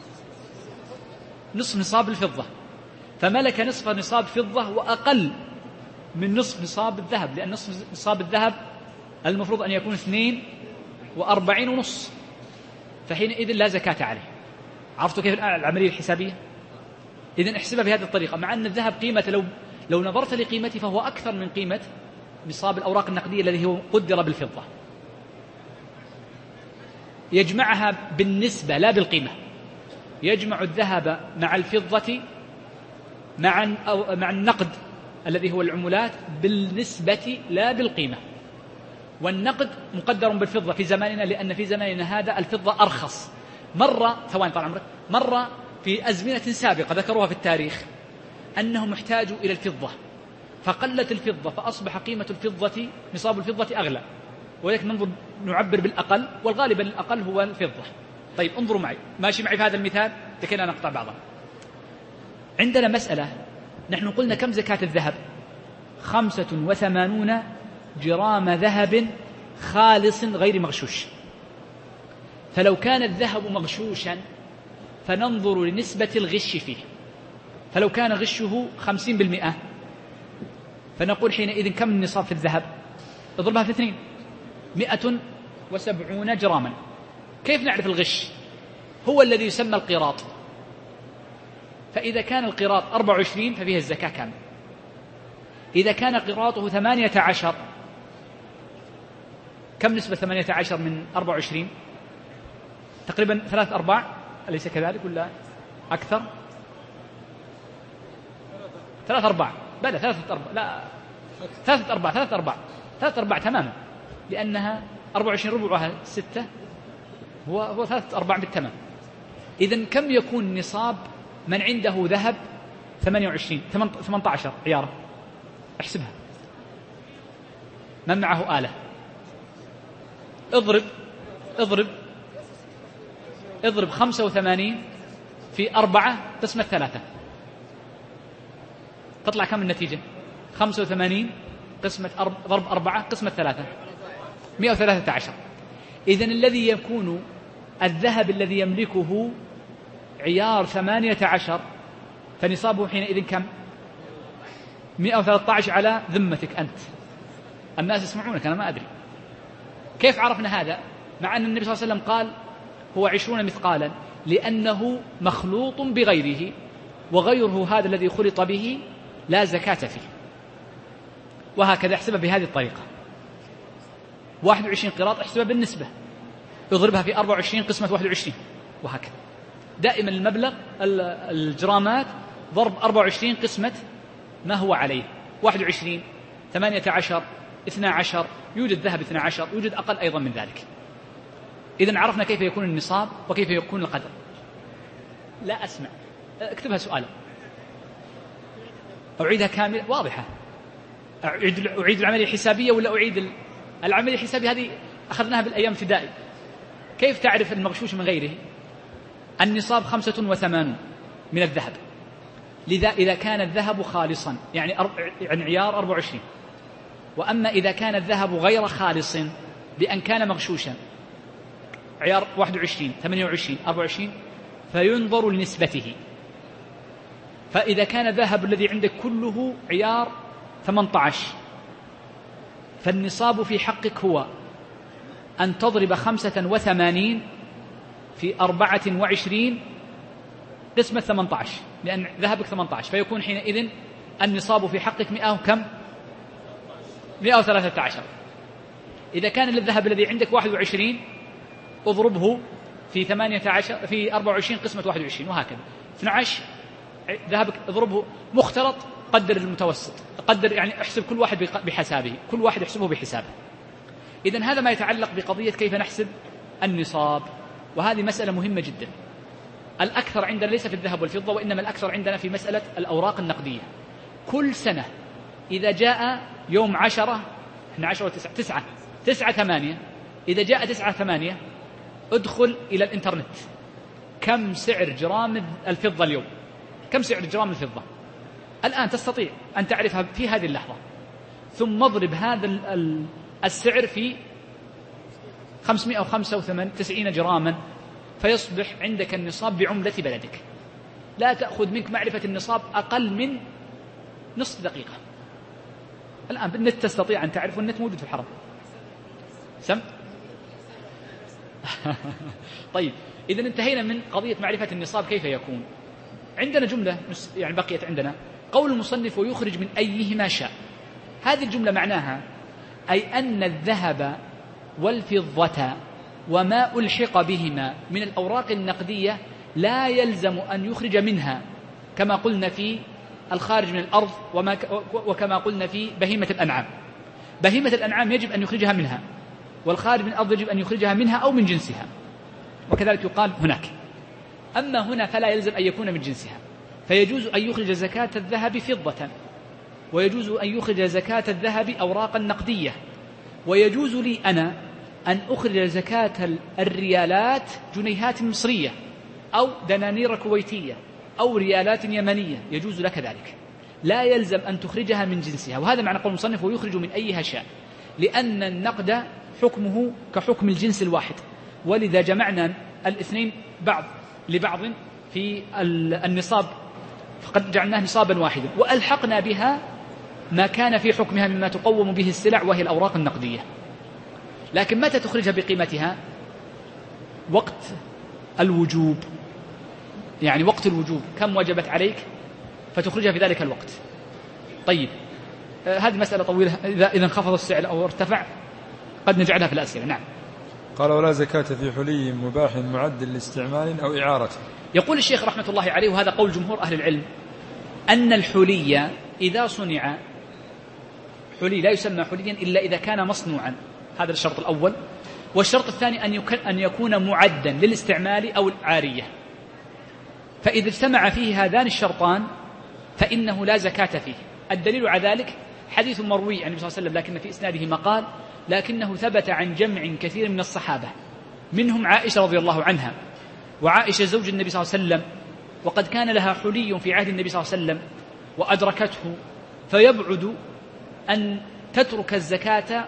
نصف نصاب الفضة، فملك نصف نصاب فضة وأقل من نصف نصاب الذهب، لأن نصف نصاب الذهب المفروض أن يكون اثنين وأربعين ونص، فحينئذ لا زكاة عليه. عرفتوا كيف العملية الحسابية؟ إذن احسبها بهذه الطريقة، مع أن الذهب قيمة لو لو نظرت لقيمته فهو أكثر من قيمة نصاب الأوراق النقدية الذي هو قدر بالفضة. يجمعها بالنسبة لا بالقيمة، يجمع الذهب مع الفضة مع مع النقد الذي هو العملات بالنسبة لا بالقيمة. والنقد مقدر بالفضة في زماننا، لأن في زماننا هذا الفضة أرخص. مرة ثواني طال عمرك مرة في أزمنة سابقة ذكروها في التاريخ أنهم احتاجوا إلى الفضة فقلت الفضة، فأصبح قيمة الفضة نصاب الفضة أغلى، ولكن ننظر نعبر بالأقل، والغالب الأقل هو الفضة. طيب انظروا معي، ماشي معي في هذا المثال لكي لا نقطع بعضها. عندنا مسألة، نحن قلنا كم زكاة الذهب؟ خمسة وثمانون جرام ذهب خالص غير مغشوش. فلو كان الذهب مغشوشا فننظر لنسبة الغش فيه، فلو كان غشه خمسين بالمئة فنقول حينئذ كم النصاب في الذهب؟ اضربها في اثنين، مئة وسبعون جراما. كيف نعرف الغش؟ هو الذي يسمى القيراط. فإذا كان القيراط أربعة وعشرين ففيه الزكاة كاملة. إذا كان قيراطه ثمانية عشر، كم نسبة ثمانية عشر من أربعة وعشرين؟ تقريبا ثلاث أرباع، أليس كذلك ولا أكثر؟ ثلاث أرباع، بلى ثلاثة أرباع، لا ثلاثة أرباع، ثلاثة أرباع، ثلاثة أرباع تماما، لأنها أربعة وعشرين ربعها ستة، هو هو ثلاثة أرباع بالتمام. إذن كم يكون نصاب من عنده ذهب ثمانية وعشرين ثمانية عشر عيارة؟ احسبها. من معه آلة؟ اضرب اضرب اضرب خمسة وثمانين في أربعة قسمة ثلاثة، تطلع كم النتيجة؟ خمسة وثمانين قسمة أرب... ضرب أربعة قسمة ثلاثة، مئة وثلاثة عشر. إذن الذي يكون الذهب الذي يملكه عيار ثمانية عشر فنصابه حينئذ كم؟ مئة وثلاثة عشر على ذمتك أنت. الناس يسمعونك، أنا ما أدري كيف عرفنا هذا، مع أن النبي صلى الله عليه وسلم قال هو عشرون مثقالا، لأنه مخلوط بغيره، وغيره هذا الذي خلط به لا زكاة فيه. وهكذا احسبها بهذه الطريقة. واحد وعشرين قيراط احسبها بالنسبة، اضربها في أربعة وعشرين قسمة واحد وعشرين، وهكذا دائما المبلغ الجرامات ضرب أربعة وعشرين قسمة ما هو عليه، واحد وعشرين، ثمانية عشر، اثنا عشر، يوجد ذهب اثنا عشر، يوجد أقل أيضا من ذلك. إذن عرفنا كيف يكون النصاب وكيف يكون القدر. لا أسمع، اكتبها سؤالا، أعيدها كاملة واضحة. أعيد, أعيد العملية الحسابية ولا أعيد العملية الحسابية؟ هذه أخذناها بالأيام ابتدائي. كيف تعرف المغشوش من غيره؟ النصاب خمسة وثمانون من الذهب، لذا إذا كان الذهب خالصا يعني, يعني عيار أربعة وعشرين. وأما إذا كان الذهب غير خالص بأن كان مغشوشا عيار واحد وعشرين ثمانية وعشرين أربعة وعشرين فينظر لنسبته. فإذا كان الذهب الذي عندك كله عيار ثمانية عشر فالنصاب في حقك هو أن تضرب خمسة وثمانين في أربعة وعشرين قسمة ثمانية عشر، لأن ذهبك ثمانية عشر، فيكون حينئذ النصاب في حقك مئة وكم؟ مئة وثلاثة عشر. إذا كان للذهب الذي عندك واحد وعشرين اضربه في ثمانية عشر في أربعة وعشرين قسمة واحد وعشرين، وهكذا. اثني عشر ذهبك اضربه مختلط، قدر المتوسط، قدر يعني احسب كل واحد بحسابه، كل واحد يحسبه بحسابه. إذن هذا ما يتعلق بقضية كيف نحسب النصاب، وهذه مسألة مهمة جدا. الأكثر عندنا ليس في الذهب والفضة، وإنما الأكثر عندنا في مسألة الأوراق النقدية. كل سنة إذا جاء يوم عشرة احنا عشرة وتسعة تسعة تسعة ثمانية، إذا جاء تسعة ثمانية ادخل إلى الإنترنت كم سعر جرام الفضة اليوم، كم سعر جرام الفضة الآن، تستطيع أن تعرفها في هذه اللحظة، ثم اضرب هذا السعر في خمسمائة وخمسة وتسعين جراما، فيصبح عندك النصاب بعملة بلدك. لا تأخذ منك معرفة النصاب أقل من نصف دقيقة. الآن بالنت تستطيع أن تعرف، والنت موجود في الحرم. سم طيب، إذن انتهينا من قضية معرفة النصاب كيف يكون. عندنا جملة يعني بقيت عندنا، قول المصنف ويخرج من أيهما شاء. هذه الجملة معناها أي أن الذهب والفضة وما ألحق بهما من الأوراق النقدية لا يلزم أن يخرج منها، كما قلنا في الخارج من الأرض وما وكما قلنا في بهيمة الأنعام. بهيمة الأنعام يجب أن يخرجها منها، والخارج من الأرض يجب أن يخرجها منها أو من جنسها، وكذلك يقال هناك. أما هنا فلا يلزم أن يكون من جنسها، فيجوز أن يخرج زكاة الذهب فضة، ويجوز أن يخرج زكاة الذهب أوراقا نقدية، ويجوز لي أنا أن أخرج زكاة الريالات جنيهات مصرية أو دنانير كويتية أو ريالات يمنية، يجوز لك ذلك، لا يلزم أن تخرجها من جنسها. وهذا معنى قول المصنف ويخرج من أيها شاء، لأن النقد حكمه كحكم الجنس الواحد، ولذا جمعنا الاثنين بعض لبعض في النصاب، فقد جعلناه نصابا واحدا، وألحقنا بها ما كان في حكمها مما تقوم به السلع وهي الأوراق النقدية. لكن متى تخرجها بقيمتها؟ وقت الوجوب، يعني وقت الوجوب كم وجبت عليك فتخرجها في ذلك الوقت. طيب، آه هذه مسألة طويلة، إذا إذا انخفض السعر أو ارتفع قد نجعلها في الأسئلة. نعم. قال ولا زكاة في حلي مباح معد لاستعمال أو إعارة. يقول الشيخ رحمة الله عليه، وهذا قول جمهور أهل العلم، أن الحلي إذا صنع، حلي لا يسمى حليا إلا إذا كان مصنوعا، هذا الشرط الأول. والشرط الثاني أن يكون معدا للاستعمال أو العارية. فإذا اجتمع فيه هذان الشرطان فإنه لا زكاة فيه. الدليل على ذلك حديث مروي عن النبي صلى الله عليه وسلم لكن في إسناده مقال، لكنه ثبت عن جمع كثير من الصحابة، منهم عائشة رضي الله عنها، وعائشة زوج النبي صلى الله عليه وسلم، وقد كان لها حلي في عهد النبي صلى الله عليه وسلم وأدركته، فيبعد أن تترك الزكاة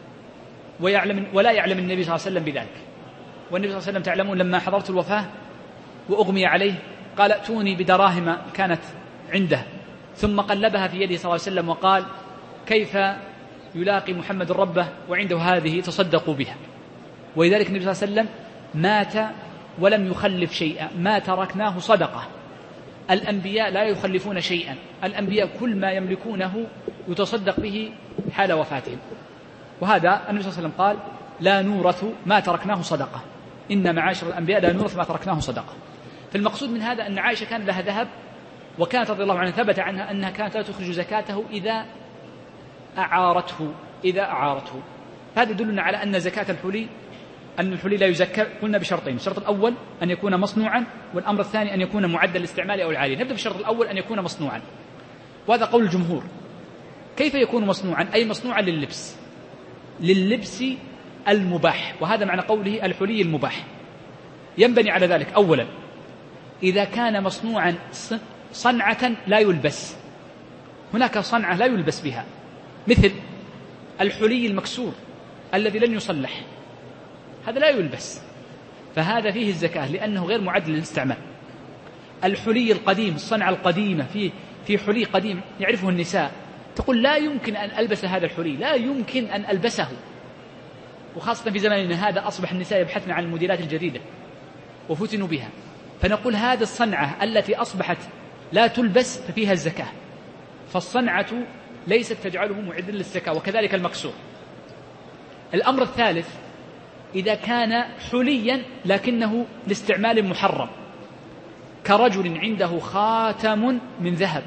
ويعلم ولا يعلم النبي صلى الله عليه وسلم بذلك. والنبي صلى الله عليه وسلم تعلمون لما حضرت الوفاة وأغمي عليه قال ائتوني بدراهم كانت عنده، ثم قلبها في يده صلى الله عليه وسلم وقال كيف يلاقي محمد ربه وعنده هذه تصدقوا بها. ولذلك النبي صلى الله عليه وسلم مات ولم يخلف شيئا، ما تركناه صدقة. الأنبياء لا يخلفون شيئا، الأنبياء كل ما يملكونه يتصدق به حال وفاتهم. وهذا النبي صلى الله عليه وسلم قال لا نورث ما تركناه صدقة، إن معاشر الأنبياء لا نورث ما تركناه صدقة. فالمقصود من هذا أن عائشة كان لها ذهب، وكانت رضي الله عنها ثبت عنها أنها كانت لا تخرج زكاته إذا أعارته إذا أعارته هذا يدلنا على أن زكاة الحلي أن الحلي لا يزكى. قلنا بشرطين، الشرط الأول أن يكون مصنوعا، والأمر الثاني أن يكون معدل للاستعمال أو العالي. نبدأ بالشرط الأول أن يكون مصنوعا، وهذا قول الجمهور. كيف يكون مصنوعا؟ أي مصنوعا لللبس، لللبس المباح، وهذا معنى قوله الحلي المباح. ينبني على ذلك أولا إذا كان مصنوعا صنعة لا يلبس، هناك صنعة لا يلبس بها، مثل الحلي المكسور الذي لن يصلح هذا لا يلبس، فهذا فيه الزكاة لأنه غير معد للاستعمال. الحلي القديم، الصنعة القديمة، في في حلي قديم يعرفه النساء، تقول لا يمكن أن ألبس هذا الحلي، لا يمكن أن ألبسه، وخاصة في زماننا هذا أصبح النساء يبحثن عن الموديلات الجديدة وفتنوا بها. فنقول هذه الصنعة التي أصبحت لا تلبس ففيها الزكاة، فالصنعة ليست تجعله معدا للزكاة، وكذلك المكسور. الأمر الثالث إذا كان حليا لكنه لاستعمال محرم، كرجل عنده خاتم من ذهب،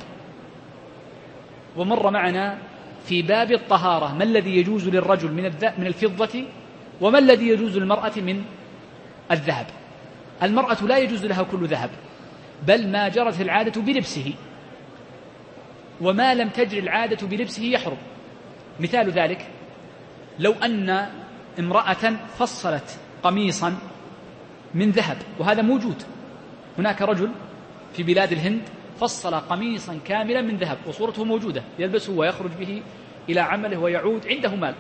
ومر معنا في باب الطهارة ما الذي يجوز للرجل من من الفضة وما الذي يجوز للمرأة من الذهب. المرأة لا يجوز لها كل ذهب، بل ما جرت العادة بلبسه، وما لم تجر العادة بلبسه يحرم. مثال ذلك لو أن امرأة فصلت قميصا من ذهب، وهذا موجود، هناك رجل في بلاد الهند فصل قميصا كاملا من ذهب وصورته موجودة، يلبسه ويخرج به إلى عمله ويعود عنده مال.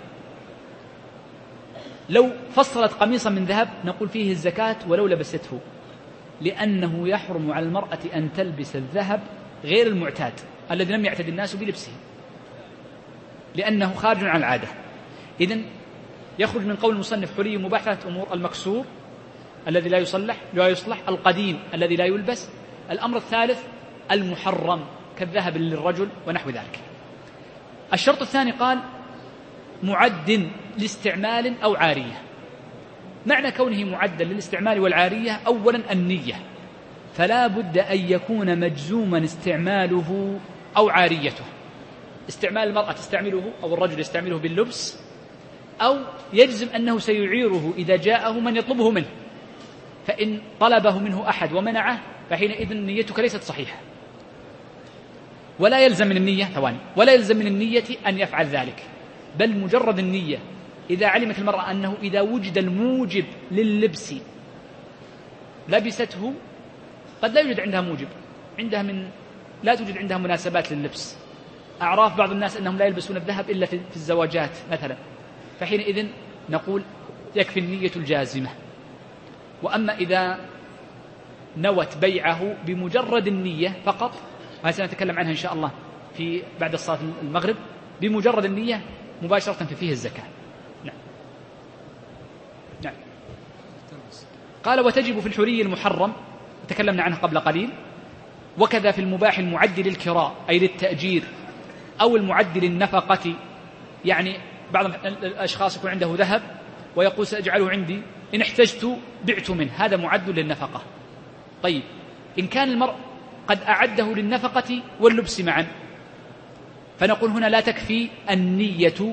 لو فصلت قميصا من ذهب نقول فيه الزكاة ولو لبسته، لأنه يحرم على المرأة أن تلبس الذهب غير المعتاد الذي لم يعتد الناس بلبسه، لأنه خارج عن العادة. إذن يخرج من قول المصنف حلي مباح ثلاثة أمور: المكسور الذي لا يصلح لا يصلح، القديم الذي لا يلبس، الأمر الثالث المحرم كالذهب للرجل ونحو ذلك. الشرط الثاني قال معد لاستعمال أو عارية. معنى كونه معدا للاستعمال والعارية أولا النية، فلا بد أن يكون مجزوما استعماله أو عاريته. استعمال المرأة تستعمله أو الرجل يستعمله باللبس، أو يجزم أنه سيعيره إذا جاءه من يطلبه منه، فإن طلبه منه أحد ومنعه فحينئذ نيتك ليست صحيحة. ولا يلزم من النية ثواني ولا يلزم من النية أن يفعل ذلك، بل مجرد النية. إذا علمت المرأة أنه إذا وجد الموجب لللبس لبسته، قد لا يوجد عندها موجب، عندها من لا توجد عندها مناسبات لللبس. أعراف بعض الناس أنهم لا يلبسون الذهب إلا في الزواجات مثلا، فحينئذ نقول يكفي النية الجازمة. وأما إذا نوت بيعه بمجرد النية فقط، وهذا سنتكلم عنها إن شاء الله في بعد الصلاة المغرب، بمجرد النية مباشرة ففيه الزكاة. نعم. نعم. قال وتجب في الحلي المحرم، تكلمنا عنه قبل قليل، وكذا في المباح المعد للكراء أي للتأجير، أو المعد للنفقة، يعني بعض الأشخاص يكون عنده ذهب ويقول سأجعله عندي إن احتجت بعت منه، هذا معد للنفقة. طيب إن كان المرء قد أعده للنفقة واللبس معا، فنقول هنا لا تكفي النية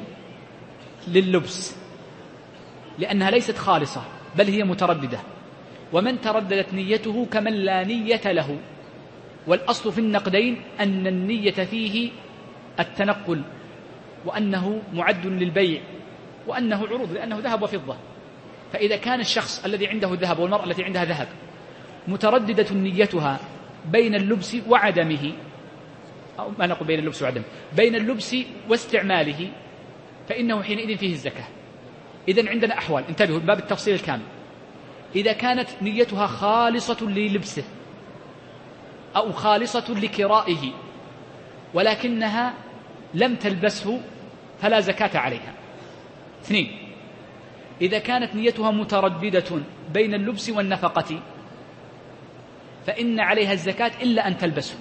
لللبس، لأنها ليست خالصة بل هي مترددة، ومن ترددت نيته كمن لا نية له. والأصل في النقدين أن النية فيه التنقل، وأنه معد للبيع، وأنه عروض لأنه ذهب وفضة. فإذا كان الشخص الذي عنده ذهب والمرأة التي عندها ذهب مترددة نيتها بين اللبس وعدمه، أو ما نقول بين اللبس وعدمه، بين اللبس واستعماله، فإنه حينئذ فيه الزكاة. إذن عندنا أحوال، انتبهوا باب التفصيل الكامل. إذا كانت نيتها خالصة للبسه أو خالصة لكرائه ولكنها لم تلبسه فلا زكاة عليها. اثنين، إذا كانت نيتها مترددة بين اللبس والنفقة فإن عليها الزكاة إلا أن تلبسه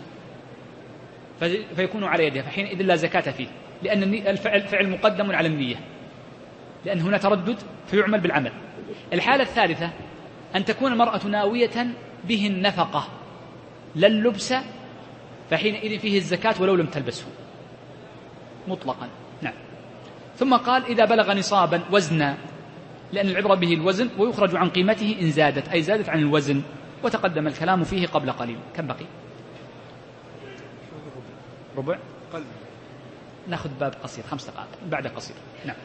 فيكون على يدها، فحينئذ لا زكاة فيه، لأن الفعل مقدم على النية، لأن هنا تردد فيعمل بالعمل. الحالة الثالثة أن تكون المرأة ناوية به النفقة لا اللبس، فحينئذ فيه الزكاة ولو لم تلبسه مطلقا. نعم. ثم قال إذا بلغ نصابا وزنا، لأن العبرة به الوزن، ويخرج عن قيمته إن زادت، أي زادت عن الوزن، وتقدم الكلام فيه قبل قليل. كم بقي؟ ربع قلب. نأخذ باب قصير خمس دقائق بعد قصير. نعم.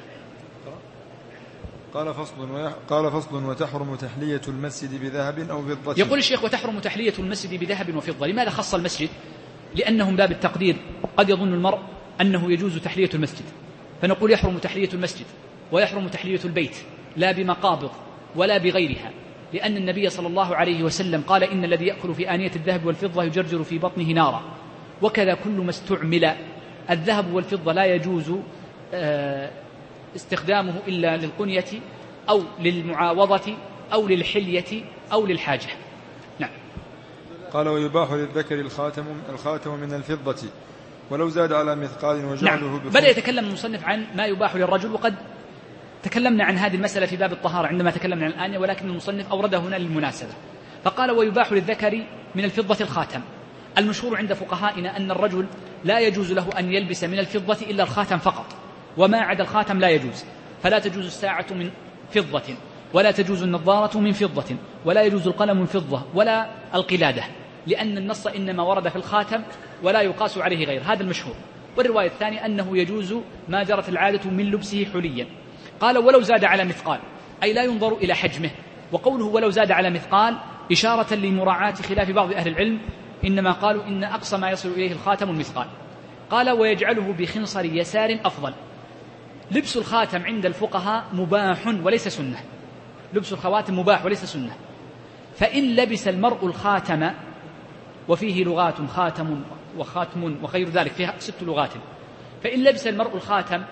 قال فصل ويح... قال فصل وتحرم تحلية المسجد بذهب أو فضة. يقول الشيخ وتحرم تحلية المسجد بذهب وفضة. لماذا خص المسجد؟ لأنه من باب التقدير. قد يظن المرء أنه يجوز تحلية المسجد، فنقول يحرم تحلية المسجد ويحرم تحلية البيت لا بمقابض ولا بغيرها، لأن النبي صلى الله عليه وسلم قال إن الذي يأكل في آنية الذهب والفضة يجرجر في بطنه نارا. وكذا كل ما استعمل الذهب والفضة لا يجوز استخدامه إلا للقنية أو للمعاوضة أو للحلية أو للحاجة. نعم. قال ويباح للذكر الخاتم الخاتم من الفضة ولو زاد على مثقال وجعله نعم. بخلق. بدأ يتكلم المصنف عن ما يباح للرجل، وقد تكلمنا عن هذه المسألة في باب الطهارة عندما تكلمنا عن الآنية، ولكن المصنف أورده هنا للمناسبة. فقال ويباح للذكر من الفضة الخاتم. المشهور عند فقهائنا أن الرجل لا يجوز له أن يلبس من الفضة إلا الخاتم فقط، وما عدا الخاتم لا يجوز. فلا تجوز الساعة من فضة، ولا تجوز النظارة من فضة، ولا يجوز القلم من فضة، ولا القلادة، لأن النص إنما ورد في الخاتم ولا يقاس عليه غير. هذا المشهور. والرواية الثانية أنه يجوز ما جرت العادة من لبسه حليا. قال ولو زاد على مثقال، أي لا ينظر إلى حجمه. وقوله ولو زاد على مثقال إشارة لمراعاة خلاف بعض أهل العلم، إنما قالوا إن أقصى ما يصل إليه الخاتم المثقال. قال ويجعله بخنصر يسار أفضل. لبس الخاتم عند الفقهاء مباح وليس سنة. لبس الخواتم مباح وليس سنة. فإن لبس المرء الخاتم، وفيه لغات خاتم وخاتم وخير ذلك، فيها ست لغات. فإن لبس المرء الخاتم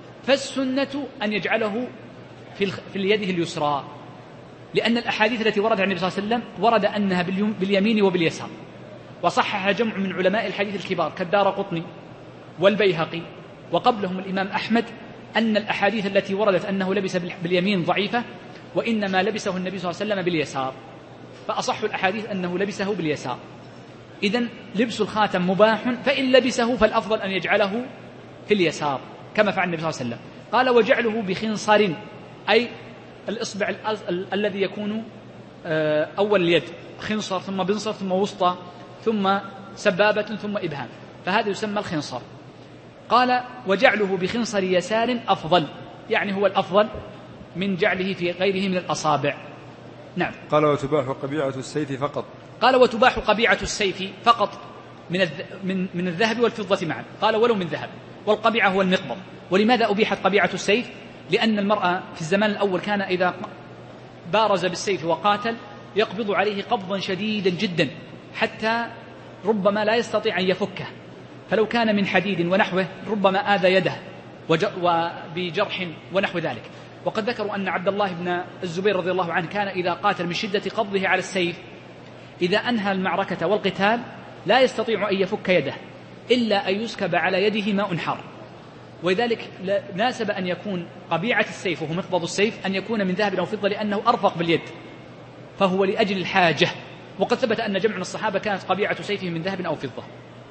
فالسنة أن يجعله في, في اليده اليسرى، لأن الأحاديث التي وردت عن النبي صلى الله عليه وسلم ورد أنها باليمين وباليسار. وصحح جمع من علماء الحديث الكبار كالدارقطني والبيهقي وقبلهم الإمام أحمد أن الأحاديث التي وردت أنه لبس باليمين ضعيفة، وإنما لبسه النبي صلى الله عليه وسلم باليسار. فأصح الأحاديث أنه لبسه باليسار. إذن لبس الخاتم مباح، فإن لبسه فالأفضل أن يجعله في اليسار كما فعل النبي صلى الله عليه وسلم. قال وجعله بخنصر، أي الإصبع ال ال الذي يكون أول اليد، خنصر ثم بنصر ثم وسطى ثم سبابة ثم إبهام، فهذا يسمى الخنصر. قال وجعله بخنصر يسار أفضل، يعني هو الأفضل من جعله في غيره من الأصابع. نعم. قال وتباح قبيعة السيف فقط. قال وتباح قبيعة السيف فقط من من من الذهب والفضة معا. قال ولو من ذهب، والقبيعة هو المقبض. ولماذا أبيحت قبيعة السيف؟ لأن المرأة في الزمان الأول كان إذا بارز بالسيف وقاتل يقبض عليه قبضا شديدا جدا حتى ربما لا يستطيع أن يفكه، فلو كان من حديد ونحوه ربما آذى يده وبجرح ونحو ذلك. وقد ذكروا أن عبد الله بن الزبير رضي الله عنه كان إذا قاتل من شدة قبضه على السيف إذا أنهى المعركة والقتال لا يستطيع أن يفك يده إلا أن يسكب على يده ماء حار. ولذلك ناسب أن يكون قبيعة السيف وهو مقبض السيف أن يكون من ذهب أو فضة، لأنه أرفق باليد، فهو لأجل الحاجة. وقد ثبت أن جمع من الصحابة كانت قبيعة سيفه من ذهب أو فضة.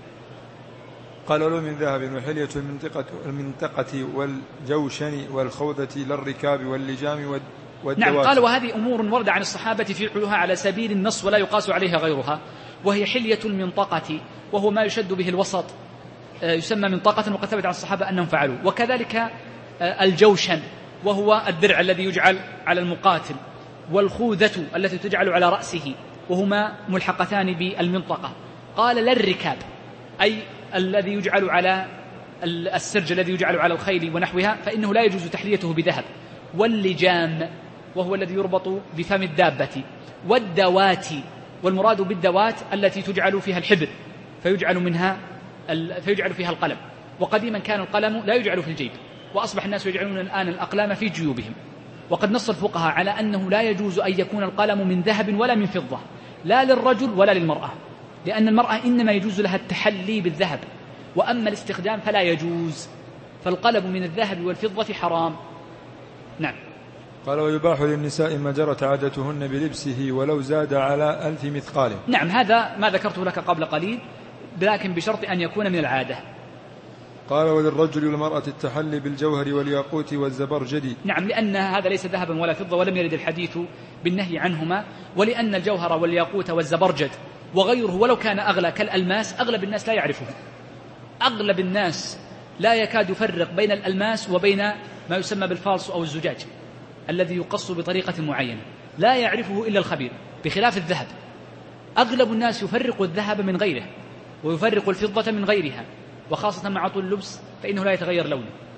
قال له من ذهب وحلية المنطقة, المنطقة والجوشن والخوذة للركاب واللجام والدواب. نعم. قال وهذه أمور ورد عن الصحابة فعلها على سبيل النص ولا يقاس عليها غيرها، وهي حلية المنطقة وهو ما يشد به الوسط يسمى منطقة، وقد ثبت عن الصحابة أنهم فعلوا. وكذلك الجوشن وهو الدرع الذي يجعل على المقاتل، والخوذة التي تجعل على رأسه، وهما ملحقتان بالمنطقة. قال للركاب أي الذي يجعل على السرج الذي يجعل على الخيل ونحوها، فإنه لا يجوز تحليته بذهب. واللجام وهو الذي يربط بفم الدابة. والدوات، والمراد بالدوات التي تجعل فيها الحبر فيجعل منها فيجعل فيها القلم. وقديما كان القلم لا يجعل في الجيب، وأصبح الناس يجعلون الآن الأقلام في جيوبهم. وقد نص الفقهاء على أنه لا يجوز أن يكون القلم من ذهب ولا من فضة، لا للرجل ولا للمرأة، لأن المرأة إنما يجوز لها التحلي بالذهب، وأما الاستخدام فلا يجوز. فالقلم من الذهب والفضة حرام. نعم. قال ويباح للنساء ما جرت عادتهن بلبسه ولو زاد على ألف مثقال. نعم، هذا ما ذكرته لك قبل قليل، لكن بشرط أن يكون من العادة. قال وللرجل والمرأة التحلي بالجوهر والياقوت والزبرجد. نعم، لأن هذا ليس ذهبا ولا فضة، ولم يرد الحديث بالنهي عنهما. ولأن الجوهر والياقوت والزبرجد وغيره ولو كان أغلى كالألماس أغلب الناس لا يعرفه. أغلب الناس لا يكاد يفرق بين الألماس وبين ما يسمى بالفالص أو الزجاج الذي يقص بطريقة معينة، لا يعرفه إلا الخبير، بخلاف الذهب. أغلب الناس يفرق الذهب من غيره ويفرق الفضة من غيرها، وخاصة مع طول اللبس فإنه لا يتغير لونه.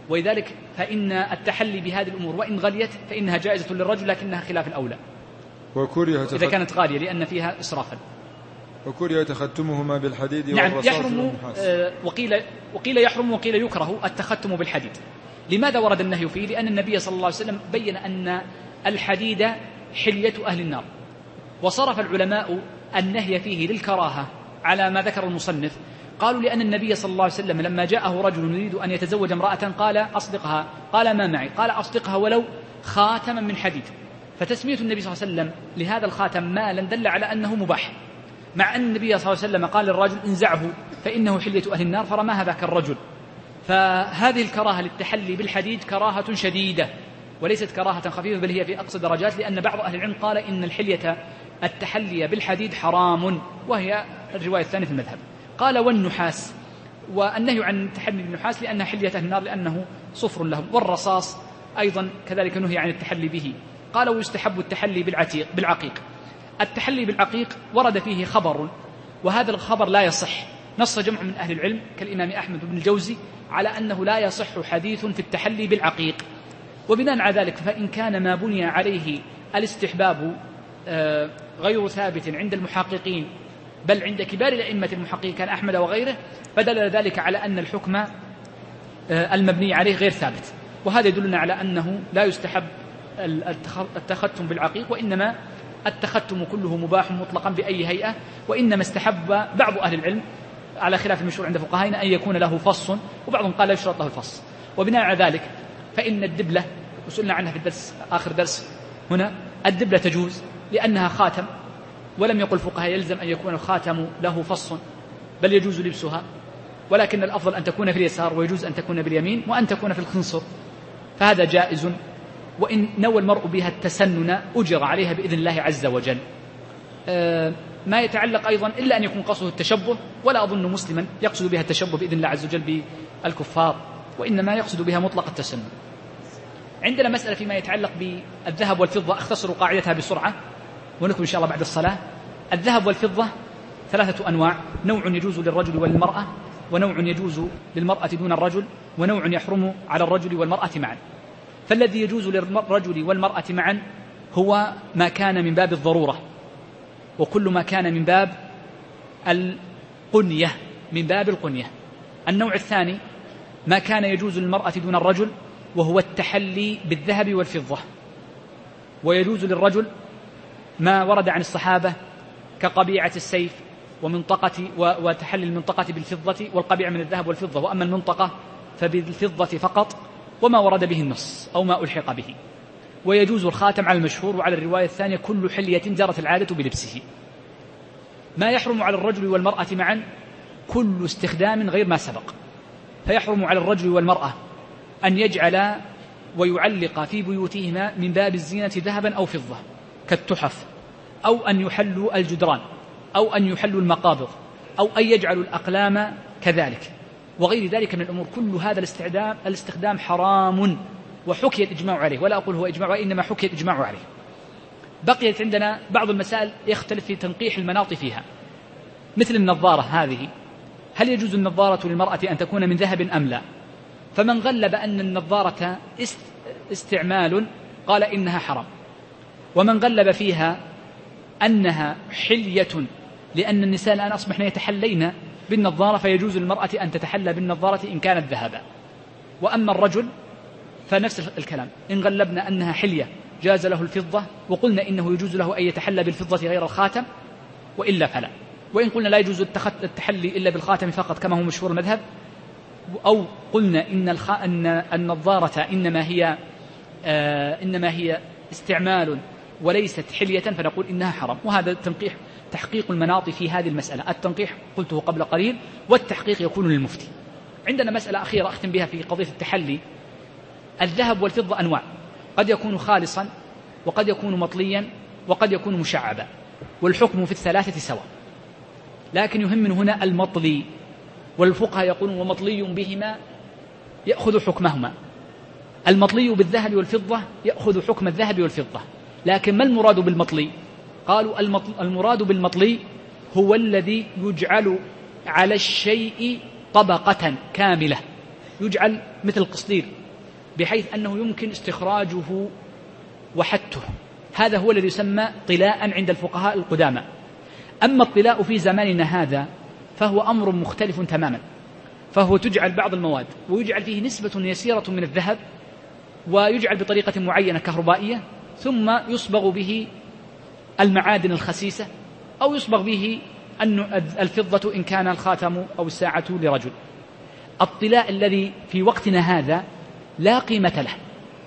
ولذلك فإن التحلي بهذه الأمور وإن غليت فإنها جائزة للرجل لكنها خلاف الأولى وكره إذا كانت غالية لأن فيها إسرافا. وكره تختمهما بالحديد نعم والرصاص يحرم والنحاس. آه وقيل, وقيل يحرم وقيل يكره التختم بالحديد. لماذا ورد النهي فيه؟ لأن النبي صلى الله عليه وسلم بين أن الحديد حلية أهل النار، وصرف العلماء النهي فيه للكراهة على ما ذكر المصنف. قالوا لأن النبي صلى الله عليه وسلم لما جاءه رجل يريد أن يتزوج امرأة قال أصدقها، قال ما معي، قال أصدقها ولو خاتما من حديد. فتسمية النبي صلى الله عليه وسلم لهذا الخاتم مالا دل على أنه مباح، مع أن النبي صلى الله عليه وسلم قال للرجل انزعه فإنه حلية أهل النار، فرماها ذاك الرجل. فهذه الكراهة للتحلي بالحديد كراهة شديدة وليست كراهة خفيفة، بل هي في أقصى درجات، لأن بعض أهل العلم قال إن الحلية التحلي بالحديد حرام، وهي الرواية الثانية في المذهب. قال والنحاس، والنهي عن التحلي بالنحاس لأنها حلية أهل النار لأنه صفر لهم. والرصاص أيضا كذلك نهي عن التحلي به. قال ويستحب التحلي بالعتيق بالعقيق. التحلي بالعقيق ورد فيه خبر، وهذا الخبر لا يصح. نص جمع من أهل العلم كالإمام أحمد بن الجوزي على أنه لا يصح حديث في التحلي بالعقيق. وبناء على ذلك فإن كان ما بني عليه الاستحباب غير ثابت عند المحققين بل عند كبار الأئمة المحققين كان أحمد وغيره، فدل ذلك على أن الحكم المبني عليه غير ثابت. وهذا يدلنا على أنه لا يستحب التختم بالعقيق، وإنما التختم كله مباح مطلقا بأي هيئة، وإنما استحب بعض أهل العلم على خلاف المشهور عند فقهائنا أن يكون له فص، وبعضهم قال يشرط له الفص. وبناء على ذلك فإن الدبلة، وسئلنا عنها في الدرس آخر درس هنا، الدبلة تجوز لأنها خاتم، ولم يقل فقهاء يلزم أن يكون الخاتم له فص، بل يجوز لبسها، ولكن الأفضل أن تكون في اليسار، ويجوز أن تكون باليمين، وأن تكون في الخنصر، فهذا جائز. وإن نوى المرء بها التسنن أجر عليها بإذن الله عز وجل. آه ما يتعلق أيضا إلا أن يكون قصده التشبه، ولا أظن مسلما يقصد بها التشبه بإذن الله عز وجل بالكفار، وإنما يقصد بها مطلق التسنن. عندنا مسألة فيما يتعلق بالذهب والفضة، أختصر قاعدتها بسرعة ونكمل إن شاء الله بعد الصلاة. الذهب والفضة ثلاثة أنواع: نوع يجوز للرجل والمرأة، ونوع يجوز للمرأة دون الرجل، ونوع يحرم على الرجل والمرأة معا. فالذي يجوز للرجل والمرأة معا هو ما كان من باب الضرورة، وكل ما كان من باب القنية من باب القنية. النوع الثاني ما كان يجوز للمرأة دون الرجل، وهو التحلي بالذهب والفضة. ويجوز للرجل ما ورد عن الصحابة كقبيعة السيف ومنطقة وتحلي المنطقة بالفضة والقبيعة من الذهب والفضة، وأما المنطقة فبالفضة فقط، وما ورد به النص أو ما ألحق به. ويجوز الخاتم على المشهور، وعلى الرواية الثانية كل حلية جرت العادة بلبسه. ما يحرم على الرجل والمرأة معا كل استخدام غير ما سبق، فيحرم على الرجل والمرأة أن يجعل ويعلق في بيوتهما من باب الزينة ذهبا أو فضة كالتحف، أو أن يحلوا الجدران، أو أن يحلوا المقابض، أو أن يجعلوا الأقلام كذلك، وغير ذلك من الأمور. كل هذا الاستخدام الاستخدام حرام، وحكي الإجماع عليه، ولا أقول هو إجماع وإنما حكي الإجماع عليه. بقيت عندنا بعض المسائل يختلف في تنقيح المناط فيها، مثل النظارة هذه، هل يجوز النظارة للمرأة أن تكون من ذهب أم لا؟ فمن غلب أن النظارة استعمال قال إنها حرام، ومن غلب فيها أنها حلية لأن النساء الآن أصبحن يتحلين بالنظارة، فيجوز للمرأة أن تتحلى بالنظارة إن كانت ذهبا. وأما الرجل فنفس الكلام، إن غلبنا أنها حلية جاز له الفضة، وقلنا إنه يجوز له أن يتحلى بالفضة غير الخاتم، وإلا فلا. وإن قلنا لا يجوز التحلي إلا بالخاتم فقط كما هو مشهور المذهب، أو قلنا إن, الخ... أن النظارة إنما هي آه إنما هي استعمال وليست حلية، فنقول إنها حرام. وهذا التنقيح تحقيق المناط في هذه المسألة. التنقيح قلته قبل قليل، والتحقيق يكون للمفتي. عندنا مسألة أخيرة أختم بها في قضية التحلي. الذهب والفضة أنواع، قد يكون خالصا، وقد يكون مطليا، وقد يكون مشعبا، والحكم في الثلاثة سواء. لكن يهم من هنا المطلي، والفقهاء يقولون ومطلي بهما يأخذ حكمهما. المطلي بالذهب والفضة يأخذ حكم الذهب والفضة. لكن ما المراد بالمطلي؟ قالوا المراد بالمطلي هو الذي يجعل على الشيء طبقة كاملة، يجعل مثل القصدير بحيث أنه يمكن استخراجه وحته، هذا هو الذي يسمى طلاء عند الفقهاء القدامى. أما الطلاء في زماننا هذا فهو أمر مختلف تماما، فهو تجعل بعض المواد ويجعل فيه نسبة يسيرة من الذهب ويجعل بطريقة معينة كهربائية، ثم يصبغ به المعادن الخسيسة أو يصبغ به الفضة إن كان الخاتم أو الساعة لرجل. الطلاء الذي في وقتنا هذا لا قيمة له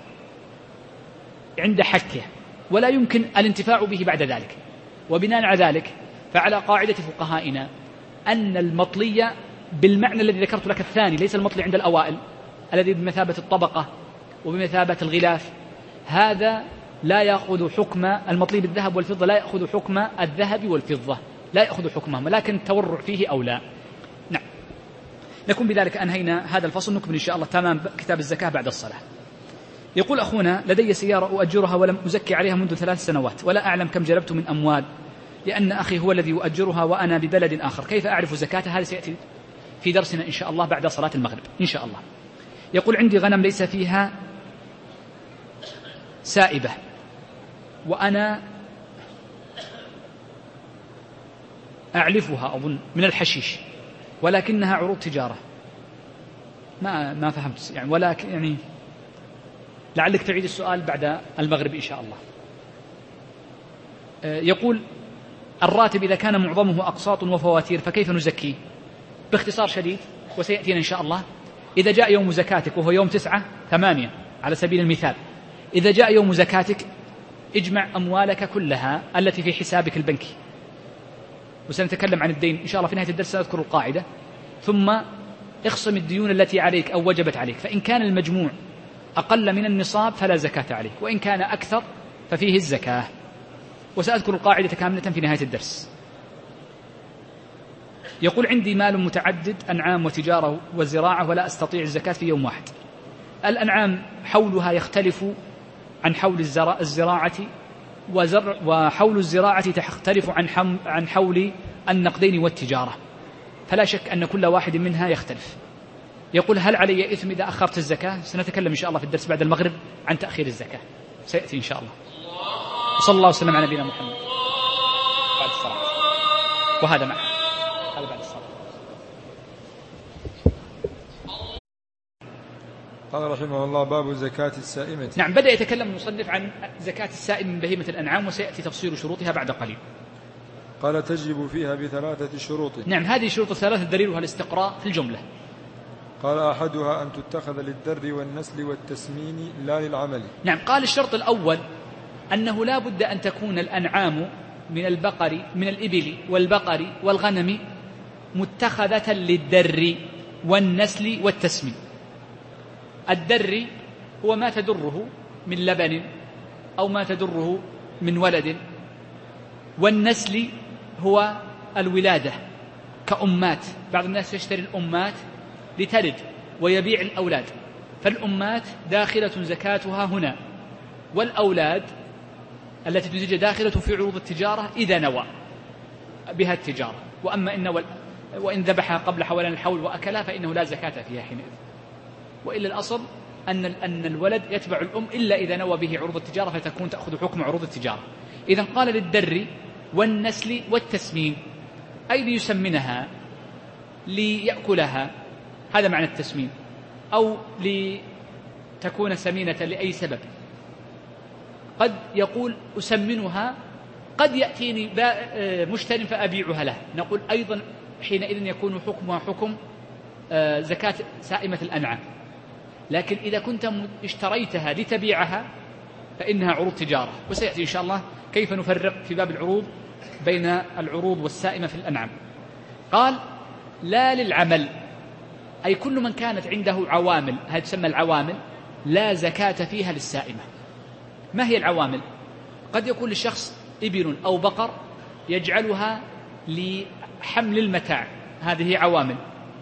عند حكه ولا يمكن الانتفاع به بعد ذلك، وبناء على ذلك فعلى قاعدة فقهائنا أن المطلي بالمعنى الذي ذكرت لك الثاني، ليس المطلي عند الأوائل الذي بمثابة الطبقة وبمثابة الغلاف، هذا لا يأخذ حكم المطلي بالذهب والفضة، لا يأخذ حكم الذهب والفضة، لا يأخذ حكمهم، لكن التورع فيه أو لا. نعم، نكون بذلك أنهينا هذا الفصل، نكمل إن شاء الله تمام كتاب الزكاة بعد الصلاة. يقول أخونا: لدي سيارة أؤجرها ولم أزكي عليها منذ ثلاث سنوات ولا أعلم كم جلبت من أموال، لأن أخي هو الذي يؤجرها وأنا ببلد آخر، كيف أعرف زكاتها؟ هذا سيأتي في درسنا إن شاء الله بعد صلاة المغرب إن شاء الله. يقول: عندي غنم ليس فيها سائبة وأنا أعلفها أظن من الحشيش، ولكنها عروض تجارة. ما ما فهمت يعني، ولكن يعني لعلك تعيد السؤال بعد المغرب إن شاء الله. يقول: الراتب إذا كان معظمه أقساط وفواتير فكيف نزكيه؟ باختصار شديد وسيأتينا إن شاء الله، إذا جاء يوم زكاتك وهو يوم تسعة ثمانية على سبيل المثال، إذا جاء يوم زكاتك اجمع أموالك كلها التي في حسابك البنكي، وسنتكلم عن الدين إن شاء الله في نهاية الدرس، سنذكر القاعدة، ثم اخصم الديون التي عليك أو وجبت عليك، فإن كان المجموع أقل من النصاب فلا زكاة عليك، وإن كان أكثر ففيه الزكاة، وسأذكر القاعدة كاملة في نهاية الدرس. يقول: عندي مال متعدد أنعام وتجارة وزراعة ولا أستطيع الزكاة في يوم واحد. الأنعام حولها يختلف عن حول الزراعة، وحول الزراعة تختلف عن حول النقدين والتجارة، فلا شك أن كل واحد منها يختلف. يقول: هل علي إثم إذا أخرت الزكاة؟ سنتكلم إن شاء الله في الدرس بعد المغرب عن تأخير الزكاة، سيأتي إن شاء الله. وصلى الله وسلم على نبينا محمد بعد الصلاة، وهذا معه هذا بعد الصلاة. قال رحمه الله: باب زكاة السائمة. نعم، بدأ يتكلم المصنف عن زكاة السائم من بهيمة الأنعام، وسيأتي تفصيل شروطها بعد قليل. قال: تجب فيها بثلاثة شروط. نعم، هذه الشروط الثلاثة دليلها الاستقراء في الجملة. قال: أحدها أن تتخذ للدر والنسل والتسمين لا للعمل. نعم، قال: الشرط الأول أنه لا بد أن تكون الأنعام من البقر من الإبل والبقر والغنم متخذة للدر والنسل والتسمين. الدر هو ما تدره من لبن أو ما تدره من ولد، والنسل هو الولادة كأمات، بعض الناس يشتري الأمات لتلد ويبيع الأولاد، فالأمات داخلة زكاتها هنا، والأولاد التي تزوج داخلة في عروض التجارة إذا نوى بها التجارة، وأما إن وال... وإن ذبحها قبل حولان الحول وأكلها فإنه لا زكاة فيها حينئذ. وإلا الأصل أن أن الولد يتبع الأم إلا إذا نوى به عروض التجارة فتكون تأخذ حكم عروض التجارة. إذن قال: للدر والنسل والتسمين، أي ليسمنها ليأكلها، هذا معنى التسمين، أو لتكون سمينة لأي سبب. قد يقول: أسمنها، قد يأتيني مشتري فأبيعها له، نقول أيضا حينئذ يكون حكمها حكم زكاة سائمة الأنعام. لكن إذا كنت اشتريتها لتبيعها فإنها عروض تجارة، وسيأتي إن شاء الله كيف نفرق في باب العروض بين العروض والسائمة في الأنعام. قال: لا للعمل، أي كل من كانت عنده عوامل، هذه تسمى العوامل، لا زكاة فيها للسائمة. ما هي العوامل؟ قد يكون للشخص إبل أو بقر يجعلها لحمل المتاع، هذه عوامل،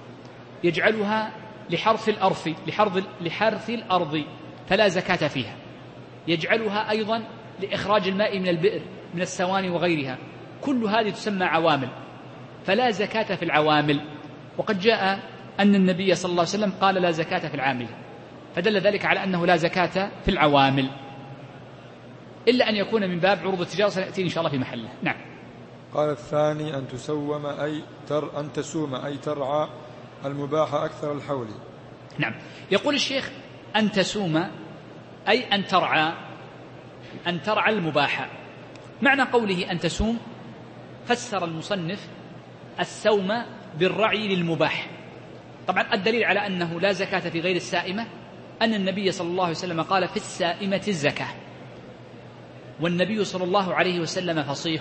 يجعلها لحرث الأرض لحرث, لحرث الأرض فلا زكاة فيها، يجعلها أيضا لإخراج الماء من البئر من السواني وغيرها، كل هذه تسمى عوامل، فلا زكاة في العوامل. وقد جاء أن النبي صلى الله عليه وسلم قال لا زكاة في العامل، فدل ذلك على أنه لا زكاة في العوامل، إلا أن يكون من باب عروض التجارة، سنأتي إن شاء الله في محله. نعم. قال الثاني أن تسوم أي تر أن تسوم أي ترعى المباح أكثر الحول. نعم. يقول الشيخ أن تسوم أي أن ترعى أن ترعى المباح. معنى قوله أن تسوم فسر المصنف السوم بالرعي للمباح. طبعا الدليل على أنه لا زكاة في غير السائمة أن النبي صلى الله عليه وسلم قال في السائمة الزكاة، والنبي صلى الله عليه وسلم فصيح،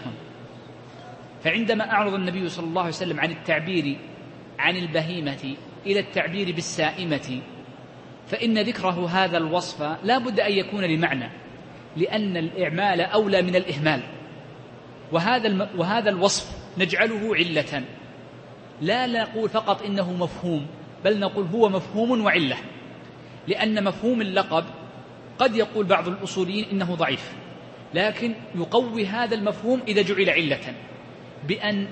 فعندما أعرض النبي صلى الله عليه وسلم عن التعبير عن البهيمة إلى التعبير بالسائمة، فإن ذكره هذا الوصف لا بد أن يكون لمعنى، لأن الإعمال أولى من الإهمال، وهذا الم... وهذا الوصف نجعله علة، لا نقول فقط إنه مفهوم، بل نقول هو مفهوم وعلة، لأن مفهوم اللقب قد يقول بعض الأصوليين إنه ضعيف، لكن يقوي هذا المفهوم إذا جعل علة، بأن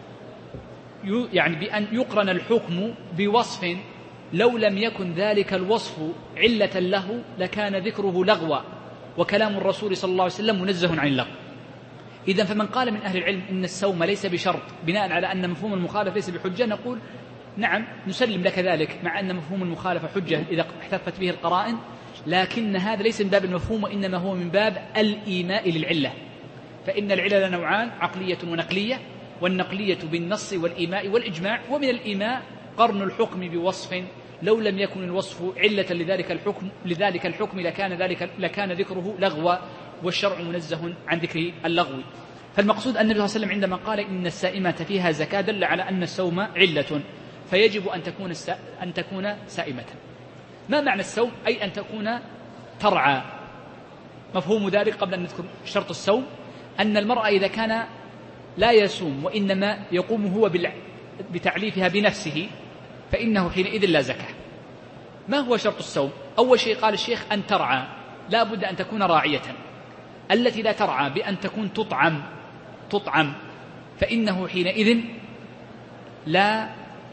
يعني بأن يقرن الحكم بوصف لو لم يكن ذلك الوصف علة له لكان ذكره لغوا، وكلام الرسول صلى الله عليه وسلم منزه عن اللغو. إذن فمن قال من أهل العلم إن السوم ليس بشرط بناء على أن مفهوم المخالفة ليس بحجة، نقول نعم نسلم لك ذلك، مع أن مفهوم المخالفة حجة إذا احتفت به القرائن، لكن هذا ليس من باب المفهوم، وإنما هو من باب الإيماء للعلة، فإن العلل نوعان، عقلية ونقلية، والنقلية بالنص والإيماء والإجماع، ومن الإيماء قرن الحكم بوصف لو لم يكن الوصف علة لذلك الحكم لذلك الحكم لكان ذلك لكان ذكره لغوا، والشرع منزه عن ذكر اللغو. فالمقصود أن النبي صلى الله عليه وسلم عندما قال إن السائمة فيها زكاة دل على أن السوم علة، فيجب أن تكون أن تكون سائمة. ما معنى السوم؟ أي أن تكون ترعى. مفهوم ذلك قبل أن نذكر شرط السوم أن المرأة إذا كان لا يصوم وإنما يقوم هو بتعليفها بنفسه فإنه حينئذ لا زكاة. ما هو شرط السوم؟ أول شيء قال الشيخ أن ترعى، لا بد أن تكون راعية. التي لا ترعى بأن تكون تطعم تطعم فإنه حينئذ لا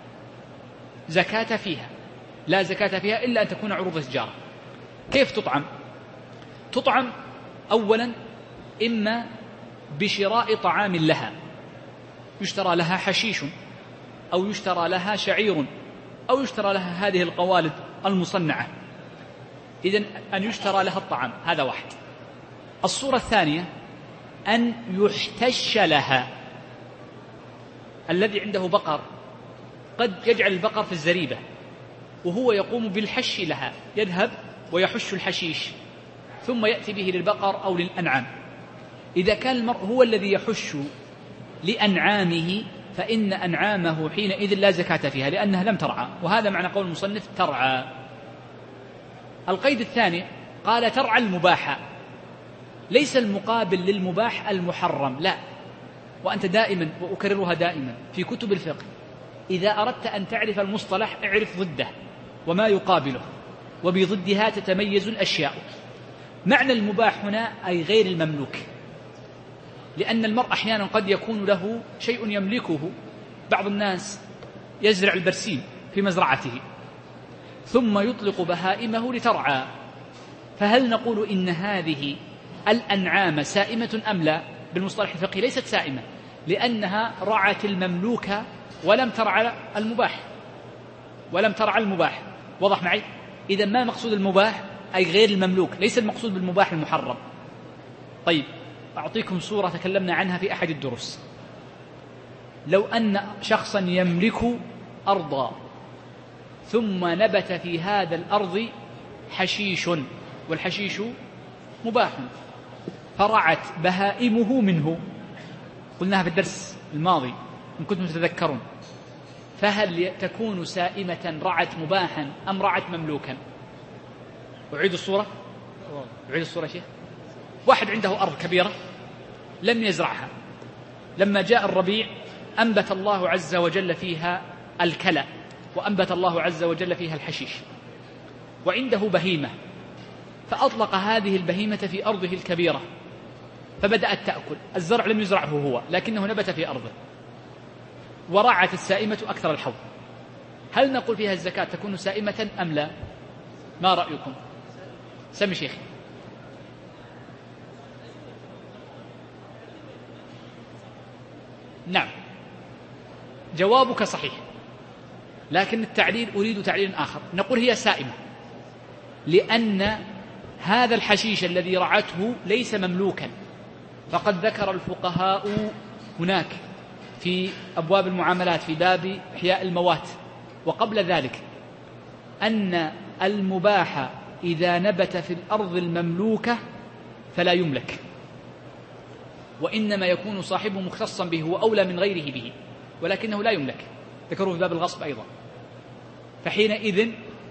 زكاة فيها لا زكاة فيها إلا أن تكون عروض تجارة. كيف تطعم؟ تطعم أولا إما بشراء طعام لها، يشترى لها حشيش أو يشترى لها شعير أو يشترى لها هذه القوالب المصنعة، إذن أن يشترى لها الطعام، هذا واحد. الصورة الثانية أن يحتش لها. الذي عنده بقر قد يجعل البقر في الزريبة وهو يقوم بالحش لها، يذهب ويحش الحشيش ثم يأتي به للبقر أو للأنعام. إذا كان المرء هو الذي يحش لأنعامه فإن أنعامه حينئذ لا زكاة فيها لأنها لم ترعى، وهذا معنى قول المصنف ترعى. القيد الثاني قال ترعى المباح، ليس المقابل للمباح المحرم، لا. وأنت دائما وأكررها دائما في كتب الفقه إذا أردت أن تعرف المصطلح اعرف ضده وما يقابله، وبضدها تتميز الأشياء. معنى المباح هنا أي غير المملوك، لأن المرء أحيانا قد يكون له شيء يملكه. بعض الناس يزرع البرسيم في مزرعته ثم يطلق بهائمه لترعى، فهل نقول إن هذه الأنعام سائمة أم لا؟ بالمصطلح الفقهي ليست سائمة، لأنها رعت المملوك ولم ترعى المباح ولم ترعى المباح وضح معي؟ إذا ما مقصود المباح أي غير المملوك، ليس المقصود بالمباح المحرم. طيب أعطيكم صورة تكلمنا عنها في أحد الدروس. لو أن شخصا يملك أرضا ثم نبت في هذا الأرض حشيش، والحشيش مباح، فرعت بهائمه منه، قلناها في الدرس الماضي إن كنتم تتذكرون، فهل تكون سائمة رعت مباحا أم رعت مملوكا؟ أعيد الصورة أعيد الصورة شيء. واحد عنده أرض كبيرة لم يزرعها، لما جاء الربيع أنبت الله عز وجل فيها الكلى وأنبت الله عز وجل فيها الحشيش، وعنده بهيمة فأطلق هذه البهيمة في أرضه الكبيرة فبدأت تأكل. الزرع لم يزرعه هو لكنه نبت في أرضه، ورعت السائمة أكثر الحول. هل نقول فيها الزكاة تكون سائمة أم لا؟ ما رأيكم؟ سمي شيخي. نعم، جوابك صحيح، لكن التعليل أريد تعليل آخر. نقول هي سائمة لأن هذا الحشيش الذي رعته ليس مملوكا، فقد ذكر الفقهاء هناك في أبواب المعاملات في باب إحياء الموات وقبل ذلك أن المباح إذا نبت في الأرض المملوكة فلا يملك، وإنما يكون صاحبه مختصا به وأولى من غيره به، ولكنه لا يملك. ذكروا في باب الغصب أيضا. فحينئذ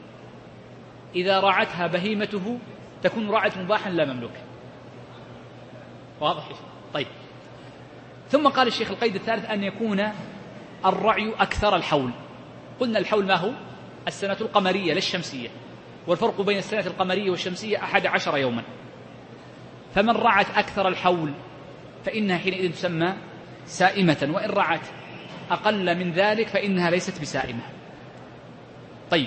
إذا رعتها بهيمته تكون رعت مباحا لا مملوك. واضح؟ طيب. ثم قال الشيخ القيد الثالث أن يكون الرعي أكثر الحول. قلنا الحول ما هو؟ السنة القمرية للشمسية، والفرق بين السنة القمرية والشمسية أحد عشر يوما. فمن رعت أكثر الحول فإنها حينئذ تسمى سائمة، وإن رعت أقل من ذلك فإنها ليست بسائمة. طيب،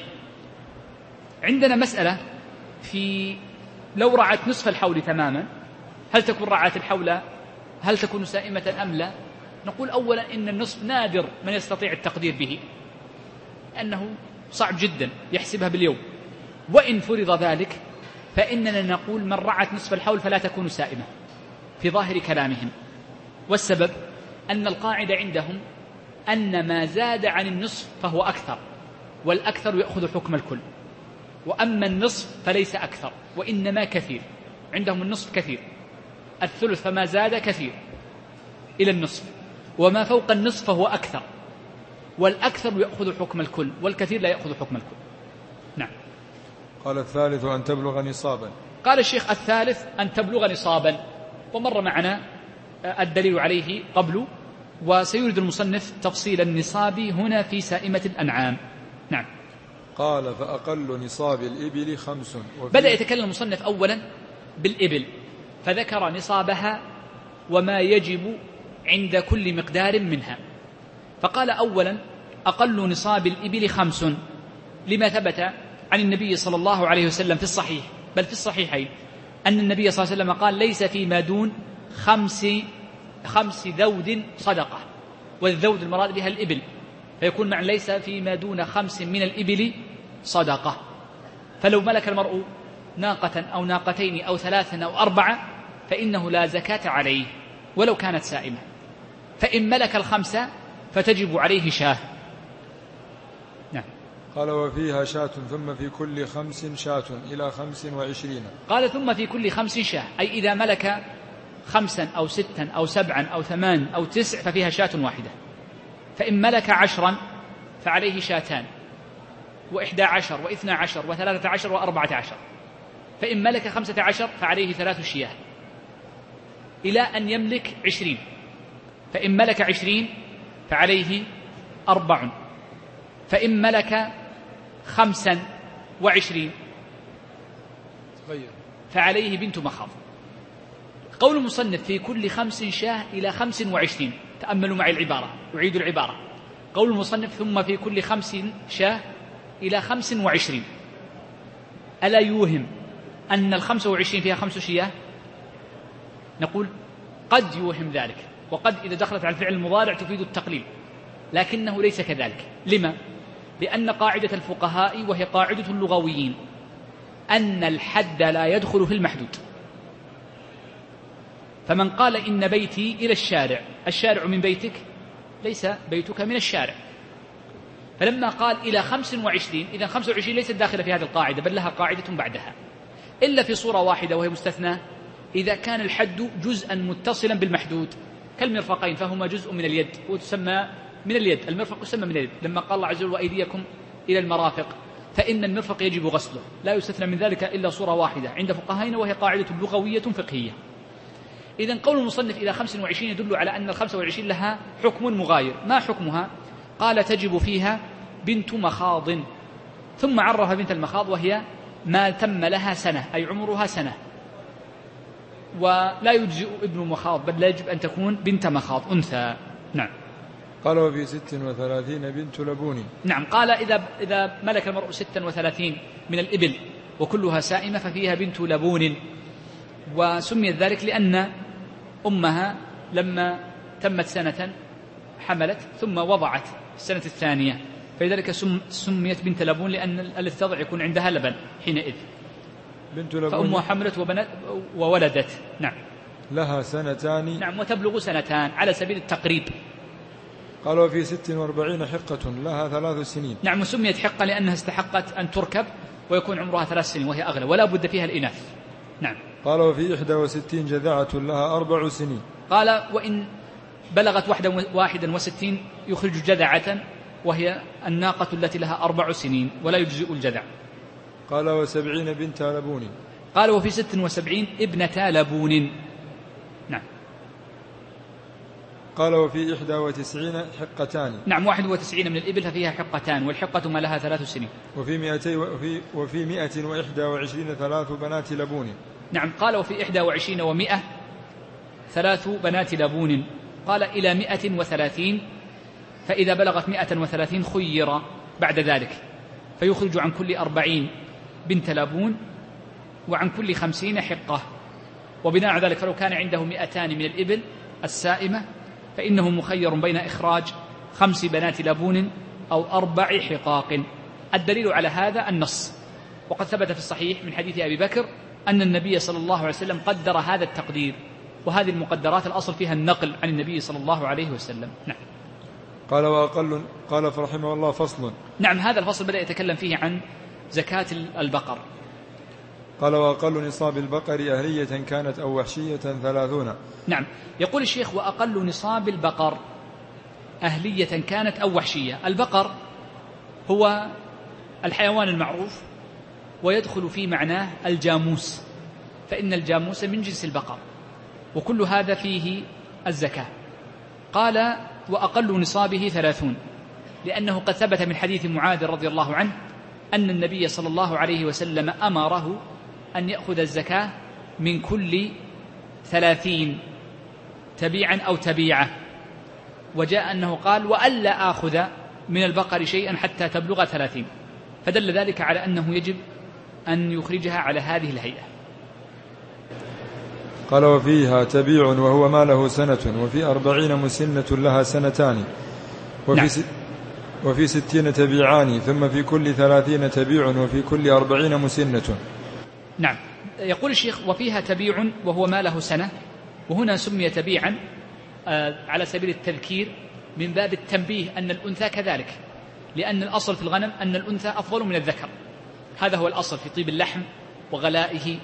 عندنا مسألة في لو رعت نصف الحول تماما هل تكون رعت الحول هل تكون سائمة أم لا؟ نقول أولا إن النصف نادر من يستطيع التقدير به، أنه صعب جدا يحسبها باليوم، وإن فرض ذلك فإننا نقول من رعت نصف الحول فلا تكون سائمة في ظاهر كلامهم. والسبب أن القاعدة عندهم أن ما زاد عن النصف فهو أكثر، والأكثر يأخذ حكم الكل، وأما النصف فليس أكثر وإنما كثير. عندهم النصف كثير، الثلث فما زاد كثير إلى النصف، وما فوق النصف فهو أكثر، والأكثر يأخذ حكم الكل والكثير لا يأخذ حكم الكل. نعم. قال الثالث أن تبلغ نصابا. قال الشيخ الثالث أن تبلغ نصابا، ومر معنا الدليل عليه قبل، وسيريد المصنف تفصيل النصاب هنا في سائمة الأنعام. نعم. قال فأقل نصاب الإبل خمس. بدأ يتكلم المصنف أولا بالإبل، فذكر نصابها وما يجب عند كل مقدار منها. فقال أولا أقل نصاب الإبل خمس، لما ثبت عن النبي صلى الله عليه وسلم في الصحيح بل في الصحيحين أن النبي صلى الله عليه وسلم قال ليس فيما دون خمس خمس ذود صدقة، والذود المراد بها الإبل، فيكون معنى ليس فيما دون خمس من الإبل صدقة. فلو ملك المرء ناقة أو ناقتين أو ثلاثا أو أربعة فإنه لا زكاة عليه ولو كانت سائمة. فإن ملك الخمسة فتجب عليه شاة. نعم. قال وفيها شاة ثم في كل خمس شاة إلى خمس وعشرين. قال ثم في كل خمس شاة، أي إذا ملك خمسا أو ستا أو سبعا أو ثمان أو تسع ففيها شاة واحدة. فإن ملك عشرا فعليه شاتان، وإحدى عشر وإثنى عشر وثلاثة عشر وأربعة عشر. فإن ملك خمسة عشر فعليه ثلاث شياه إلى أن يملك عشرين. فإن ملك عشرين فعليه أربع. فإن ملك خمسا وعشرين فعليه بنت مخاض. قول المصنف في كل خمس شاه إلى خمس وعشرين، تأملوا معي العبارة، أعيد العبارة. قول المصنف ثم في كل خمس شاه إلى خمس وعشرين، ألا يوهم أن الخمس وعشرين فيها خمس شياه؟ نقول قد يوهم ذلك، وقد إذا دخلت على الفعل المضارع تفيد التقليل، لكنه ليس كذلك. لما؟ لأن قاعدة الفقهاء وهي قاعدة اللغويين أن الحد لا يدخل في المحدود. فمن قال إن بيتي إلى الشارع، الشارع من بيتك، ليس بيتك من الشارع. فلما قال إلى خمس وعشرين، إذن خمس وعشرين ليست داخلة في هذه القاعدة، بل لها قاعدة بعدها، إلا في صورة واحدة وهي مستثنى، إذا كان الحد جزءا متصلا بالمحدود كالمرفقين فهما جزء من اليد وتسمى من اليد، المرفق يسمى من اليد. لما قال الله عز وجل وأيديكم إلى المرافق، فإن المرفق يجب غسله، لا يستثنى من ذلك إلا صورة واحدة عند فقهائنا وهي قاعدة لغوية فقهية. إذن قول المصنف إلى خمس وعشرين يدل على أن الخمس والعشرين لها حكم مغاير. ما حكمها؟ قال تجب فيها بنت مخاض، ثم عرف بنت المخاض وهي ما تم لها سنة، أي عمرها سنة. ولا يجزئ ابن مخاض، بل لا يجب أن تكون بنت مخاض أنثى. نعم. قال وفي ست وثلاثين بنت لبون. نعم، قال إذا, إذا ملك المرء ستا وثلاثين من الإبل وكلها سائمة ففيها بنت لبون، وسميت ذلك لأن أمها لما تمت سنة حملت ثم وضعت السنة الثانية، فلذلك سميت بنت لبون لأن التي تضع يكون عندها لبن حينئذ. بنت لبون فأمها حملت وبنت وولدت. نعم. لها سنتان. نعم، وتبلغ سنتان على سبيل التقريب. قال وفي ست واربعين حقة لها ثلاث سنين. نعم، وسميت حقة لأنها استحقت أن تركب ويكون عمرها ثلاث سنين وهي أغلى ولا بد فيها الإناث. نعم. قال وفي إحدى وستين جذعة لها أربع سنين. قال وإن بلغت واحدا وستين يخرج جذعة وهي الناقة التي لها أربع سنين ولا يجزئ الجذع. قال وسبعين بنت لبون. قال وفي ست وسبعين ابنة لبون. نعم. قال وفي إحدى وتسعين حقتان. نعم، واحد وتسعين من الإبل ففيها حقتان، والحقة ما لها ثلاث سنين. وفي مئتي وفي, وفي مئة وإحدى وعشرين ثلاث بنات لبون. نعم، قال وفي إحدى وعشرين ومئة ثلاث بنات لبون. قال إلى مئة وثلاثين، فإذا بلغت مئة وثلاثين خير بعد ذلك فيخرج عن كل أربعين بنت لبون وعن كل خمسين حقة. وبناء على ذلك فلو كان عنده مئتان من الإبل السائمة فإنه مخير بين إخراج خمس بنات لبون أو أربع حقاق. الدليل على هذا النص، وقد ثبت في الصحيح من حديث أبي بكر أن النبي صلى الله عليه وسلم قدر هذا التقدير، وهذه المقدرات الأصل فيها النقل عن النبي صلى الله عليه وسلم. نعم. قال وأقل قال فرحمه الله فصل. نعم، هذا الفصل بدأ يتكلم فيه عن زكاة البقر. قال وأقل نصاب البقر أهلية كانت أو وحشية ثلاثون. نعم، يقول الشيخ وأقل نصاب البقر أهلية كانت أو وحشية. البقر هو الحيوان المعروف ويدخل في معناه الجاموس، فإن الجاموس من جنس البقر، وكل هذا فيه الزكاة. قال وأقل نصابه ثلاثون، لأنه قد ثبت من حديث معاذ رضي الله عنه أن النبي صلى الله عليه وسلم أمره أن يأخذ الزكاة من كل ثلاثين تبيعا أو تبيعة، وجاء أنه قال وألا آخذ من البقر شيئا حتى تبلغ ثلاثين، فدل ذلك على أنه يجب أن يخرجها على هذه الهيئة. قال وفيها تبيع وهو ما له سنة، وفي أربعين مسنة لها سنتان، وفي, نعم. س... وفي ستين تبيعان، ثم في كل ثلاثين تبيع، وفي كل أربعين مسنة. نعم، يقول الشيخ وفيها تبيع وهو ما له سنة، وهنا سمي تبيعا على سبيل التذكير من باب التنبيه أن الأنثى كذلك، لأن الأصل في الغنم أن الأنثى أفضل من الذكر، هذا هو الأصل في طيب اللحم وغلائه،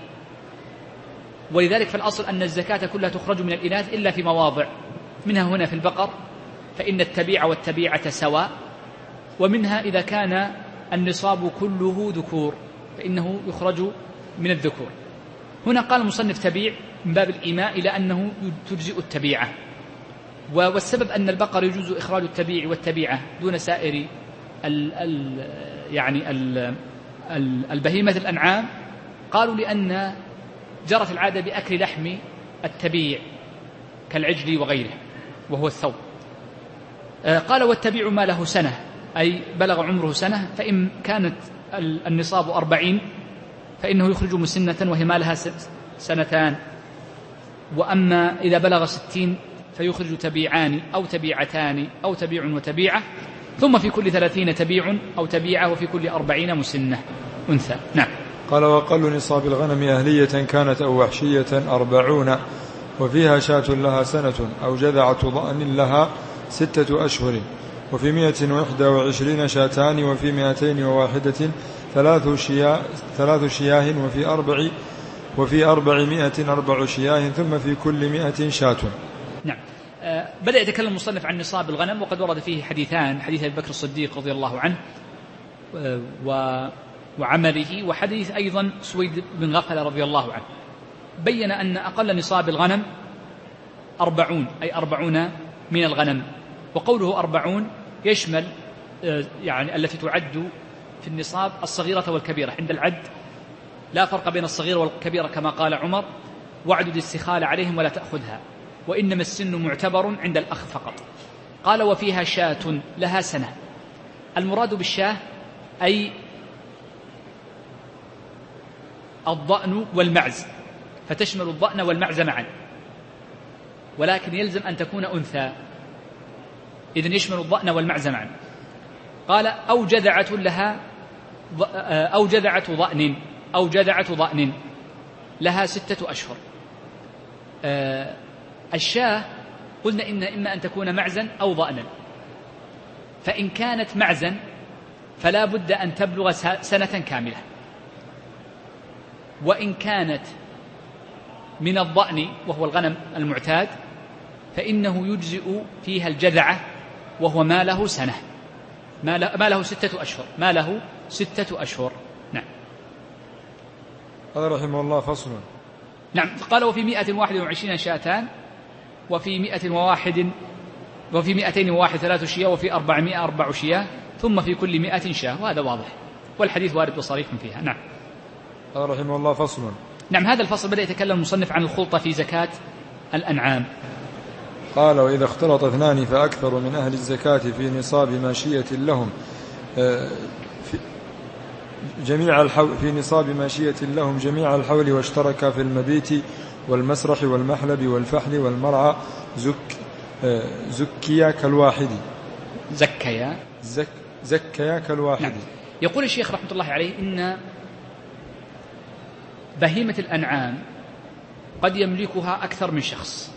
ولذلك فالأصل أن الزكاة كلها تخرج من الإناث إلا في مواضع، منها هنا في البقر فإن التبيع والتبيعة سواء، ومنها إذا كان النصاب كله ذكور فإنه يخرج من الذكور. هنا قال المصنف تبيع من باب الإيماء إلى أنه تجزئ التبيعة، والسبب أن البقر يجوز إخراج التبيع والتبيعة دون سائر ال ال يعني ال البهيمة الأنعام، قالوا لأن جرت العادة بأكل لحم التبيع كالعجل وغيره وهو الثوب. قال والتبيع ما له سنة، أي بلغ عمره سنة، فإن كانت النصاب أربعين فإنه يخرج مسنة وهي ما لها سنتان، وأما إذا بلغ ستين فيخرج تبيعان أو تبيعتان أو تبيع وتبيعة، ثم في كل ثلاثين تبيع أو تبيعة، وفي كل أربعين مسنة أنثى. نعم. قال وأقل نصاب الغنم أهلية كانت أو وحشية أربعون، وفيها شاة لها سنة أو جذعة ضأن لها ستة أشهر، وفي مئة وإحدى وعشرين شاتان، وفي مئتين وواحدة ثلاث شياه, ثلاث شياه وفي أربع وفي أربعمائة أربع شياه، ثم في كل مئة شاة. نعم. آه بدأ يتكلم المصنف عن نصاب الغنم، وقد ورد فيه حديثان، حديث أبي بكر الصديق رضي الله عنه آه و وعمله، وحديث أيضا سويد بن غفلة رضي الله عنه، بين أن أقل نصاب الغنم أربعون، أي أربعون من الغنم. وقوله أربعون يشمل يعني التي تعد في النصاب الصغيرة والكبيرة، عند العد لا فرق بين الصغيرة والكبيرة كما قال عمر واعدد السخال عليهم ولا تأخذها، وإنما السن معتبر عند الأخ فقط. قال وفيها شاة لها سنة. المراد بالشاة أي الضأن والمعز، فتشمل الضأن والمعز معا، ولكن يلزم أن تكون أنثى، إذن يشمل الضأن والمعز معا. قال أو جذعة لها أو جذعة ضأن أو جذعة ضأن لها ستة أشهر. الشاة قلنا إن إما أن تكون معزا أو ضأنا، فإن كانت معزا فلا بد أن تبلغ سنة كاملة، وإن كانت من الضأن وهو الغنم المعتاد فإنه يجزئ فيها الجذعة وهو ما له سنة، ما له ستة أشهر، ما له ستة أشهر. نعم. قال رحمه الله فصل. نعم. قال وفي مئة واحد وعشرين شاتان، وفي مئة وواحد وفي مئتين وواحد ثلاث شياه، وفي أربعمائة أربع شياه، ثم في كل مئة شاه، وهذا واضح والحديث وارد وصريح فيها. نعم. قال رحمه الله فصل. نعم. هذا الفصل بدأ يتكلم المصنف عن الخلطة في زكاة الأنعام. قال وإذا اختلط اثنان فأكثر من أهل الزكاة في نصاب ماشية لهم في جميع الحول في نصاب ماشية لهم جميع الحول، واشتركا في المبيت والمسرح والمحلب والفحل والمرعى زك زكيا كالواحد. زكيا زك زكيا كالواحد. نعم. يقول الشيخ رحمة الله عليه إن بهيمة الأنعام قد يملكها أكثر من شخص،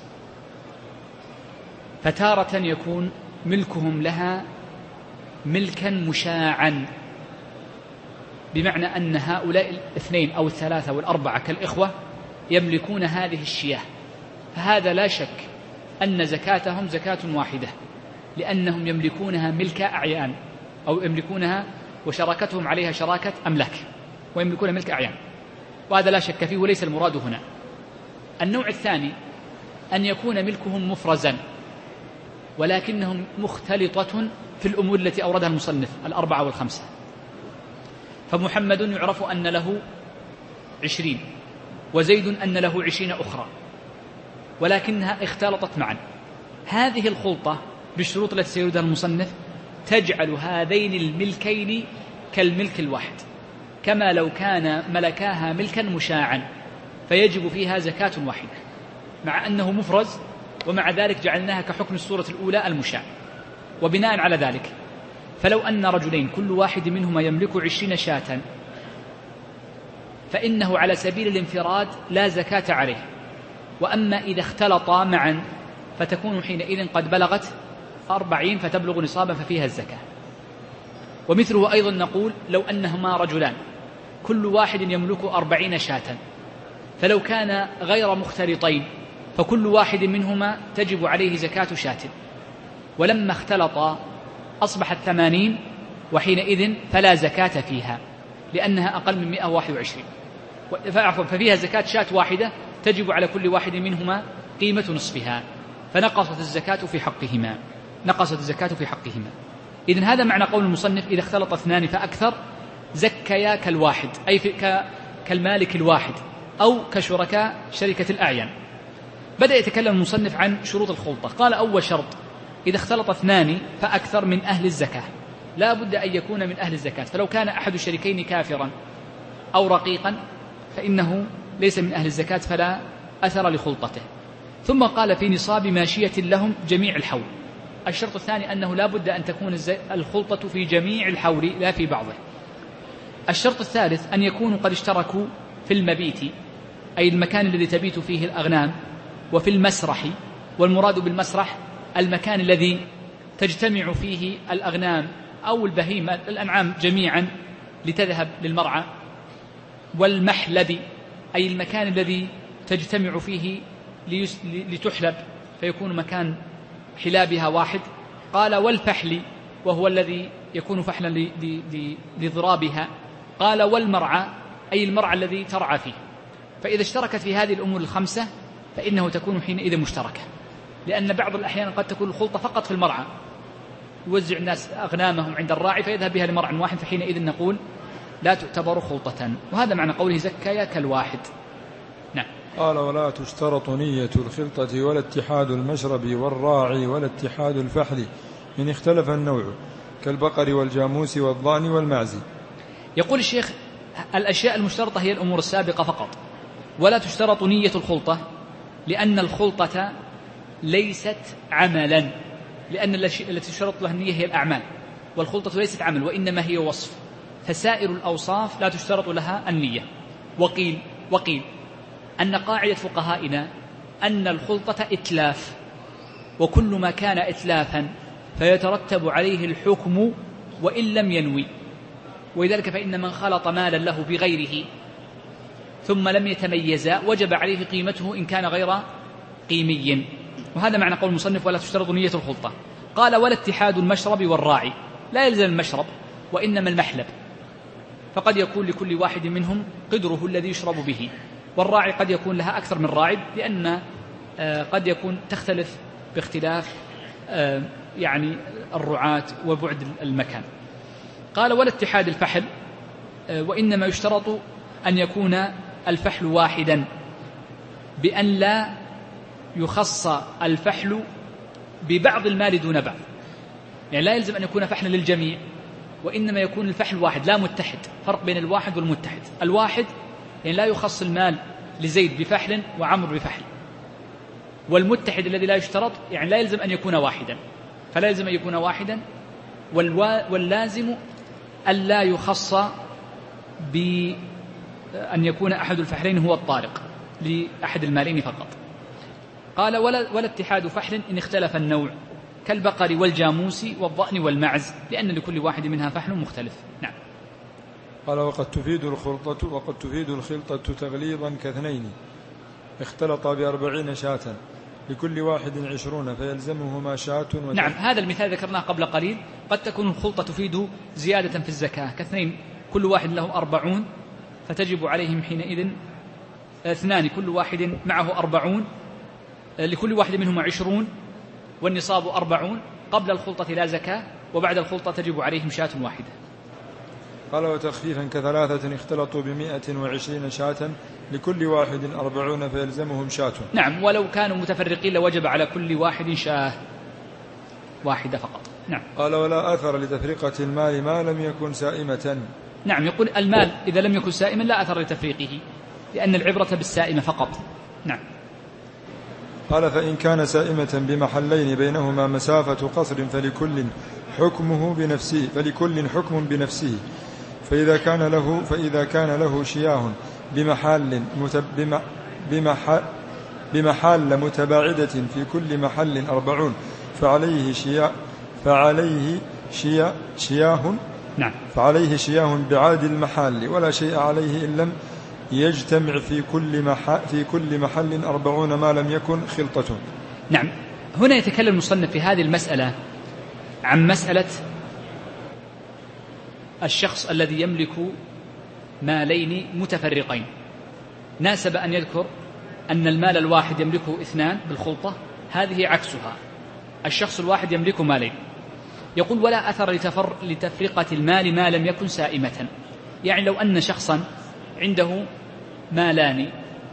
فتارة يكون ملكهم لها ملكا مشاعا، بمعنى أن هؤلاء الاثنين أو الثلاثة والأربعة كالإخوة يملكون هذه الشياه، فهذا لا شك أن زكاتهم زكاة واحدة، لأنهم يملكونها ملك أعيان، أو يملكونها وشراكتهم عليها شراكة أملاك، ويملكون ملك أعيان، وهذا لا شك فيه وليس المراد هنا. النوع الثاني أن يكون ملكهم مفرزا، ولكنهم مختلطة في الأمور التي أوردها المصنف الأربعة والخمسة، فمحمد يعرف أن له عشرين، وزيد أن له عشرين أخرى، ولكنها اختلطت معا. هذه الخلطة بالشروط التي سيردها المصنف تجعل هذين الملكين كالملك الواحد، كما لو كان ملكاها ملكا مشاعا، فيجب فيها زكاة واحدة، مع أنه مفرز، ومع ذلك جعلناها كحكم الصورة الأولى المشاع. وبناء على ذلك فلو أن رجلين كل واحد منهما يملك عشرين شاة، فإنه على سبيل الانفراد لا زكاة عليه، وأما إذا اختلطا معا فتكون حينئذ قد بلغت أربعين فتبلغ نصابا ففيها الزكاة. ومثله أيضا نقول لو أنهما رجلان كل واحد يملك أربعين شاة، فلو كان غير مختلطين فكل واحد منهما تجب عليه زكاة شاة، ولما اختلطا أصبحت ثمانين، وحينئذ فلا زكاة فيها لأنها أقل من مئة وواحد وعشرين، ففيها زكاة شاة واحدة تجب على كل واحد منهما قيمة نصفها، فنقصت الزكاة في حقهما نقصت الزكاة في حقهما. إذن هذا معنى قول المصنف إذا اختلط اثنان فأكثر زكيا كالواحد، أي كالمالك الواحد، أو كشركاء شركة الأعيان. بدأ يتكلم المصنف عن شروط الخلطة. قال أول شرط إذا اختلط اثنان فأكثر من أهل الزكاة، لا بد أن يكون من أهل الزكاة، فلو كان أحد الشريكين كافرا أو رقيقا فإنه ليس من أهل الزكاة فلا أثر لخلطته. ثم قال في نصاب ماشية لهم جميع الحول. الشرط الثاني أنه لا بد أن تكون الخلطة في جميع الحول لا في بعضه. الشرط الثالث أن يكونوا قد اشتركوا في المبيت، أي المكان الذي تبيت فيه الأغنام، وفي المسرح، والمراد بالمسرح المكان الذي تجتمع فيه الأغنام أو البهيمة الأنعام جميعا لتذهب للمرعى، والمحلب أي المكان الذي تجتمع فيه لتحلب فيكون مكان حلابها واحد. قال والفحل وهو الذي يكون فحلا لضرابها. قال والمرعى أي المرعى الذي ترعى فيه. فإذا اشتركت في هذه الأمور الخمسة فإنه تكون حينئذ مشتركة، لأن بعض الأحيان قد تكون الخلطة فقط في المرعى، يوزع الناس أغنامهم عند الراعي فيذهب بها لمرعى واحد، فحينئذ نقول لا تعتبر خلطة. وهذا معنى قوله زكايا كالواحد. نعم. قال ولا تشترط نية الخلطة ولا اتحاد المشرب والراعي ولا اتحاد الفحل إن اختلف النوع كالبقر والجاموس والضأن والمعز. يقول الشيخ الأشياء المشترطة هي الأمور السابقة فقط، ولا تشترط نية الخلطة لأن الخلطة ليست عملا، لأن التي تشترط لها النية هي الأعمال، والخلطة ليست عمل وإنما هي وصف، فسائر الأوصاف لا تشترط لها النية. وقيل وقيل أن قاعدة فقهائنا أن الخلطة إتلاف، وكل ما كان إتلافا فيترتب عليه الحكم وإن لم ينوي، ولذلك فإن من خلط مالا له بغيره ثم لم يتميز وجب عليه قيمته إن كان غير قيمي، وهذا معنى قول المصنف ولا تشترط نية الخلطة. قال ولا اتحاد المشرب والراعي، لا يلزم المشرب وإنما المحلب، فقد يكون لكل واحد منهم قدره الذي يشرب به، والراعي قد يكون لها أكثر من راعي لأن قد يكون تختلف باختلاف يعني الرعاة وبعد المكان. قال ولا اتحاد الفحل، وإنما يشترط أن يكون الفحل واحدا بأن لا يخص الفحل ببعض المال دون بعض، يعني لا يلزم أن يكون فحلا للجميع، وإنما يكون الفحل واحد لا متحد، فرق بين الواحد والمتحد. الواحد يعني لا يخص المال لزيد بفحل وعمر بفحل، والمتحد الذي لا يشترط يعني لا يلزم أن يكون واحدا، فلا يلزم أن يكون واحدا، واللازم ألا يخص بأن يكون أحد الفحلين هو الطارق لأحد المالين فقط. قال ولا, ولا اتحاد فحل إن اختلف النوع كالبقر والجاموس والضأن والمعز، لأن لكل واحد منها فحل مختلف. نعم. قال وقد تفيد الخلطة وقد تفيد الخلطة تغليظا كاثنين اختلطا بأربعين شاة لكل واحد عشرون فيلزمهما شاة. نعم، هذا المثال ذكرناه قبل قليل. قد تكون الخلطة تفيد زيادة في الزكاة كاثنين كل واحد له أربعون، فتجب عليهم حينئذ اثنان كل واحد معه أربعون، لكل واحد منهما عشرون والنصاب أربعون. قبل الخلطة لا زكاة، وبعد الخلطة تجب عليهم شاة واحدة. قال وتخفيفا كثلاثة اختلطوا بمائة وعشرين شاة لكل واحد أربعون فيلزمهم شاة. نعم، ولو كانوا متفرقين لوجب على كل واحد شاة واحدة فقط. نعم. قال ولا أثر لتفرقة المال ما لم يكن سائمة. نعم، يقول المال إذا لم يكن سائما لا أثر لتفريقه، لأن العبرة بالسائمة فقط. نعم. قال فإن كان سائمة بمحلين بينهما مسافة قصر فلكل حكمه بنفسه فلكل حكم بنفسه فإذا كان له فإذا كان له شياه بمحال بمحال بمحال متباعدة في كل محل أربعون فعليه شياه فعليه شيا شياه نعم فعليه شياه بعاد المحال ولا شيء عليه إن لم يجتمع في كل محل في كل محل أربعون ما لم يكن خلطة. نعم. هنا يتكلم المصنف في هذه المسألة عن مسألة الشخص الذي يملك مالين متفرقين. ناسب أن يذكر أن المال الواحد يملكه اثنان بالخلطة، هذه عكسها، الشخص الواحد يملك مالين. يقول ولا أثر لتفر لتفرقة المال ما لم يكن سائمة، يعني لو أن شخصا عنده مالان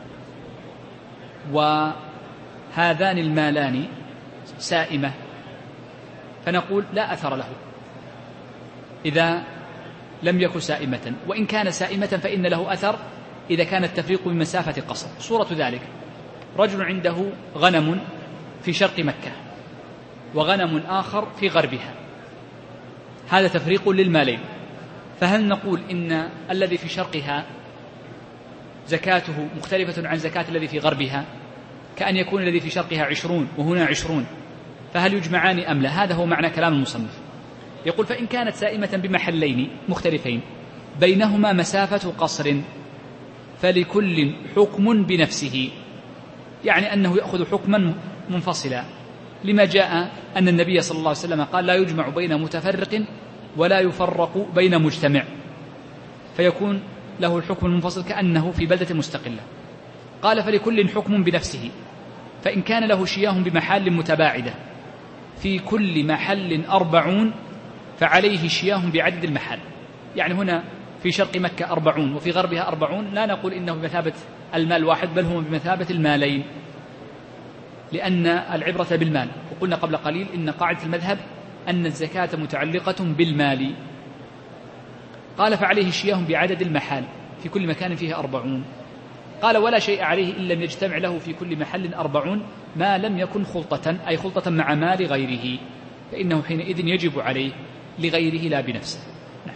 وهذان المالان سائمة فنقول لا أثر له إذا لم يكن سائمة، وإن كان سائمة فإن له أثر إذا كان التفريق بمسافة قصر. صورة ذلك رجل عنده غنم في شرق مكة وغنم آخر في غربها، هذا تفريق للمالين، فهل نقول إن الذي في شرقها زكاته مختلفة عن زكاة الذي في غربها، كأن يكون الذي في شرقها عشرون وهنا عشرون، فهل يجمعان أم لا؟ هذا هو معنى كلام المصنف. يقول فإن كانت سائمة بمحلين مختلفين بينهما مسافة قصر فلكل حكم بنفسه، يعني أنه يأخذ حكما منفصلا، لما جاء أن النبي صلى الله عليه وسلم قال لا يجمع بين متفرق ولا يفرق بين مجتمع، فيكون له الحكم المنفصل كأنه في بلدة مستقلة. قال فلكل حكم بنفسه، فإن كان له شياه بمحال متباعدة في كل محل أربعون فعليه شياه بعدد المحال، يعني هنا في شرق مكة أربعون وفي غربها أربعون، لا نقول إنه بمثابة المال واحد، بل هو بمثابة المالين، لأن العبرة بالمال. وقلنا قبل قليل إن قاعدة المذهب أن الزكاة متعلقة بالمال. قال فعليه الشياه بعدد المحال في كل مكان فيه أربعون. قال ولا شيء عليه إن لم يجتمع له في كل محل أربعون ما لم يكن خلطة، أي خلطة مع مال غيره، فإنه حينئذ يجب عليه لغيره لا بنفسه. نعم.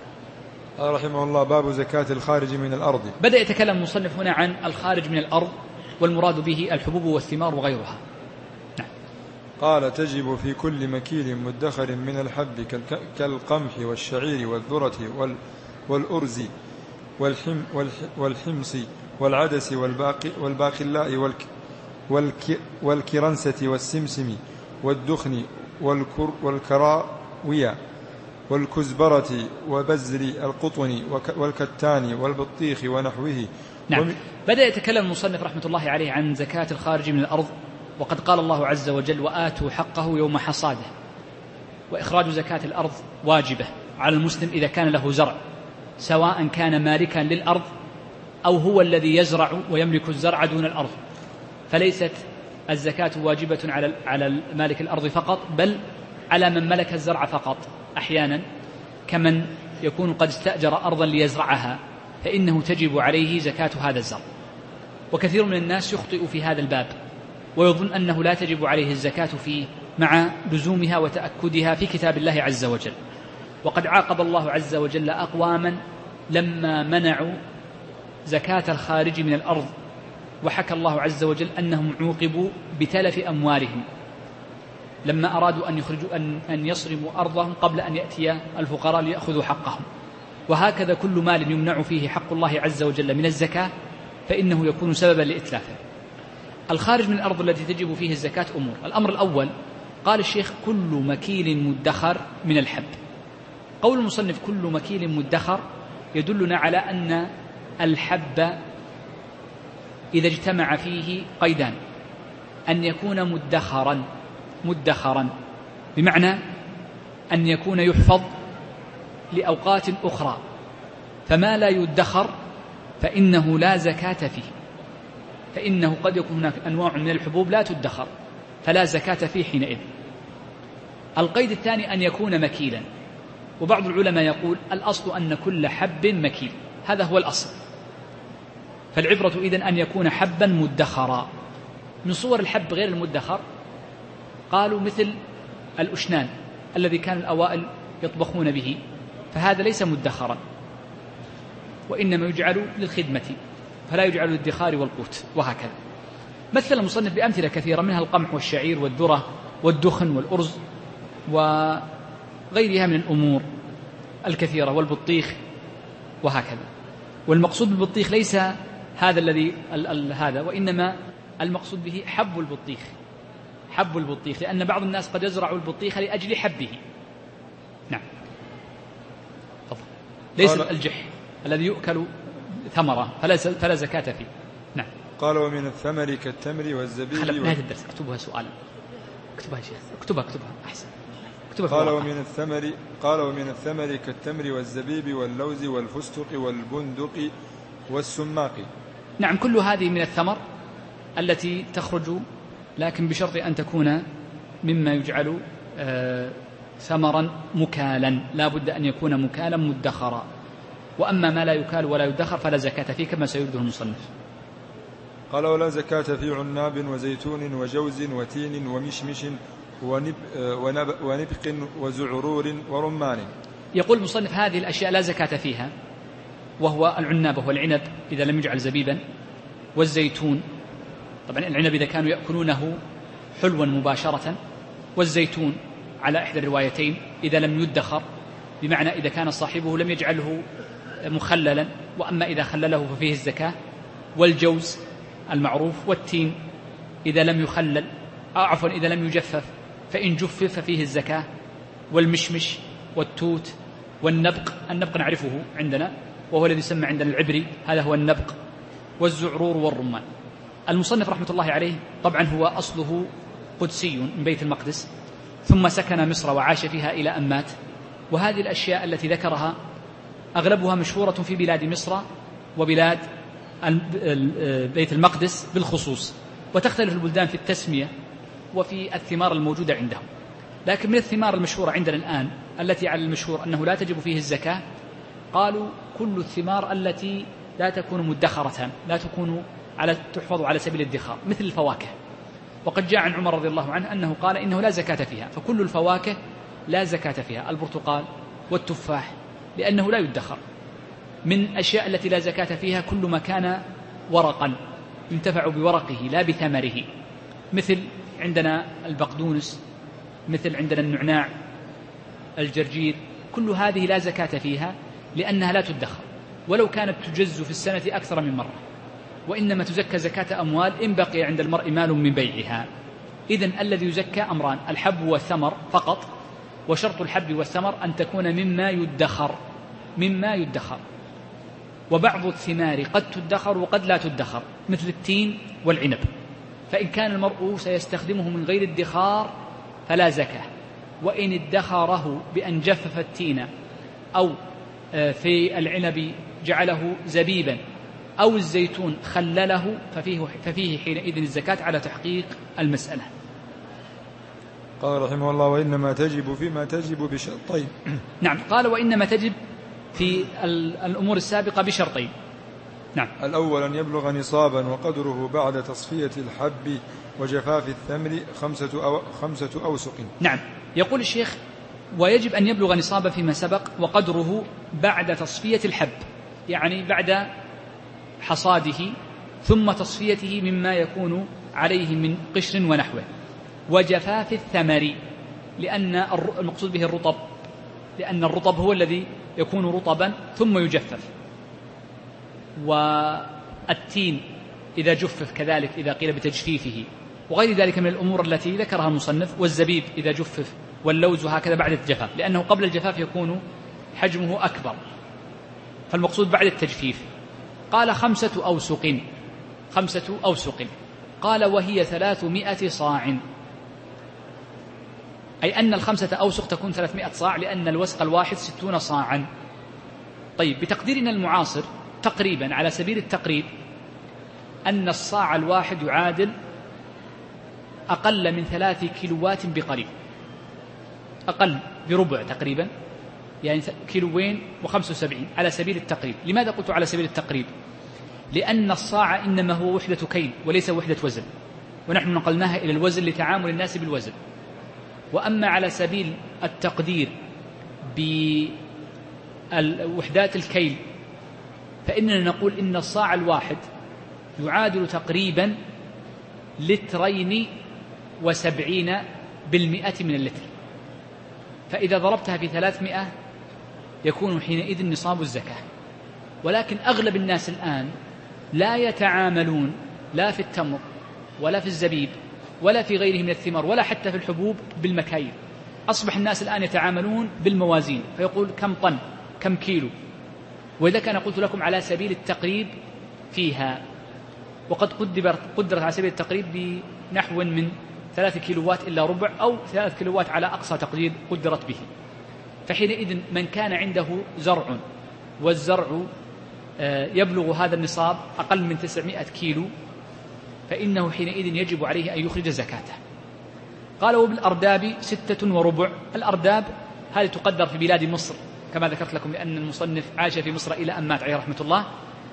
قال رحمه الله باب زكاة الخارج من الأرض. بدأ يتكلم المصنف هنا عن الخارج من الأرض، والمراد به الحبوب والثمار وغيرها. نعم. قال تجب في كل مكيل مدخر من الحب كالقمح والشعير والذرة والأرز والحم والحمص والعدس والباقلاء والك والك والكرنسة والسمسم والدخن والكر والكراوية والكزبرة وبزر القطن والكتان والبطيخ ونحوه. نعم. وم... بدأ يتكلم المصنف رحمة الله عليه عن زكاة الخارج من الأرض، وقد قال الله عز وجل وآتوا حقه يوم حصاده. وإخراج زكاة الأرض واجبة على المسلم إذا كان له زرع، سواء كان مالكا للأرض أو هو الذي يزرع ويملك الزرع دون الأرض، فليست الزكاة واجبة على على مالك الأرض فقط، بل على من ملك الزرع فقط. أحيانا كمن يكون قد استأجر أرضا ليزرعها فإنه تجب عليه زكاة هذا الزرع. وكثير من الناس يخطئ في هذا الباب ويظن أنه لا تجب عليه الزكاة فيه، مع لزومها وتأكدها في كتاب الله عز وجل. وقد عاقب الله عز وجل أقواما لما منعوا زكاة الخارج من الأرض، وحكى الله عز وجل أنهم عوقبوا بتلف أموالهم لما أرادوا أن يخرجوا أن, أن يصرموا أرضهم قبل أن يأتي الفقراء ليأخذوا حقهم. وهكذا كل مال يمنع فيه حق الله عز وجل من الزكاة فإنه يكون سببا لإتلافه. الخارج من الأرض التي تجب فيه الزكاة أمور. الأمر الأول قال الشيخ كل مكيل مدخر من الحب. قول المصنف كل مكيل مدخر يدلنا على أن الحب إذا اجتمع فيه قيدان: أن يكون مدخرا مدخرا بمعنى أن يكون يحفظ لأوقات أخرى، فما لا يدخر فإنه لا زكاة فيه، فإنه قد يكون هناك أنواع من الحبوب لا تدخر فلا زكاة فيه حينئذ. القيد الثاني أن يكون مكيلا، وبعض العلماء يقول الأصل أن كل حب مكيل، هذا هو الأصل. فالعبرة إذن أن يكون حبا مدخرا. من صور الحب غير المدخر قالوا مثل الأشنان الذي كان الأوائل يطبخون به، فهذا ليس مدخرا وإنما يجعل للخدمة فلا يجعل للادخار والقوت. وهكذا مثل المصنف بأمثلة كثيرة منها القمح والشعير والذرة والدخن والأرز وغيرها من الأمور الكثيرة والبطيخ وهكذا. والمقصود بالبطيخ ليس هذا الذي هذا، وإنما المقصود به حب البطيخ، حب البطيخ، لأن بعض الناس قد يزرع البطيخ لأجل حبه. نعم. طبعا. ليس الجح الذي يؤكل ثمرة فلا فلا زكاة فيه. نعم. قال ومن الثمر كالتمر والزبيب. خلق نهاية الدرس اكتبها سؤالا، اكتبها يا شيخ، اكتبها اكتبها أحسن. اكتبها. قال ومن الثمر قال ومن الثمر كالتمر والزبيب واللوز والفستق والبندق والسماق. نعم، كل هذه من الثمر التي تخرج، لكن بشرط أن تكون مما يجعل آه ثمرا مكالا، لا بد أن يكون مكالا مدخرا. وأما ما لا يكال ولا يدخر فلا زكاة فيه كما سيرده المصنف. قال ولا زكاة في عناب وزيتون وجوز وتين ومشمش ونب ونب ونبق وزعرور ورمان. يقول المصنف هذه الأشياء لا زكاة فيها، وهو العناب وهو العنب إذا لم يجعل زبيبا، والزيتون طبعا العنب إذا كانوا يأكلونه حلوا مباشرة، والزيتون على إحدى الروايتين إذا لم يدخر، بمعنى إذا كان صاحبه لم يجعله مخللا، وأما إذا خلله ففيه الزكاة. والجوز المعروف، والتين إذا لم يخلل أو عفوا إذا لم يجفف فإن جفف ففيه الزكاة. والمشمش والتوت والنبق، النبق نعرفه عندنا وهو الذي يسمى عندنا العبري، هذا هو النبق. والزعرور والرمان. المصنف رحمة الله عليه طبعا هو أصله قدسي من بيت المقدس، ثم سكن مصر وعاش فيها إلى أن مات. وهذه الأشياء التي ذكرها أغلبها مشهورة في بلاد مصر وبلاد بيت المقدس بالخصوص، وتختلف البلدان في التسمية وفي الثمار الموجودة عندهم. لكن من الثمار المشهورة عندنا الآن التي على المشهور أنه لا تجب فيه الزكاة، قالوا كل الثمار التي لا تكون مدخرة، لا تكون على تحفظ على سبيل الادخار، مثل الفواكه. وقد جاء عن عمر رضي الله عنه أنه قال إنه لا زكاة فيها، فكل الفواكه لا زكاة فيها، البرتقال والتفاح، لأنه لا يدخر. من أشياء التي لا زكاة فيها كل ما كان ورقا ينتفع بورقه لا بثمره، مثل عندنا البقدونس، مثل عندنا النعناع، الجرجير، كل هذه لا زكاة فيها لأنها لا تدخر، ولو كانت تجز في السنة أكثر من مرة، وإنما تزكى زكاة أموال إن بقي عند المرء مال من بيعها. إذن الذي يزكى أمران: الحب والثمر فقط، وشرط الحب والثمر أن تكون مما يدخر مما يدخر وبعض الثمار قد تدخر وقد لا تدخر، مثل التين والعنب، فإن كان المرء سيستخدمه من غير الادخار فلا زكاة، وإن ادخره بأن جفف التين أو في العنب جعله زبيبا أو الزيتون خلله ففيه, ففيه حينئذ الزكاة على تحقيق المسألة. قال رحمه الله: وإنما تجب فيما تجب بشرطين. نعم، قال وإنما تجب في الأمور السابقة بشرطين. نعم. الأول أن يبلغ نصابا وقدره بعد تصفية الحب وجفاف الثمر خمسة, أو خمسة أوسق. نعم، يقول الشيخ: ويجب أن يبلغ نصابا فيما سبق وقدره بعد تصفية الحب، يعني بعد حصاده ثم تصفيته مما يكون عليه من قشر ونحوه، وجفاف الثمر لأن المقصود به الرطب، لأن الرطب هو الذي يكون رطبا ثم يجفف، والتين إذا جفف كذلك إذا قيل بتجفيفه، وغير ذلك من الأمور التي ذكرها المصنف، والزبيب إذا جفف، واللوز هكذا بعد الجفاف، لأنه قبل الجفاف يكون حجمه أكبر، فالمقصود بعد التجفيف. قال: خمسة أوسق خمسة أوسق قال: وهي ثلاثمائة صاع، أي أن الخمسة أوسق تكون ثلاثمائة صاع، لأن الوسق الواحد ستون صاعا. طيب، بتقديرنا المعاصر تقريبا على سبيل التقريب أن الصاع الواحد يعادل أقل من ثلاث كيلوات بقريب، أقل بربع تقريبا، يعني كيلوين وخمسة وسبعين على سبيل التقريب. لماذا قلت على سبيل التقريب؟ لأن الصاع إنما هو وحدة كيل وليس وحدة وزن، ونحن نقلناها إلى الوزن لتعامل الناس بالوزن. وأما على سبيل التقدير بوحدات الكيل فإننا نقول إن الصاع الواحد يعادل تقريبا لترين وسبعين بالمئة من اللتر، فإذا ضربتها في ثلاثمائة يكون حينئذ نصاب الزكاة. ولكن أغلب الناس الآن لا يتعاملون لا في التمر ولا في الزبيب ولا في غيره من الثمار ولا حتى في الحبوب بالمكاييل، أصبح الناس الآن يتعاملون بالموازين، فيقول كم طن كم كيلو، وإذا كان قلت لكم على سبيل التقريب فيها، وقد قدرت على سبيل التقريب بنحو من ثلاث كيلوات إلا ربع أو ثلاث كيلوات على أقصى تقدير قدرت به. فحينئذ من كان عنده زرع والزرع يبلغ هذا النصاب أقل من تسعمائة كيلو فإنه حينئذ يجب عليه أن يخرج زكاته. قال: وبالأرداب ستة وربع. الأرداب هذه تقدر في بلاد مصر كما ذكرت لكم، لأن المصنف عاش في مصر إلى أن مات عليه رحمة الله،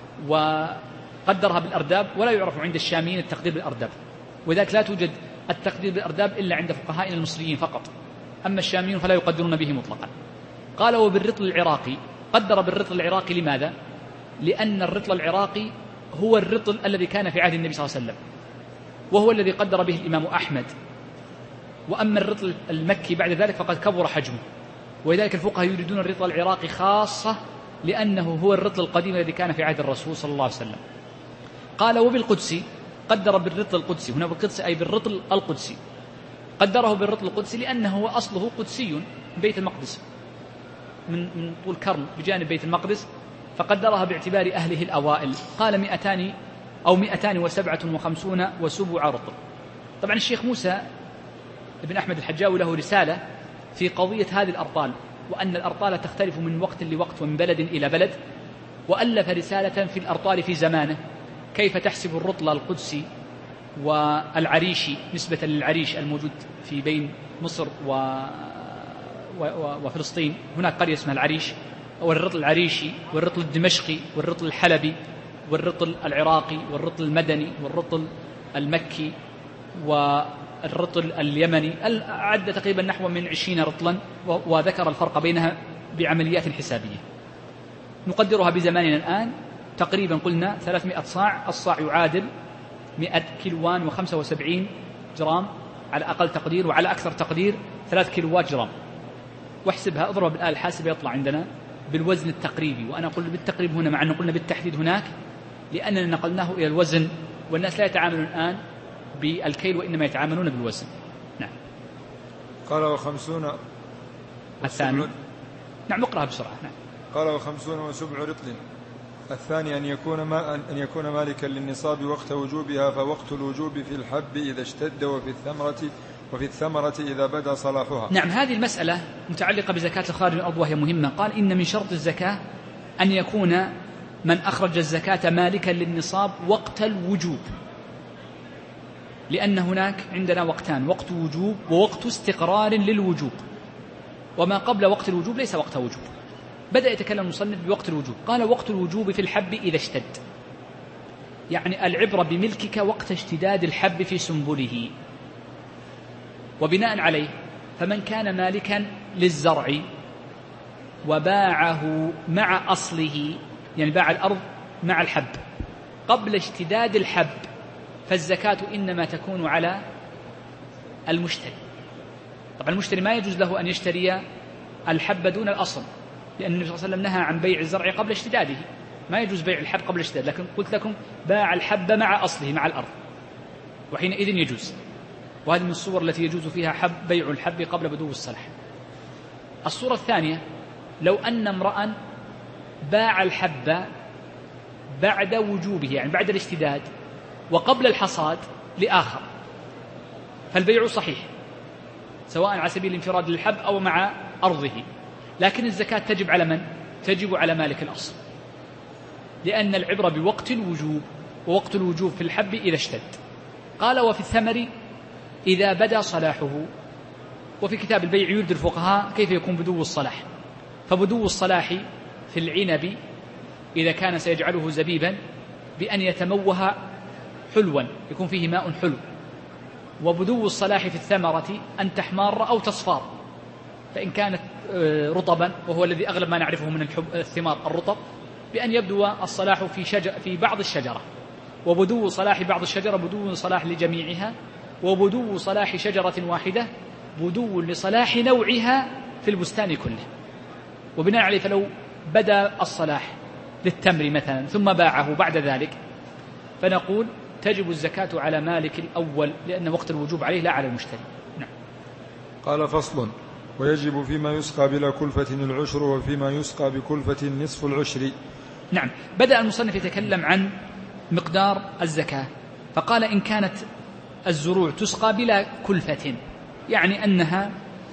وقدرها بالأرداب، ولا يعرف عند الشاميين التقدير بالأرداب، وذلك لا توجد التقدير بالأرداب إلا عند فقهائنا المصريين فقط، أما الشاميون فلا يقدرون به مطلقا. قال: وبالرطل العراقي. قدر بالرطل العراقي لماذا؟ لأن الرطل العراقي هو الرطل الذي كان في عهد النبي صلى الله عليه وسلم، وهو الذي قدر به الإمام أحمد. وأما الرطل المكي بعد ذلك فقد كبر حجمه، ولذلك الفقهاء يريدون الرطل العراقي خاصة لأنه هو الرطل القديم الذي كان في عهد الرسول صلى الله عليه وسلم. قال: وبالقدسي. قدر بالرطل القدسي، هنا بالقدس أي بالرطل القدسي، قدره بالرطل القدسي لأنه هو أصله قدسي بيت المقدس، من من طول كرم بجانب بيت المقدس، فقدرها باعتبار أهله الأوائل. قال: مئتان أو مئتان وسبعة وخمسون وسبع رطل. طبعا الشيخ موسى ابن أحمد الحجاوي له رسالة في قضية هذه الأرطال، وأن الأرطال تختلف من وقت لوقت ومن بلد إلى بلد، وألف رسالة في الأرطال في زمانه كيف تحسب الرطل القدسي والعريشي نسبة للعريش الموجود في بين مصر و... و... وفلسطين. هناك قرية اسمها العريش، والرطل العريشي والرطل الدمشقي والرطل الحلبي والرطل العراقي والرطل المدني والرطل المكي والرطل اليمني. عد تقريبا نحو من عشرين رطلا، وذكر الفرق بينها بعمليات حسابية نقدرها بزماننا الآن. تقريبا قلنا ثلاثمائة صاع، الصاع يعادل مئة كيلوان وخمسة وسبعين جرام على أقل تقدير، وعلى أكثر تقدير ثلاث كيلوات جرام. واحسبها، اضرب بالآلة الحاسبة يطلع عندنا بالوزن التقريبي. وأنا أقول بالتقريب هنا مع أن قلنا بالتحديد هناك، لأننا نقلناه إلى الوزن، والناس لا يتعاملون الآن بالكيل وإنما يتعاملون بالوزن. نعم. قال وخمسون الثاني. نعم اقرأها بسرعة. نعم. قال وخمسون وسبع رطل. الثاني أن يكون, ما أن يكون مالكا للنصاب وقت وجوبها، فوقت الوجوب في الحب إذا اشتد، وفي الثمرة وفي الثمرة إذا بدا صلاحها. نعم، هذه المسألة متعلقة بزكاة الخارج من الأرض وهي مهمة. قال إن من شرط الزكاة أن يكون من أخرج الزكاة مالكا للنصاب وقت الوجوب، لأن هناك عندنا وقتان: وقت وجوب ووقت استقرار للوجوب، وما قبل وقت الوجوب ليس وقت وجوب. بدأ يتكلم المصنف بوقت الوجوب. قال وقت الوجوب في الحب إذا اشتد، يعني العبرة بملكك وقت اشتداد الحب في سنبله. وبناء عليه فمن كان مالكا للزرع وباعه مع أصله، يعني باع الأرض مع الحب قبل اشتداد الحب، فالزكاة إنما تكون على المشتري. طبعا المشتري ما يجوز له أن يشتري الحب دون الأصل، لأن النبي صلى الله عليه وسلم نهى عن بيع الزرع قبل اشتداده، ما يجوز بيع الحب قبل اشتداد. لكن قلت لكم باع الحب مع أصله مع الأرض، وحينئذ يجوز. وهذه من الصور التي يجوز فيها حب بيع الحب قبل بدو الصلاح. الصورة الثانية: لو أن امرأ باع الحب بعد وجوبه، يعني بعد الاشتداد وقبل الحصاد لآخر، فالبيع صحيح سواء على سبيل الانفراد للحب أو مع أرضه، لكن الزكاة تجب على من؟ تجب على مالك الأصل، لأن العبرة بوقت الوجوب، ووقت الوجوب في الحب إذا اشتد. قال وفي الثمر إذا بدا صلاحه. وفي كتاب البيع يرد الفقهاء كيف يكون بدو الصلاح. فبدو الصلاح في العنب إذا كان سيجعله زبيبا بأن يتموه حلوا يكون فيه ماء حلو. وبدو الصلاح في الثمرة أن تحمار أو تصفار، فإن كانت رطبا، وهو الذي أغلب ما نعرفه من الثمار الرطب، بأن يبدو الصلاح في, شجر في بعض الشجرة. وبدو صلاح بعض الشجرة بدو صلاح لجميعها، وبدو صلاح شجرة واحدة بدو لصلاح نوعها في البستان كله. وبناء عليه فلو بدا الصلاح للتمر مثلا ثم باعه بعد ذلك، فنقول تجب الزكاة على مالك الأول، لأن وقت الوجوب عليه لا على المشتري. نعم. قال فصل: ويجب فيما يسقى بلا كلفة العشر، وفيما يسقى بكلفة نصف العشر. نعم. بدأ المصنف يتكلم عن مقدار الزكاة، فقال إن كانت الزروع تسقى بلا كلفة، يعني أنها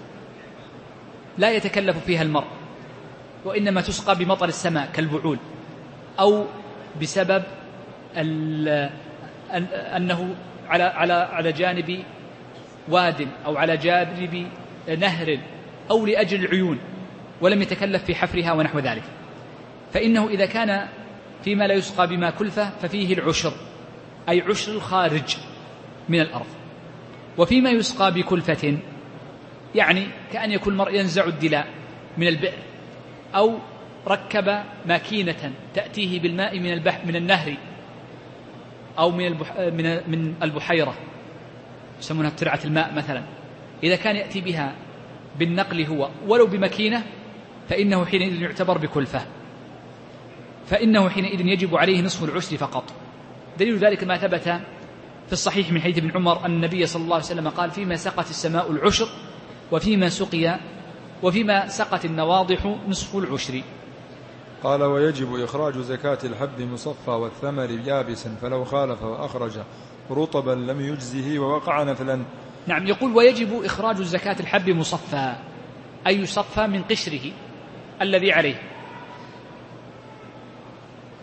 لا يتكلف فيها المرء، وإنما تسقى بمطر السماء كالبعول، أو بسبب أنه على على على جانب واد أو على جانب نهر أو لأجل العيون، ولم يتكلف في حفرها ونحو ذلك، فإنه إذا كان فيما لا يسقى بما كلفة ففيه العشر، أي عشر الخارج من الأرض. وفيما يسقى بكلفة يعني كأن يكون المرء ينزع الدلاء من البئر، أو ركب ماكينة تأتيه بالماء من البحر من النهر أو من البح من من البحيرة يسمونها ترعة الماء مثلا، إذا كان يأتي بها بالنقل هو ولو بماكينة، فإنه حينئذ يعتبر بكلفة، فإنه حينئذ يجب عليه نصف العشر فقط. دليل ذلك ما ثبت في الصحيح من حديث ابن عمر أن النبي صلى الله عليه وسلم قال: فيما سقت السماء العشر، وفيما سقي وفيما سقت النواضح نصف العشر. قال: ويجب إخراج زكاة الحب مصفى والثمر يابسا، فلو خالف وأخرج رطبا لم يجزه ووقع نفلا. نعم. يقول: ويجب إخراج زكاة الحب مصفى، أي يصفى من قشره الذي عليه.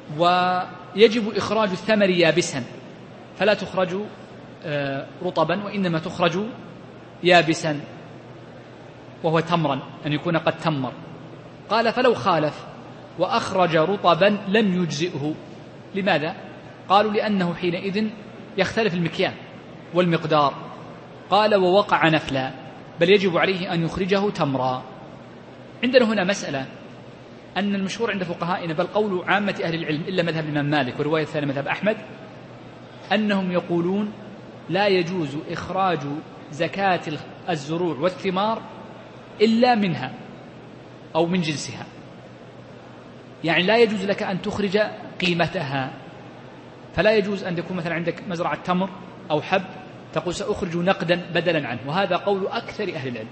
ويجب إخراج الثمر يابسا، فلا تخرج رطبا وإنما تخرج يابسا وهو تمرا، أن يكون قد تمر. قال فلو خالف وأخرج رطبا لم يجزئه. لماذا؟ قالوا لأنه حينئذ يختلف المكيال والمقدار. قال ووقع نفلا، بل يجب عليه أن يخرجه تمرا. عندنا هنا مسألة، أن المشهور عند فقهائنا بل قول عامة أهل العلم إلا مذهب الإمام مالك ورواية الثانية مذهب أحمد، أنهم يقولون لا يجوز إخراج زكاة الزروع والثمار إلا منها أو من جنسها، يعني لا يجوز لك أن تخرج قيمتها. فلا يجوز أن يكون مثلا عندك مزرعة تمر أو حب تقول سأخرج نقدا بدلا عنه، وهذا قول أكثر أهل العلم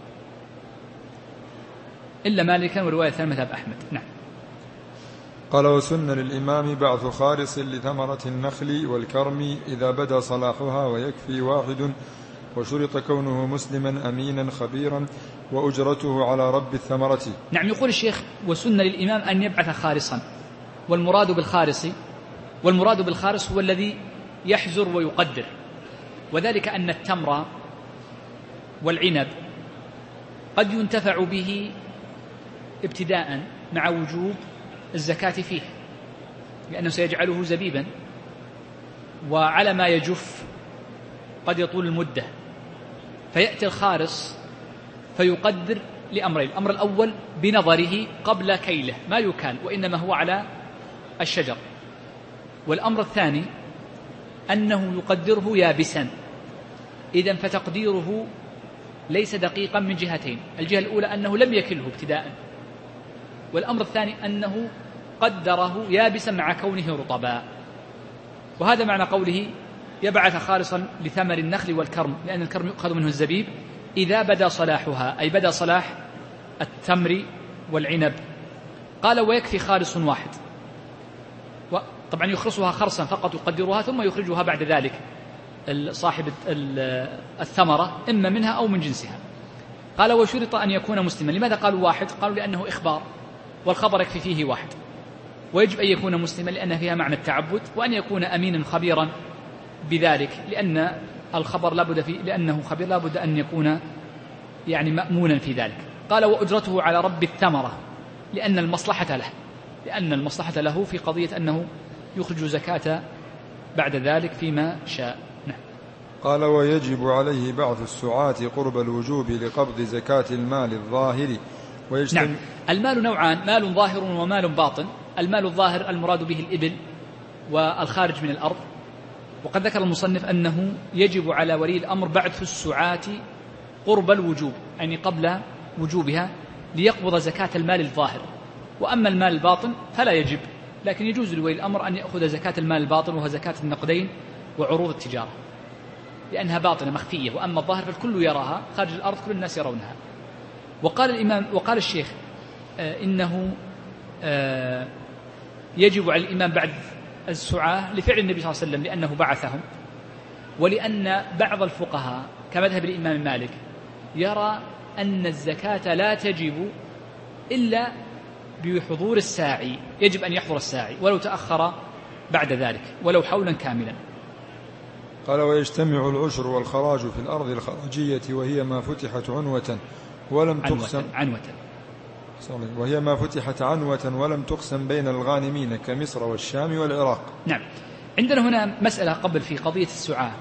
إلا مالكا ورواية ثانية مذهب أحمد. نعم. قال وسن للإمام بعث خارص لثمرة النخل والكرم إذا بدا صلاحها ويكفي واحد، وشرط كونه مسلما أمينا خبيرا وأجرته على رب الثمرة. نعم. يقول الشيخ وسن للإمام أن يبعث خارصا، والمراد بالخارص والمراد بالخارص هو الذي يحزر ويقدر، وذلك أن التمر والعنب قد ينتفع به ابتداء مع وجوب الزكاة فيه، لأنه سيجعله زبيبا، وعلى ما يجف قد يطول المدة، فيأتي الخارص فيقدر لأمرين: الأمر الأول بنظره قبل كيله ما يكال وإنما هو على الشجر، والأمر الثاني أنه يقدره يابسا، إذن فتقديره ليس دقيقا من جهتين: الجهة الأولى أنه لم يكله ابتداء، والأمر الثاني أنه قدره يابسا مع كونه رطبا. وهذا معنى قوله يبعث خالصا لثمر النخل والكرم، لأن الكرم يؤخذ منه الزبيب إذا بدا صلاحها، أي بدا صلاح التمر والعنب. قال ويكفي خالص واحد، طبعا يخرصها خرصا فقط يقدرها ثم يخرجها بعد ذلك صاحب الثمرة إما منها أو من جنسها. قال وشرط أن يكون مسلما. لماذا قالوا واحد؟ قالوا لأنه إخبار، والخبر يكفي فيه واحد، ويجب أن يكون مسلما لأن فيها معنى التعبد، وأن يكون أمينا خبيرا بذلك، لأن الخبر لابد فيه، لأنه خبير لابد أن يكون يعني مأمونا في ذلك. قال وأجرته على رب الثمرة، لأن المصلحة له لأن المصلحة له في قضية أنه يخرج زكاة بعد ذلك فيما شاء. نعم. قال ويجب عليه بعث السعاة قرب الوجوب لقبض زكاة المال الظاهر ويجتمع. نعم. المال نوعان: مال ظاهر ومال باطن. المال الظاهر المراد به الإبل والخارج من الأرض، وقد ذكر المصنف أنه يجب على ولي الأمر بعث السعاة قرب الوجوب، يعني قبل وجوبها، ليقبض زكاة المال الظاهر. وأما المال الباطن فلا يجب، لكن يجوز لولي الأمر أن يأخذ زكاة المال الباطن، وهو زكاة النقدين وعروض التجارة، لأنها باطنة مخفية، وأما الظاهر فالكل يراها خارج الأرض، كل الناس يرونها. وقال الإمام وقال الشيخ آه إنه آه يجب على الإمام بعد السعاة لفعل النبي صلى الله عليه وسلم، لأنه بعثهم، ولأن بعض الفقهاء كمذهب الإمام مالك يرى أن الزكاة لا تجب إلا بحضور الساعي، يجب أن يحضر الساعي ولو تأخر بعد ذلك ولو حولا كاملا. قال ويجتمع العشر والخراج في الأرض الخراجية، وهي ما فتحت عنوة ولم تقسم عنوة وهي ما فتحت عنوة ولم تقسم بين الغانمين كمصر والشام والعراق. نعم. عندنا هنا مسألة قبل في قضية السعاة.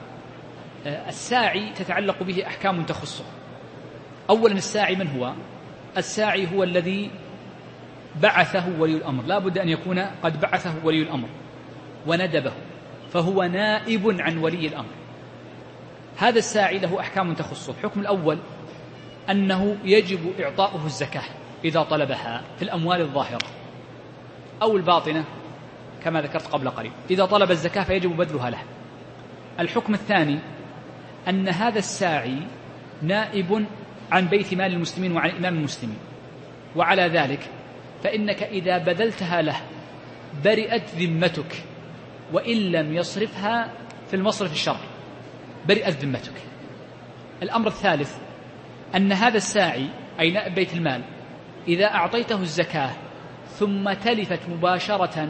الساعي تتعلق به أحكام تخصه. أولا الساعي من هو؟ الساعي هو الذي بعثه ولي الأمر، لا بد أن يكون قد بعثه ولي الأمر وندبه، فهو نائب عن ولي الأمر. هذا الساعي له أحكام تخصه. الحكم الأول أنه يجب إعطاؤه الزكاة إذا طلبها في الأموال الظاهرة أو الباطنة كما ذكرت قبل قليل. إذا طلب الزكاة فيجب بذلها له. الحكم الثاني أن هذا الساعي نائب عن بيت مال المسلمين وعن إمام المسلمين، وعلى ذلك فإنك إذا بذلتها له برئت ذمتك، وإن لم يصرفها في المصرف الشرعي برئت ذمتك. الأمر الثالث أن هذا الساعي أي نائب بيت المال إذا أعطيته الزكاة ثم تلفت مباشرة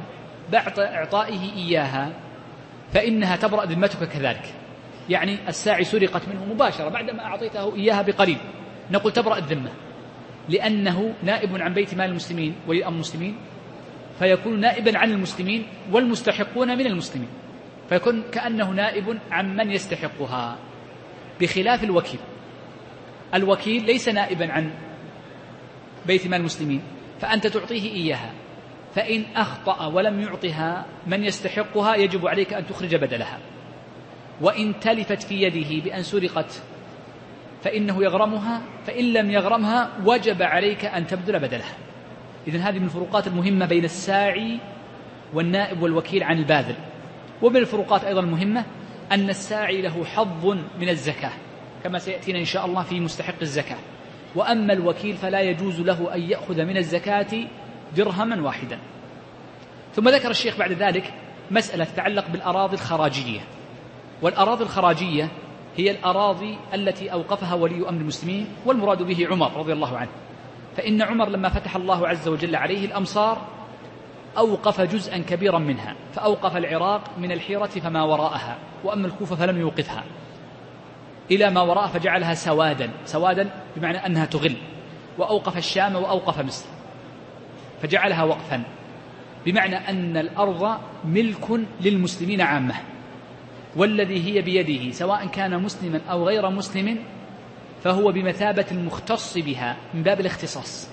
بعد إعطائه إياها فإنها تبرأ ذمتك كذلك. يعني الساعي سرقت منه مباشرة بعدما أعطيته إياها بقليل، نقول تبرأ الذمة، لأنه نائب عن بيت مال المسلمين ولي أمر المسلمين، فيكون نائبا عن المسلمين والمستحقون من المسلمين، فيكون كأنه نائب عن من يستحقها، بخلاف الوكيل. الوكيل ليس نائبا عن بيت مال المسلمين، فأنت تعطيه إياها، فإن أخطأ ولم يعطها من يستحقها يجب عليك أن تخرج بدلها، وإن تلفت في يده بأن سرقت فإنه يغرمها، فإن لم يغرمها وجب عليك أن تبذل بدلها. إذن هذه من الفروقات المهمة بين الساعي والنائب والوكيل عن الباذل. ومن الفروقات أيضا المهمة أن الساعي له حظ من الزكاة كما سيأتينا إن شاء الله في مستحق الزكاة، وأما الوكيل فلا يجوز له أن يأخذ من الزكاة درهما واحدا. ثم ذكر الشيخ بعد ذلك مسألة تتعلق بالأراضي الخراجية. والأراضي الخراجية هي الأراضي التي أوقفها ولي أمر المسلمين، والمراد به عمر رضي الله عنه، فإن عمر لما فتح الله عز وجل عليه الأمصار أوقف جزءا كبيرا منها، فأوقف العراق من الحيرة فما وراءها، وأما الكوفة فلم يوقفها إلى ما وراء فجعلها سوادا، سوادا بمعنى أنها تغل، وأوقف الشام وأوقف مصر فجعلها وقفا، بمعنى أن الأرض ملك للمسلمين عامة، والذي هي بيده سواء كان مسلما أو غير مسلم فهو بمثابة المختص بها من باب الاختصاص.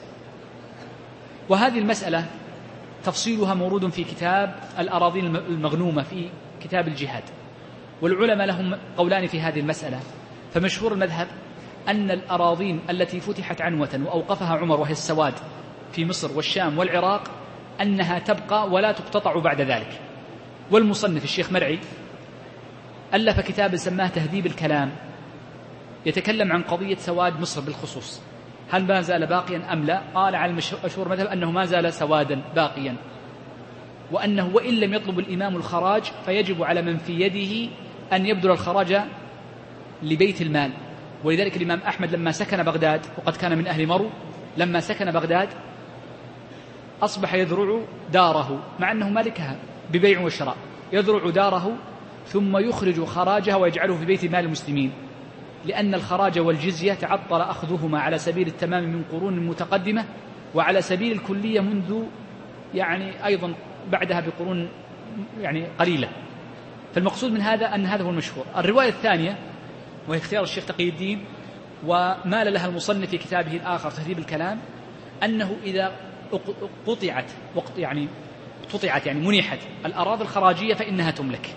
وهذه المسألة تفصيلها مورود في كتاب الأراضين المغنومة في كتاب الجهاد، والعلماء لهم قولان في هذه المسألة. فمشهور المذهب أن الأراضين التي فتحت عنوة وأوقفها عمر وهي السواد في مصر والشام والعراق أنها تبقى ولا تقتطع بعد ذلك. والمصنف الشيخ مرعي ألف كتاب سماه تهذيب الكلام يتكلم عن قضية سواد مصر بالخصوص، هل ما زال باقيا أم لا؟ قال على المشهور مذهب أنه ما زال سوادا باقيا، وأنه وإن لم يطلب الإمام الخراج فيجب على من في يده أن يبذل الخراج لبيت المال. ولذلك الإمام أحمد لما سكن بغداد، وقد كان من أهل مرو، لما سكن بغداد أصبح يذرع داره مع أنه مالكها ببيع وشراء، يذرع داره ثم يخرج خراجها ويجعله في بيت مال المسلمين، لأن الخراج والجزية تعطل أخذهما على سبيل التمام من قرون متقدمة، وعلى سبيل الكلية منذ يعني أيضا بعدها بقرون يعني قليلة. فالمقصود من هذا أن هذا هو المشهور. الرواية الثانية وهي اختيار الشيخ تقي الدين ومال لها المصنف في كتابه الآخر تهذيب الكلام، أنه إذا قطعت وقت يعني قطعت يعني منحت الأراضي الخراجية فإنها تملك،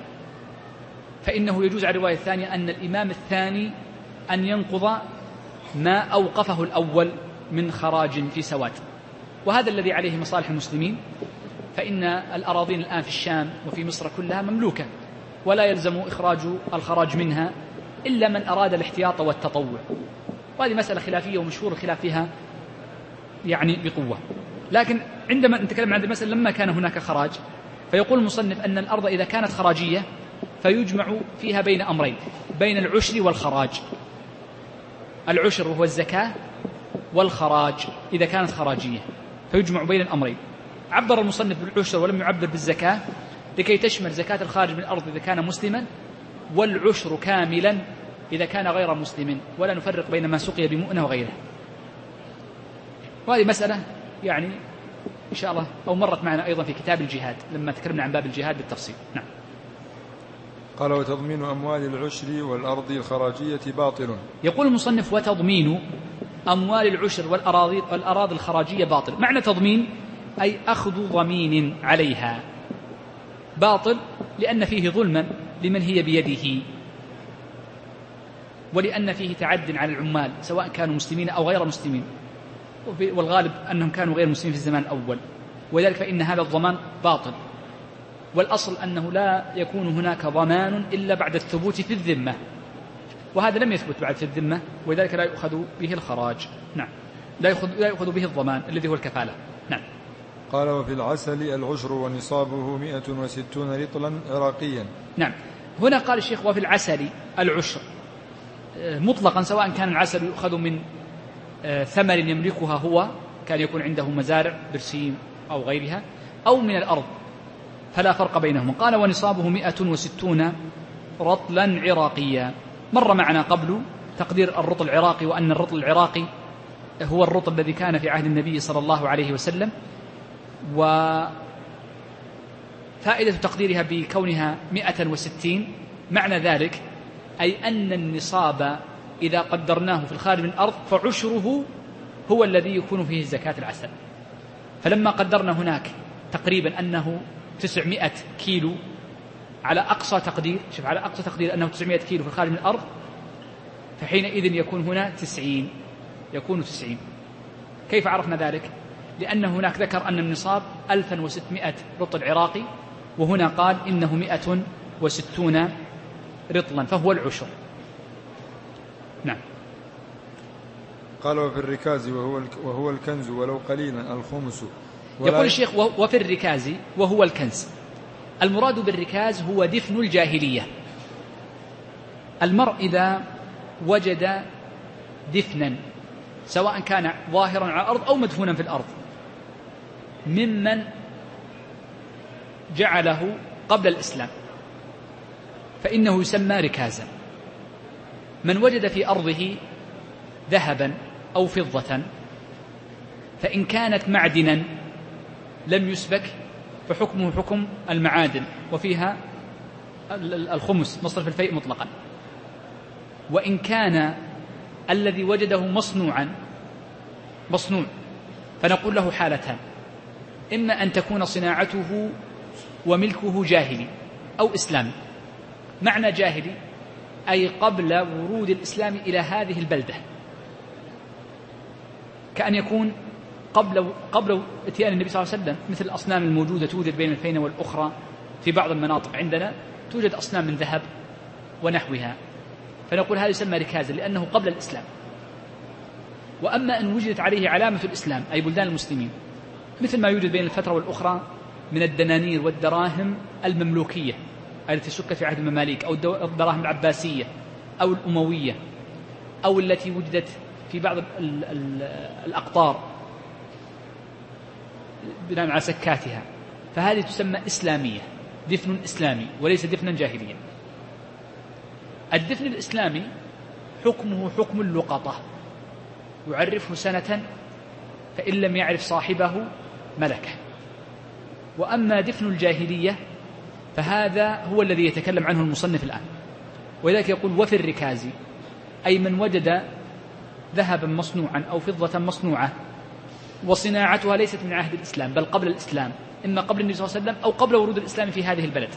فإنه يجوز على الرواية الثانية أن الإمام الثاني أن ينقض ما أوقفه الأول من خراج في سواد. وهذا الذي عليه مصالح المسلمين، فإن الأراضين الآن في الشام وفي مصر كلها مملوكة، ولا يلزم إخراج الخراج منها إلا من أراد الاحتياط والتطوع. وهذه مسألة خلافية ومشهور الخلاف فيها يعني بقوة. لكن عندما نتكلم عن هذه المسألة لما كان هناك خراج، فيقول المصنف أن الأرض إذا كانت خراجية فيجمع فيها بين أمرين، بين العشر والخراج. العشر وهو الزكاة، والخراج إذا كانت خراجية، فيجمع بين الأمرين. عبر المصنف بالعشر ولم يعبر بالزكاة لكي تشمل زكاة الخارج من الأرض إذا كان مسلما، والعشر كاملا إذا كان غير مسلم، ولا نفرق بين ما سقي بمؤنة وغيره. وهذه مسألة يعني إن شاء الله أو مرت معنا أيضا في كتاب الجهاد لما تكلمنا عن باب الجهاد بالتفصيل. نعم. قال وتضمين أموال العشر والأرض الخراجية باطل. يقول المصنف وتضمين أموال العشر والأراضي, والأراضي الخراجية باطل. معنى تضمين أي أخذ ضمين عليها، باطل لأن فيه ظلما لمن هي بيده، ولأن فيه تعد على العمال سواء كانوا مسلمين أو غير مسلمين، والغالب أنهم كانوا غير مسلمين في الزمان الأول، وذلك فإن هذا الضمان باطل. والأصل أنه لا يكون هناك ضمان إلا بعد الثبوت في الذمة، وهذا لم يثبت بعد في الذمة، وذلك لا يؤخذ به الخراج. نعم، لا يأخذ, لا يأخذ به الضمان الذي هو الكفالة. نعم. قال وفي العسل العشر ونصابه مئة وستون رطلا عراقيا. نعم. هنا قال الشيخ وفي العسل العشر مطلقا، سواء كان العسل يؤخذ من ثمر يملكها هو، كان يكون عنده مزارع برسيم أو غيرها، أو من الأرض. فلا فرق بينهم. قال ونصابه مئة وستون رطلا عراقيا. مر معنا قبل تقدير الرطل العراقي، وأن الرطل العراقي هو الرطل الذي كان في عهد النبي صلى الله عليه وسلم، وفائدة تقديرها بكونها مئة وستين معنى ذلك أي أن النصاب إذا قدرناه في الخارج من الأرض فعشره هو الذي يكون فيه زكاة العسل. فلما قدرنا هناك تقريبا أنه تسعمائة كيلو على أقصى تقدير، شوف على أقصى تقدير أنه تسعمائة كيلو في الخارج من الأرض، فحينئذ يكون هنا تسعين، يكون تسعين. كيف عرفنا ذلك؟ لأن هناك ذكر أن النصاب ألف وستمائة رطل عراقي، وهنا قال إنه مئة وستون رطلا، فهو العشر. نعم. قال وفي الركاز وهو وهو الكنز ولو قليلا الخمس. يقول الشيخ وفي الركاز وهو الكنز. المراد بالركاز هو دفن الجاهلية. المرء إذا وجد دفنا سواء كان ظاهرا على الأرض أو مدفونا في الأرض ممن جعله قبل الإسلام فإنه يسمى ركازا. من وجد في أرضه ذهبا أو فضة فإن كانت معدنا لم يسبك فحكمه حكم المعادن، وفيها الخمس مصرف الفيء مطلقا. وإن كان الذي وجده مصنوعا مصنوع فنقول له حالتان: إما أن تكون صناعته وملكه جاهلي أو إسلامي. معنى جاهلي أي قبل ورود الإسلام إلى هذه البلدة، كأن يكون قبل قبل اتيان النبي صلى الله عليه وسلم، مثل الأصنام الموجودة توجد بين الفينة والأخرى في بعض المناطق عندنا توجد أصنام من ذهب ونحوها، فنقول هذا يسمى ركازا لأنه قبل الإسلام. وأما أن وجدت عليه علامة الإسلام أي بلدان المسلمين، مثل ما يوجد بين الفترة والأخرى من الدنانير والدراهم المملوكية التي سكت في عهد المماليك، أو الدراهم العباسية أو الأموية، أو التي وجدت في بعض الأقطار بناء على سكاتها، فهذه تسمى إسلامية، دفن إسلامي وليس دفنا جاهليا. الدفن الإسلامي حكمه حكم اللقطة، يعرفه سنة فإن لم يعرف صاحبه ملكه. وأما دفن الجاهلية فهذا هو الذي يتكلم عنه المصنف الآن، ولذلك يقول وفي الركاز أي من وجد ذهبا مصنوعا أو فضة مصنوعة وصناعتها ليست من عهد الإسلام بل قبل الإسلام، إما قبل النبي صلى الله عليه وسلم أو قبل ورود الإسلام في هذه البلد.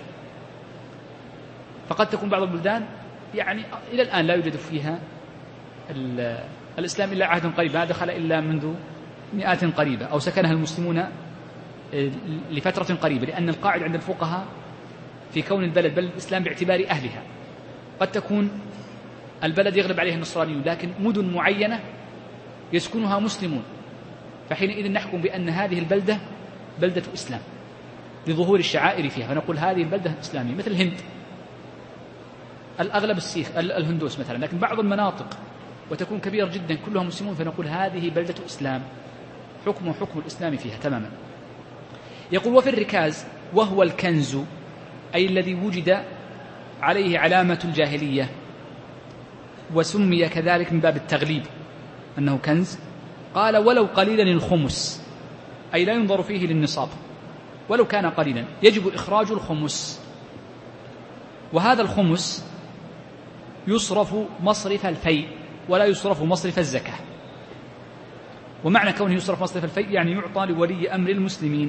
فقد تكون بعض البلدان يعني إلى الآن لا يوجد فيها الإسلام إلا عهد قريب، ما دخل إلا منذ مئات قريبة، أو سكنها المسلمون لفترة قريبة، لأن القاعد عند الفقهاء في كون البلد بلد الإسلام باعتبار أهلها. قد تكون البلد يغلب عليها النصرانيون لكن مدن معينة يسكنها مسلمون، فحينئذ نحكم بأن هذه البلدة بلدة إسلام لظهور الشعائر فيها، فنقول هذه البلدة إسلامية. مثل الهند الأغلب السيخ الهندوس مثلا، لكن بعض المناطق وتكون كبيرة جدا كلها مسلمون، فنقول هذه بلدة إسلام، حكم حكم الإسلام فيها تماما. يقول وفي الركاز وهو الكنز أي الذي وجد عليه علامة الجاهلية، وسمي كذلك من باب التغليب أنه كنز. قال ولو قليلا الخمس أي لا ينظر فيه للنصاب، ولو كان قليلا يجب إخراج الخمس، وهذا الخمس يصرف مصرف الفيء ولا يصرف مصرف الزكاة. ومعنى كونه يصرف مصرف الفيء يعني يعطى لولي أمر المسلمين.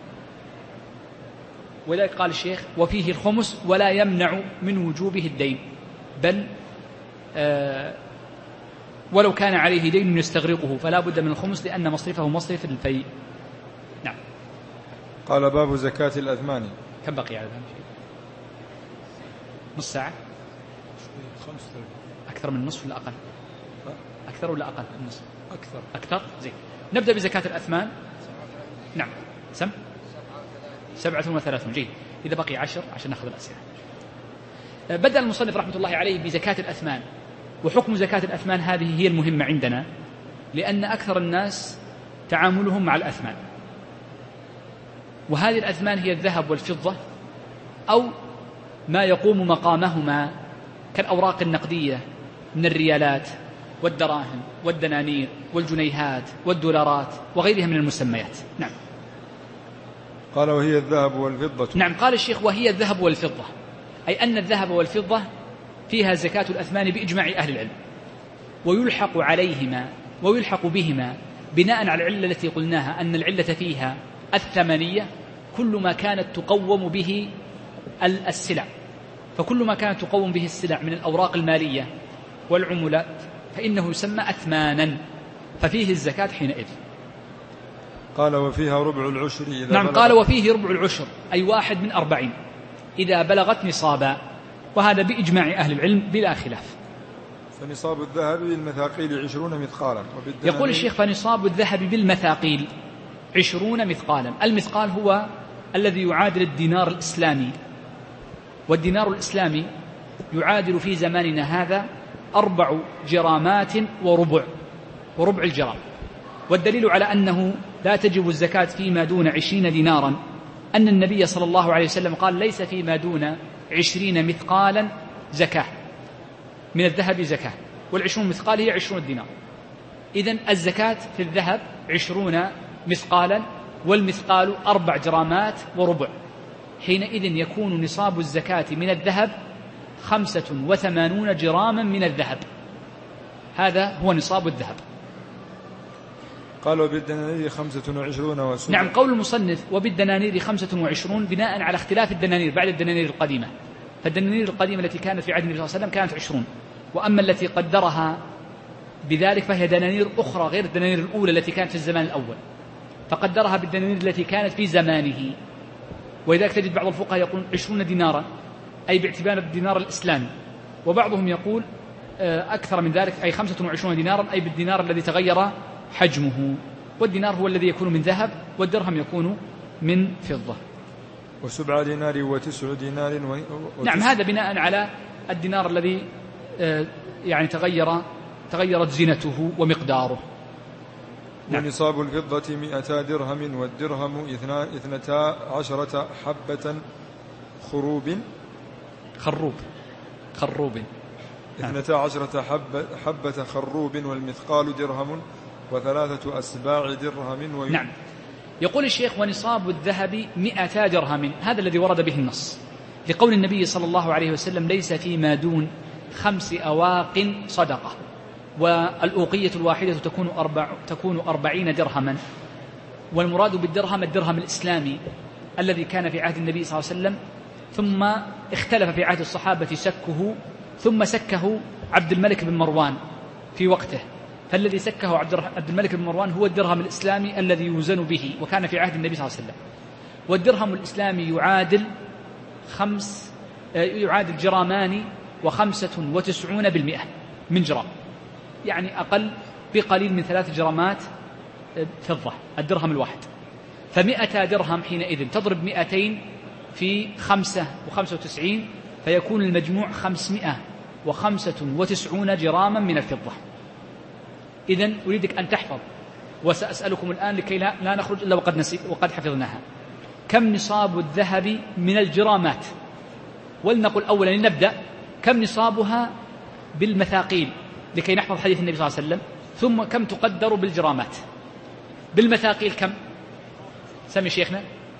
ولذلك قال الشيخ وفيه الخمس ولا يمنع من وجوبه الدين، بل آه ولو كان عليه دين يستغرقه فلا بد من الخمس لأن مصرفه مصرف الفيء. نعم. قال باب زكاة الأثمان. كم بقي على ذلك؟ نص ساعة؟ أكثر من النصف ولا أقل؟ أكثر ولا أقل من النصف؟ أكثر. أكثر؟ زين. نبدأ بزكاة الأثمان. نعم. سم؟ سبعة وثلاثون. جيد. إذا بقي عشر عشان نأخذ الأسئلة. بدأ المصنف رحمة الله عليه بزكاة الأثمان، وحكم زكاة الأثمان هذه هي المهمة عندنا، لأن أكثر الناس تعاملهم مع الأثمان. وهذه الأثمان هي الذهب والفضة أو ما يقوم مقامهما كالأوراق النقدية من الريالات والدراهم والدنانير والجنيهات والدولارات وغيرها من المسميات. نعم. قال وهي الذهب والفضة. نعم، قال الشيخ وهي الذهب والفضة، أي أن الذهب والفضة فيها زكاة الأثمان بإجماع أهل العلم، ويلحق عليهما ويلحق بهما بناء على العلة التي قلناها أن العلة فيها الثمنية، كل ما كانت تقوم به السلع، فكل ما كانت تقوم به السلع من الأوراق المالية والعملات فإنه يسمى أثمانا، ففيه الزكاة حينئذ. قال وفيها ربع العشر إذا نعم، بلغت. قال وفيه ربع العشر أي واحد من أربعين إذا بلغت نصابا، وهذا بإجماع أهل العلم بلا خلاف. فنصاب الذهب بالمثاقيل عشرون مثقالا. يقول الشيخ فنصاب الذهب بالمثاقيل عشرون مثقالا. المثقال هو الذي يعادل الدينار الإسلامي، والدينار الإسلامي يعادل في زماننا هذا أربع جرامات وربع وربع الجرام. والدليل على أنه لا تجب الزكاة فيما دون عشرين دينارا أن النبي صلى الله عليه وسلم قال ليس فيما دون عشرين مثقالا زكاة من الذهب زكاة، والعشرون مثقال هي عشرون دينار. إذن الزكاة في الذهب عشرون مثقالا، والمثقال أربع جرامات وربع. حينئذ يكون نصاب الزكاة من الذهب خمسة وثمانون جراما من الذهب، هذا هو نصاب الذهب. قال وبالدنانير خمسة وعشرون وسبع. نعم، قول المصنف وبالدنانير خمسة وعشرون بناء على اختلاف الدنانير بعد الدنانير القديمة، فالدنانير القديمة التي كانت في عهد النبي صلى الله عليه وسلم كانت عشرون، وأما التي قدرها بذلك فهي دنانير أخرى غير الدنانير الأولى التي كانت في الزمان الأول، فقدرها بالدنانير التي كانت في زمانه. ولذلك تجد بعض الفقهاء يقول عشرون دينارا أي باعتبار الدينار الإسلامي، وبعضهم يقول أكثر من ذلك أي خمسة وعشرون دينارا أي بالدينار الذي تغير حجمه، والدينار هو الذي يكون من ذهب والدرهم يكون من فضة. وسبع دينار وتسع دينار و... وتسع. نعم، هذا بناء على الدينار الذي يعني تغير تغيرت زينته ومقداره. نعم. ونصاب الفضة مئتا درهم، والدرهم اثنتا عشرة حبة خروب خروب خروب اثنتا عشرة حبة, حبة خروب، والمثقال درهم وثلاثة أسباع درهم وي... نعم. يقول الشيخ ونصاب الذهب مئتا درهم، هذا الذي ورد به النص لقول النبي صلى الله عليه وسلم ليس فيما دون خمس أواق صدقة، والأوقية الواحدة تكون, أربع تكون أربعين درهما. والمراد بالدرهم الدرهم الإسلامي الذي كان في عهد النبي صلى الله عليه وسلم، ثم اختلف في عهد الصحابة سكه، ثم سكه عبد الملك بن مروان في وقته، فالذي سكه عبد الملك بن مروان هو الدرهم الإسلامي الذي يوزن به، وكان في عهد النبي صلى الله عليه وسلم. والدرهم الإسلامي يعادل خمس يعادل جرامان وخمسة وتسعون بالمئة من جرام، يعني أقل بقليل من ثلاث جرامات فضة الدرهم الواحد. فمئة درهم حينئذ تضرب مئتين في خمسة وخمسة وتسعين، فيكون المجموع خمسمائة وخمسة وتسعون جراما من الفضة. إذن أريدك أن تحفظ، وسأسألكم الآن لكي لا, لا نخرج إلا وقد, نسي وقد حفظناها. كم نصاب الذهب من الجرامات؟ ولنقل أولا لنبدأ كم نصابها بالمثاقيل لكي نحفظ حديث النبي صلى الله عليه وسلم، ثم كم تقدر بالجرامات. بالمثاقيل كم؟ سمي شيخنا.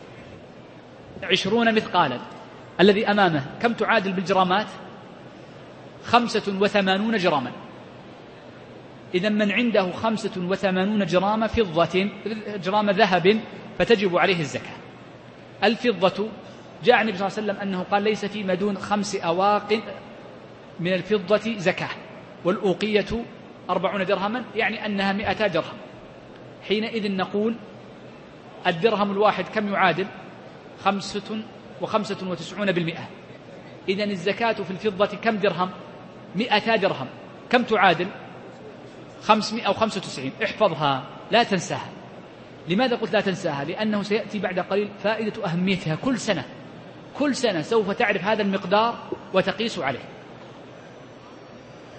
عشرون مثقالا الذي أمامه كم تعادل بالجرامات؟ خمسة وثمانون جراما. إذن من عنده خمسة وثمانون جرام فضة جرام ذهب فتجب عليه الزكاة. الفضة جاء النبي صلى الله عليه وسلم أنه قال ليس فيما دون خمس أواق من الفضة زكاة، والأوقية أربعون درهما، يعني أنها مئتا درهم. حينئذ نقول الدرهم الواحد كم يعادل؟ خمسة وخمسة وتسعون بالمئة. إذن الزكاة في الفضة كم درهم؟ مئتا درهم. كم تعادل؟ خمسمائة وخمسة وتسعين. احفظها لا تنساها. لماذا قلت لا تنساها؟ لأنه سيأتي بعد قليل فائدة أهميتها كل سنة كل سنة سوف تعرف هذا المقدار وتقيس عليه.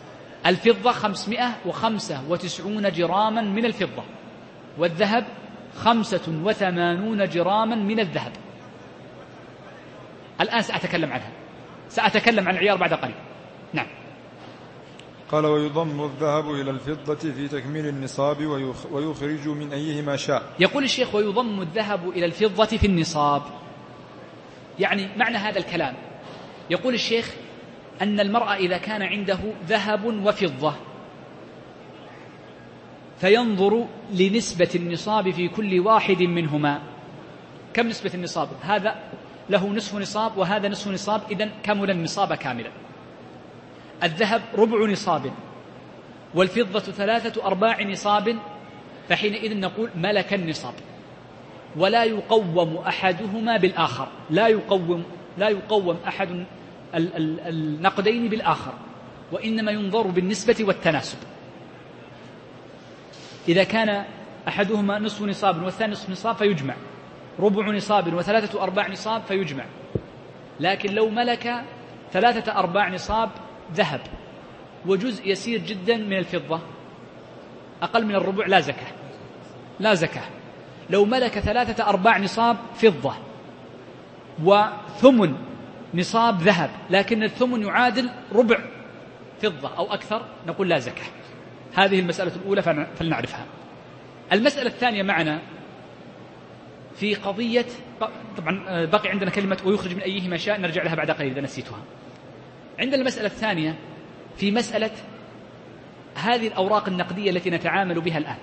الفضة خمسمائة وخمسة وتسعون جراما من الفضة، والذهب خمسة وثمانون جراما من الذهب. الآن سأتكلم عنها، سأتكلم عن العيار بعد قليل. نعم. قال: ويضم الذهب إلى الفضة في تكميل النصاب ويخرج من أيهما شاء. يقول الشيخ: ويضم الذهب إلى الفضة في النصاب. يعني معنى هذا الكلام، يقول الشيخ أن المرأة إذا كان عنده ذهب وفضة فينظر لنسبة النصاب في كل واحد منهما. كم نسبة النصاب؟ هذا له نصف نصاب وهذا نصف نصاب، إذن كمل النصاب كاملا. الذهب ربع نصاب والفضة ثلاثة أرباع نصاب، فحينئذ نقول ملك النصاب، ولا يقوم أحدهما بالآخر، لا يقوم لا يقوم أحد النقدين بالآخر، وإنما ينظر بالنسبة والتناسب. إذا كان أحدهما نصف نصاب والثاني نصف نصاب فيجمع، ربع نصاب وثلاثة أرباع نصاب فيجمع. لكن لو ملك ثلاثة أرباع نصاب ذهب وجزء يسير جدا من الفضة أقل من الربع لا زكاة، لا زكاة. لو ملك ثلاثة أرباع نصاب فضة وثمن نصاب ذهب لكن الثمن يعادل ربع فضة أو أكثر، نقول لا زكاة. هذه المسألة الأولى فلنعرفها. المسألة الثانية معنا في قضية، طبعا بقي عندنا كلمة ويخرج من أيهما شاء، نرجع لها بعد قليل إذا نسيتها. عندنا المسألة الثانية في مسألة هذه الأوراق النقدية التي نتعامل بها الآن،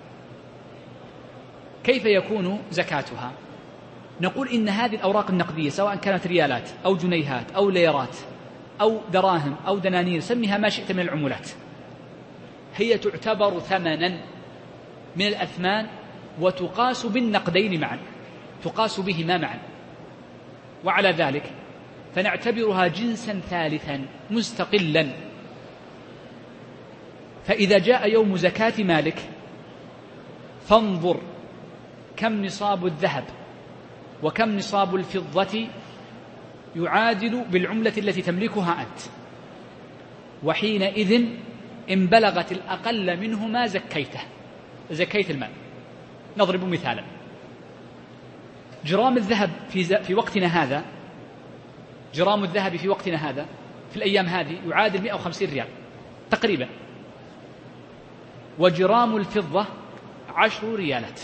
كيف يكون زكاتها؟ نقول إن هذه الأوراق النقدية سواء كانت ريالات أو جنيهات أو ليرات أو دراهم أو دنانير، سميها ما شئت من العملات، هي تعتبر ثمنا من الأثمان وتقاس بالنقدين معا، تقاس بهما معا. وعلى ذلك فنعتبرها جنسا ثالثا مستقلا. فإذا جاء يوم زكاة مالك فانظر كم نصاب الذهب وكم نصاب الفضة يعادل بالعملة التي تملكها أنت، وحينئذ إن بلغت الأقل منهما زكيته، زكيت المال. نضرب مثالا: جرام الذهب في, في وقتنا هذا، جرام الذهب في وقتنا هذا في الأيام هذه يعادل مئة وخمسين ريال تقريبا، وجرام الفضة عشر ريالات.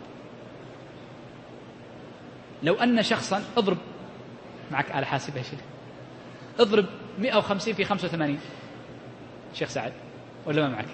لو أن شخصا، اضرب معك آلة حاسبة يا شيخ، اضرب مئة وخمسين في خمسة وثمانين شيخ سعد، ولا ما معك؟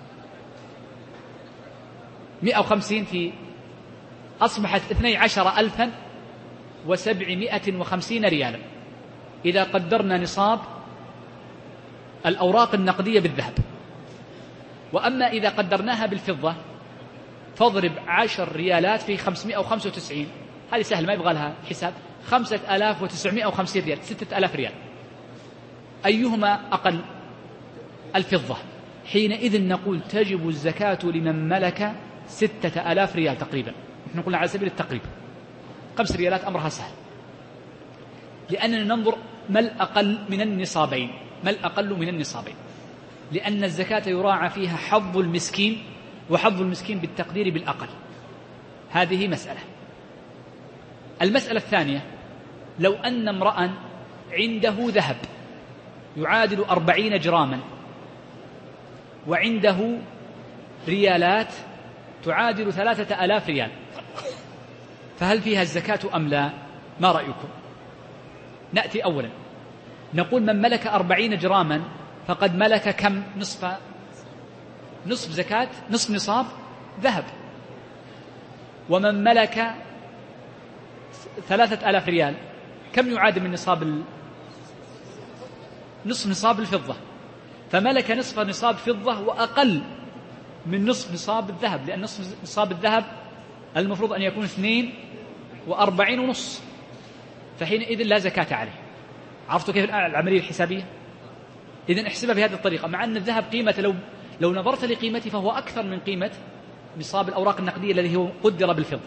مئة وخمسين في أصبحت اثني عشر ألفا وسبعمائة وخمسين ريالا إذا قدرنا نصاب الأوراق النقدية بالذهب. وأما إذا قدرناها بالفضة فاضرب عشر ريالات في خمسمائة وخمسة وتسعين، هذه سهل ما يبغى لها حساب، خمسة آلاف وتسعمائة وخمسين ريال، ستة آلاف ريال. أيهما أقل؟ الفضة. حينئذ نقول تجب الزكاة لمن ملك ستة آلاف ريال تقريبا، نحن قلنا على سبيل التقريب، خمس ريالات أمرها سهل، لأننا ننظر ما الأقل من النصابين، ما الأقل من النصابين، لأن الزكاة يراعى فيها حظ المسكين، وحظ المسكين بالتقدير بالأقل. هذه مسألة. المسألة الثانية: لو أن امرأ عنده ذهب يعادل أربعين جراما وعنده ريالات تعادل ثلاثة آلاف ريال، فهل فيها الزكاة أم لا؟ ما رأيكم؟ نأتي أولا نقول من ملك أربعين جراما فقد ملك كم؟ نصف نصف زكاة، نصف نصاب ذهب. ومن ملك ثلاثة آلاف ريال كم يعادل من نصاب ال... نصف نصاب الفضة، فملك نصف نصاب فضة وأقل من نصف نصاب الذهب، لأن نصف نصاب الذهب المفروض أن يكون اثنين وأربعين ونص، فحينئذ لا زكاة عليه. عرفتوا كيف العملية الحسابية؟ إذن احسبها بهذه الطريقة، مع أن الذهب قيمة لو, لو نظرت لقيمته فهو أكثر من قيمة نصاب الأوراق النقدية الذي هو قدر بالفضة.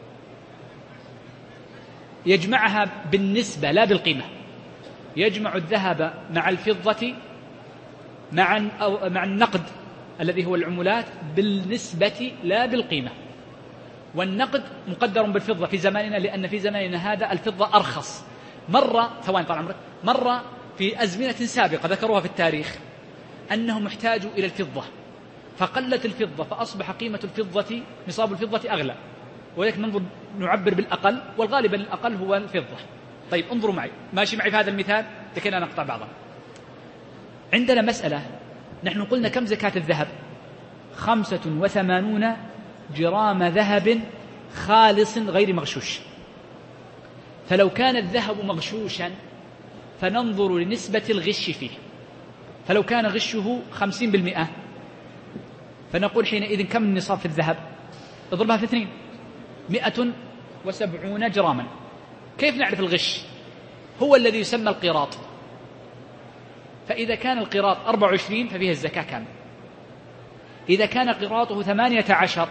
يجمعها بالنسبة لا بالقيمة، يجمع الذهب مع الفضة مع مع النقد الذي هو العملات بالنسبة لا بالقيمة. والنقد مقدر بالفضة في زماننا، لأن في زماننا هذا الفضة أرخص. مرة ثواني طال عمرك مرة في أزمنة سابقة ذكروها في التاريخ أنهم احتاجوا إلى الفضة فقلت الفضة فأصبح قيمة الفضة نصاب الفضة أغلى، ولكن ننظر نعبر بالأقل، والغالب الأقل هو الفضة. طيب انظروا معي، ماشي معي في هذا المثال لكي لا نقطع بعضا. عندنا مسألة، نحن قلنا كم زكاة الذهب؟ خمسة وثمانون جرام ذهب خالص غير مغشوش. فلو كان الذهب مغشوشا فننظر لنسبة الغش فيه، فلو كان غشه خمسين بالمئة فنقول حينئذ كم النصاب في الذهب؟ اضربها في اثنين، مئة وسبعون جراما. كيف نعرف الغش؟ هو الذي يسمى القيراط. فإذا كان القيراط أربعة وعشرين ففيه الزكاة كاملة. إذا كان قيراطه ثمانية عشر،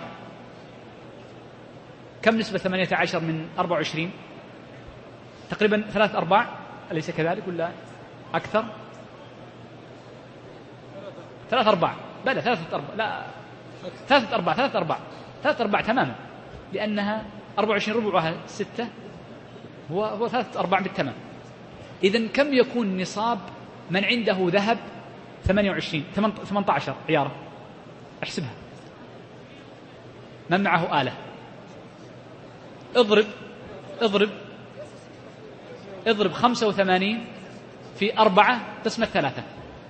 كم نسبة ثمانية عشر من أربعة وعشرين؟ تقريبا ثلاث أرباع، أليس كذلك ولا أكثر؟ ثلاث أرباع، بلى ثلاثة أرباع، لا ثلاثة أرباع ثلاثة أرباع ثلاثة أرباع تماما، لأنها أربعة وعشرين ربعها ستة، هو هو ثلاثة أرباع بالتمام. إذن كم يكون نصاب من عنده ذهب ثمانية وعشرين ثمانية عشر عيارة؟ احسبها. من معه آلة؟ اضرب اضرب اضرب خمسة وثمانين في أربعة قسمة ثلاثة،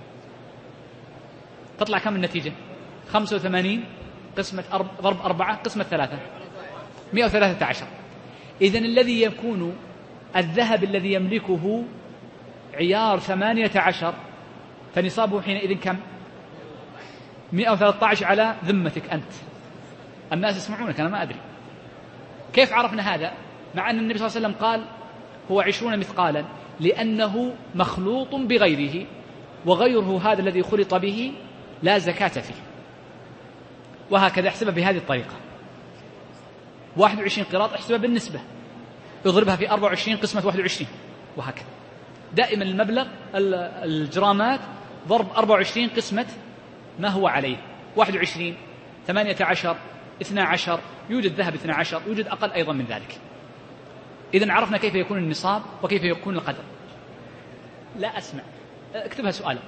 تطلع كم النتيجة؟ خمسة وثمانين قسمة أرب... ضرب أربعة قسمة ثلاثة، مئة وثلاثة عشر. إذن الذي يكون الذهب الذي يملكه عيار ثمانية عشر فنصابه حينئذ كم؟ مئة وثلاثة عشر على ذمتك أنت. الناس يسمعونك، أنا ما أدري كيف عرفنا هذا، مع أن النبي صلى الله عليه وسلم قال هو عشرون مثقالا، لأنه مخلوط بغيره، وغيره هذا الذي خلط به لا زكاة فيه. وهكذا احسبها بهذه الطريقة. واحد وعشرين قراط احسبها بالنسبة، اضربها في أربعة وعشرين قسمة واحد وعشرين، وهكذا دائما المبلغ الجرامات ضرب أربعة وعشرين قسمة ما هو عليه، واحد وعشرين ثمانية عشر اثنى عشر، يوجد ذهب اثنى عشر، يوجد أقل أيضا من ذلك. إذن عرفنا كيف يكون النصاب وكيف يكون القدر. لا أسمع، اكتبها سؤالا،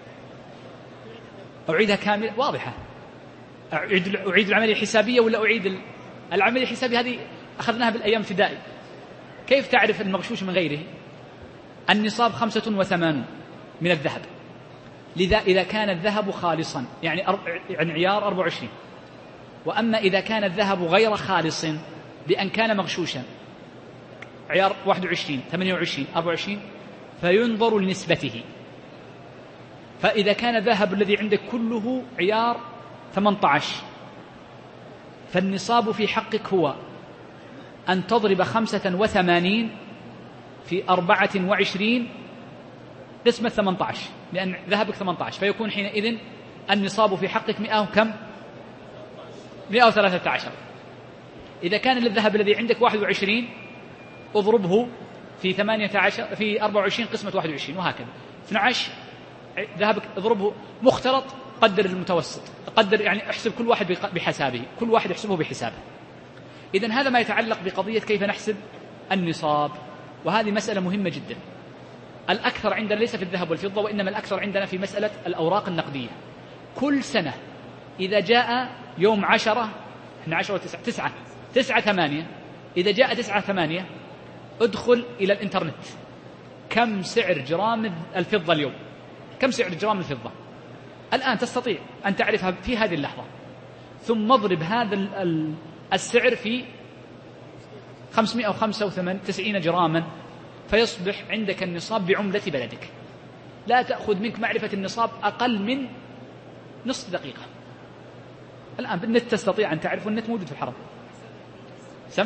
أعيدها كاملة واضحة. أعيد, أعيد العملية الحسابية ولا أعيد العملية الحسابية؟ هذه أخذناها بالأيام ابتدائي. كيف تعرف المغشوش من غيره؟ النصاب خمسة وثمانون من الذهب، لذا إذا كان الذهب خالصا يعني يعني عيار أربعة وعشرين. وأما إذا كان الذهب غير خالص بأن كان مغشوشا عيار واحد وعشرين ثمانية وعشرين أربعة وعشرين فينظر لنسبته. فإذا كان الذهب الذي عندك كله عيار ثمانية عشر فالنصاب في حقك هو أن تضرب خمسة وثمانين في أربعة وعشرين قسمة ثمانية عشر، لأن ذهبك ثمانية عشر، فيكون حينئذ النصاب في حقك مئة كم؟ مئة وثلاثة عشر. إذا كان للذهب الذي عندك واحد وعشرين اضربه في ثمانية عشر في أربعة وعشرين قسمة واحد وعشرين، وهكذا. اثني عشر ذهبك اضربه مختلط، قدر المتوسط، قدر يعني احسب كل واحد بحسابه، كل واحد يحسبه بحسابه. إذن هذا ما يتعلق بقضية كيف نحسب النصاب، وهذه مسألة مهمة جدا. الأكثر عندنا ليس في الذهب والفضة، وإنما الأكثر عندنا في مسألة الأوراق النقدية. كل سنة إذا جاء يوم عشرة احنا عشرة وتسعة تسعة تسعة ثمانية، إذا جاء تسعة ثمانية ادخل إلى الإنترنت كم سعر جرام الفضة اليوم، كم سعر جرام الفضة الآن، تستطيع أن تعرفها في هذه اللحظة. ثم اضرب هذا السعر في خمسمائة وخمسة وتسعين جراما، فيصبح عندك النصاب بعملة بلدك. لا تأخذ منك معرفة النصاب أقل من نصف دقيقة. الآن بالنت تستطيع أن تعرف، والنت موجود في الحرم. سم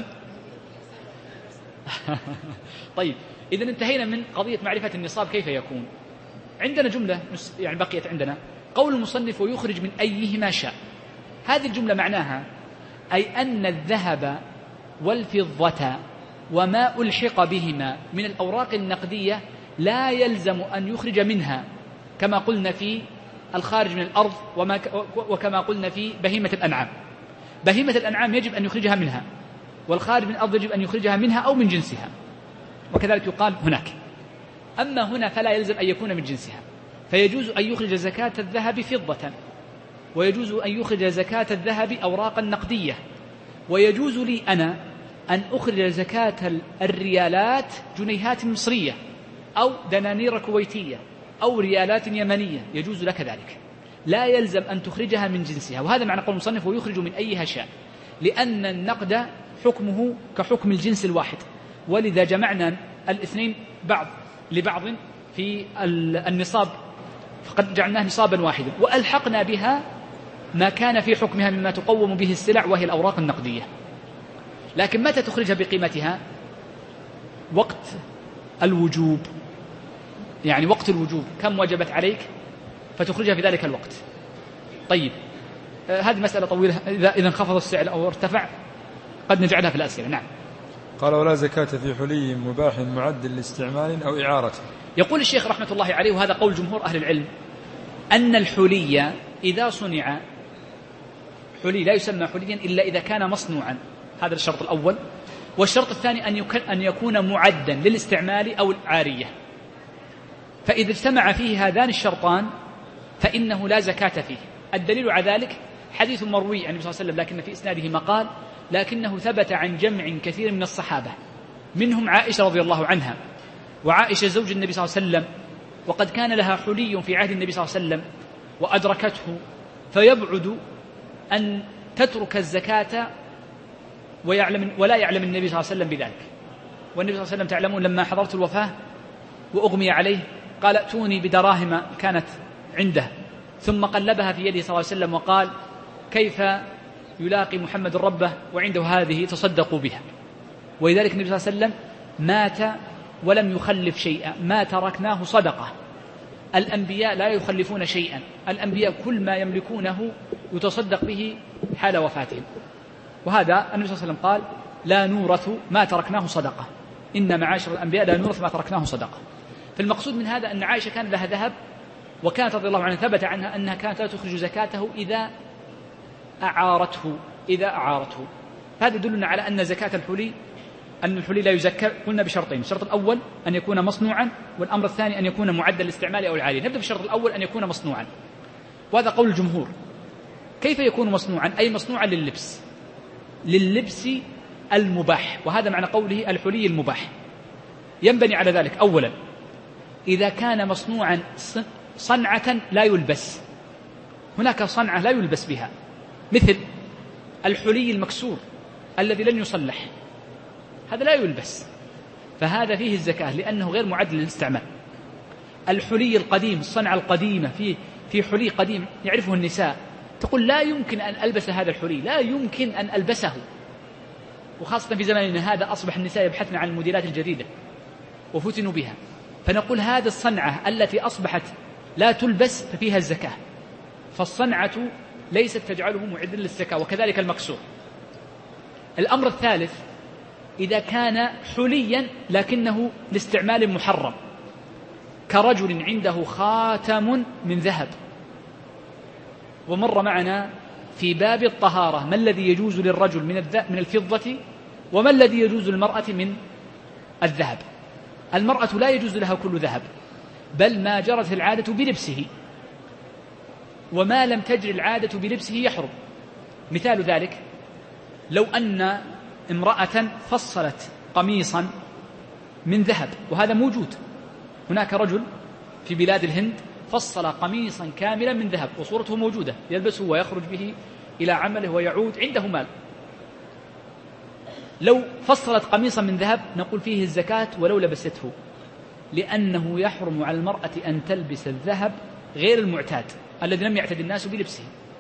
طيب، إذا انتهينا من قضية معرفة النصاب كيف يكون. عندنا جملة يعني بقيت عندنا، قول المصنف ويخرج من أيهما شاء. هذه الجملة معناها أي أن الذهب والفضة وما ألحق بهما من الأوراق النقدية لا يلزم أن يخرج منها، كما قلنا في الخارج من الأرض وما وكما قلنا في بهيمة الأنعام، بهيمة الأنعام يجب أن يخرجها منها، والخارج من الأرض يجب أن يخرجها منها أو من جنسها، وكذلك يقال هناك. أما هنا فلا يلزم أن يكون من جنسها، فيجوز أن يخرج زكاة الذهب فضة، ويجوز أن يخرج زكاة الذهب أوراقا نقدية، ويجوز لي أنا أن أخرج زكاة الريالات جنيهات مصرية أو دنانير كويتية أو ريالات يمنية، يجوز لك ذلك، لا يلزم أن تخرجها من جنسها. وهذا معنى قول المصنف ويخرج من أيها شاء، لأن النقد حكمه كحكم الجنس الواحد، ولذا جمعنا الاثنين بعض لبعض في النصاب، فقد جعلناه نصابا واحدا، وألحقنا بها ما كان في حكمها مما تقوم به السلع وهي الأوراق النقدية. لكن متى تخرجها بقيمتها؟ وقت الوجوب، يعني وقت الوجوب كم وجبت عليك فتخرجها في ذلك الوقت. طيب آه هذه مسألة طويلة، إذا إذا انخفض السعر أو ارتفع قد نجعلها في الأسئلة. نعم. قال ولا زكاة في حلي مباح معد لاستعمال أو إعارة. يقول الشيخ رحمة الله عليه، وهذا قول جمهور أهل العلم، أن الحلي إذا صنع، حلي لا يسمى حليا إلا إذا كان مصنوعا، هذا الشرط الأول. والشرط الثاني أن يكون معدا للاستعمال أو العارية، فإذا اجتمع فيه هذان الشرطان فإنه لا زكاة فيه. الدليل على ذلك حديث مروي عن النبي صلى الله عليه وسلم لكن في إسناده مقال، لكنه ثبت عن جمع كثير من الصحابة، منهم عائشة رضي الله عنها، وعائشة زوج النبي صلى الله عليه وسلم، وقد كان لها حلي في عهد النبي صلى الله عليه وسلم وأدركته، فيبعد أن تترك الزكاة ويعلم ولا يعلم النبي صلى الله عليه وسلم بذلك. والنبي صلى الله عليه وسلم تعلمون لما حضرت الوفاة وأغمي عليه قال ائتوني بدراهم كانت عنده، ثم قلبها في يده صلى الله عليه وسلم وقال كيف يلاقي محمد ربه وعنده هذه تصدقوا بها. ولذلك النبي صلى الله عليه وسلم مات ولم يخلف شيئا، ما تركناه صدقة. الأنبياء لا يخلفون شيئا، الأنبياء كل ما يملكونه يتصدق به حال وفاتهم. وهذا النبي صلى الله عليه وسلم قال لا نورث ما تركناه صدقة، إن معاشر الأنبياء لا نورث ما تركناه صدقة. فالمقصود من هذا أن عائشة كان لها ذهب، وكانت رضي الله عنها ثبت عنها أنها كانت لا تخرج زكاته إذا أعارته إذا أعارته هذا يدلنا على أن زكاة الحلي أن الحلي لا يزكى. قلنا بشرطين، الشرط الأول أن يكون مصنوعا، والأمر الثاني أن يكون معدل للاستعمال أو العالي. نبدأ بالشرط الأول أن يكون مصنوعا، وهذا قول الجمهور. كيف يكون مصنوعا؟ أي مصنوعا لللبس، لللبس المباح، وهذا معنى قوله الحلي المباح. ينبني على ذلك أولا إذا كان مصنوعا صنعة لا يلبس، هناك صنعة لا يلبس بها، مثل الحلي المكسور الذي لن يصلح، هذا لا يلبس، فهذا فيه الزكاة لأنه غير معد للاستعمال. الحلي القديم، الصنعة القديمة، في في حلي قديم يعرفه النساء، تقول لا يمكن أن ألبس هذا الحلي، لا يمكن أن ألبسه، وخاصة في زماننا هذا أصبح النساء يبحثن عن الموديلات الجديدة وفتنوا بها، فنقول هذه الصنعة التي أصبحت لا تلبس ففيها الزكاة، فالصنعة ليست تجعله معدا للزكاة، وكذلك المكسور. الأمر الثالث إذا كان حليا لكنه لاستعمال محرم، كرجل عنده خاتم من ذهب، ومر معنا في باب الطهارة ما الذي يجوز للرجل من من الفضة وما الذي يجوز للمرأة من الذهب. المرأة لا يجوز لها كل ذهب، بل ما جرت العادة بلبسه، وما لم تجر العادة بلبسه يحرم. مثال ذلك لو أن امرأة فصلت قميصا من ذهب، وهذا موجود، هناك رجل في بلاد الهند فصل قميصا كاملا من ذهب وصورته موجودة، يلبسه ويخرج به إلى عمله ويعود عنده مال. لو فصلت قميصا من ذهب نقول فيه الزكاة ولو لبسته، لأنه يحرم على المرأة أن تلبس الذهب غير المعتاد الذي لم يعتد الناس بلبسه،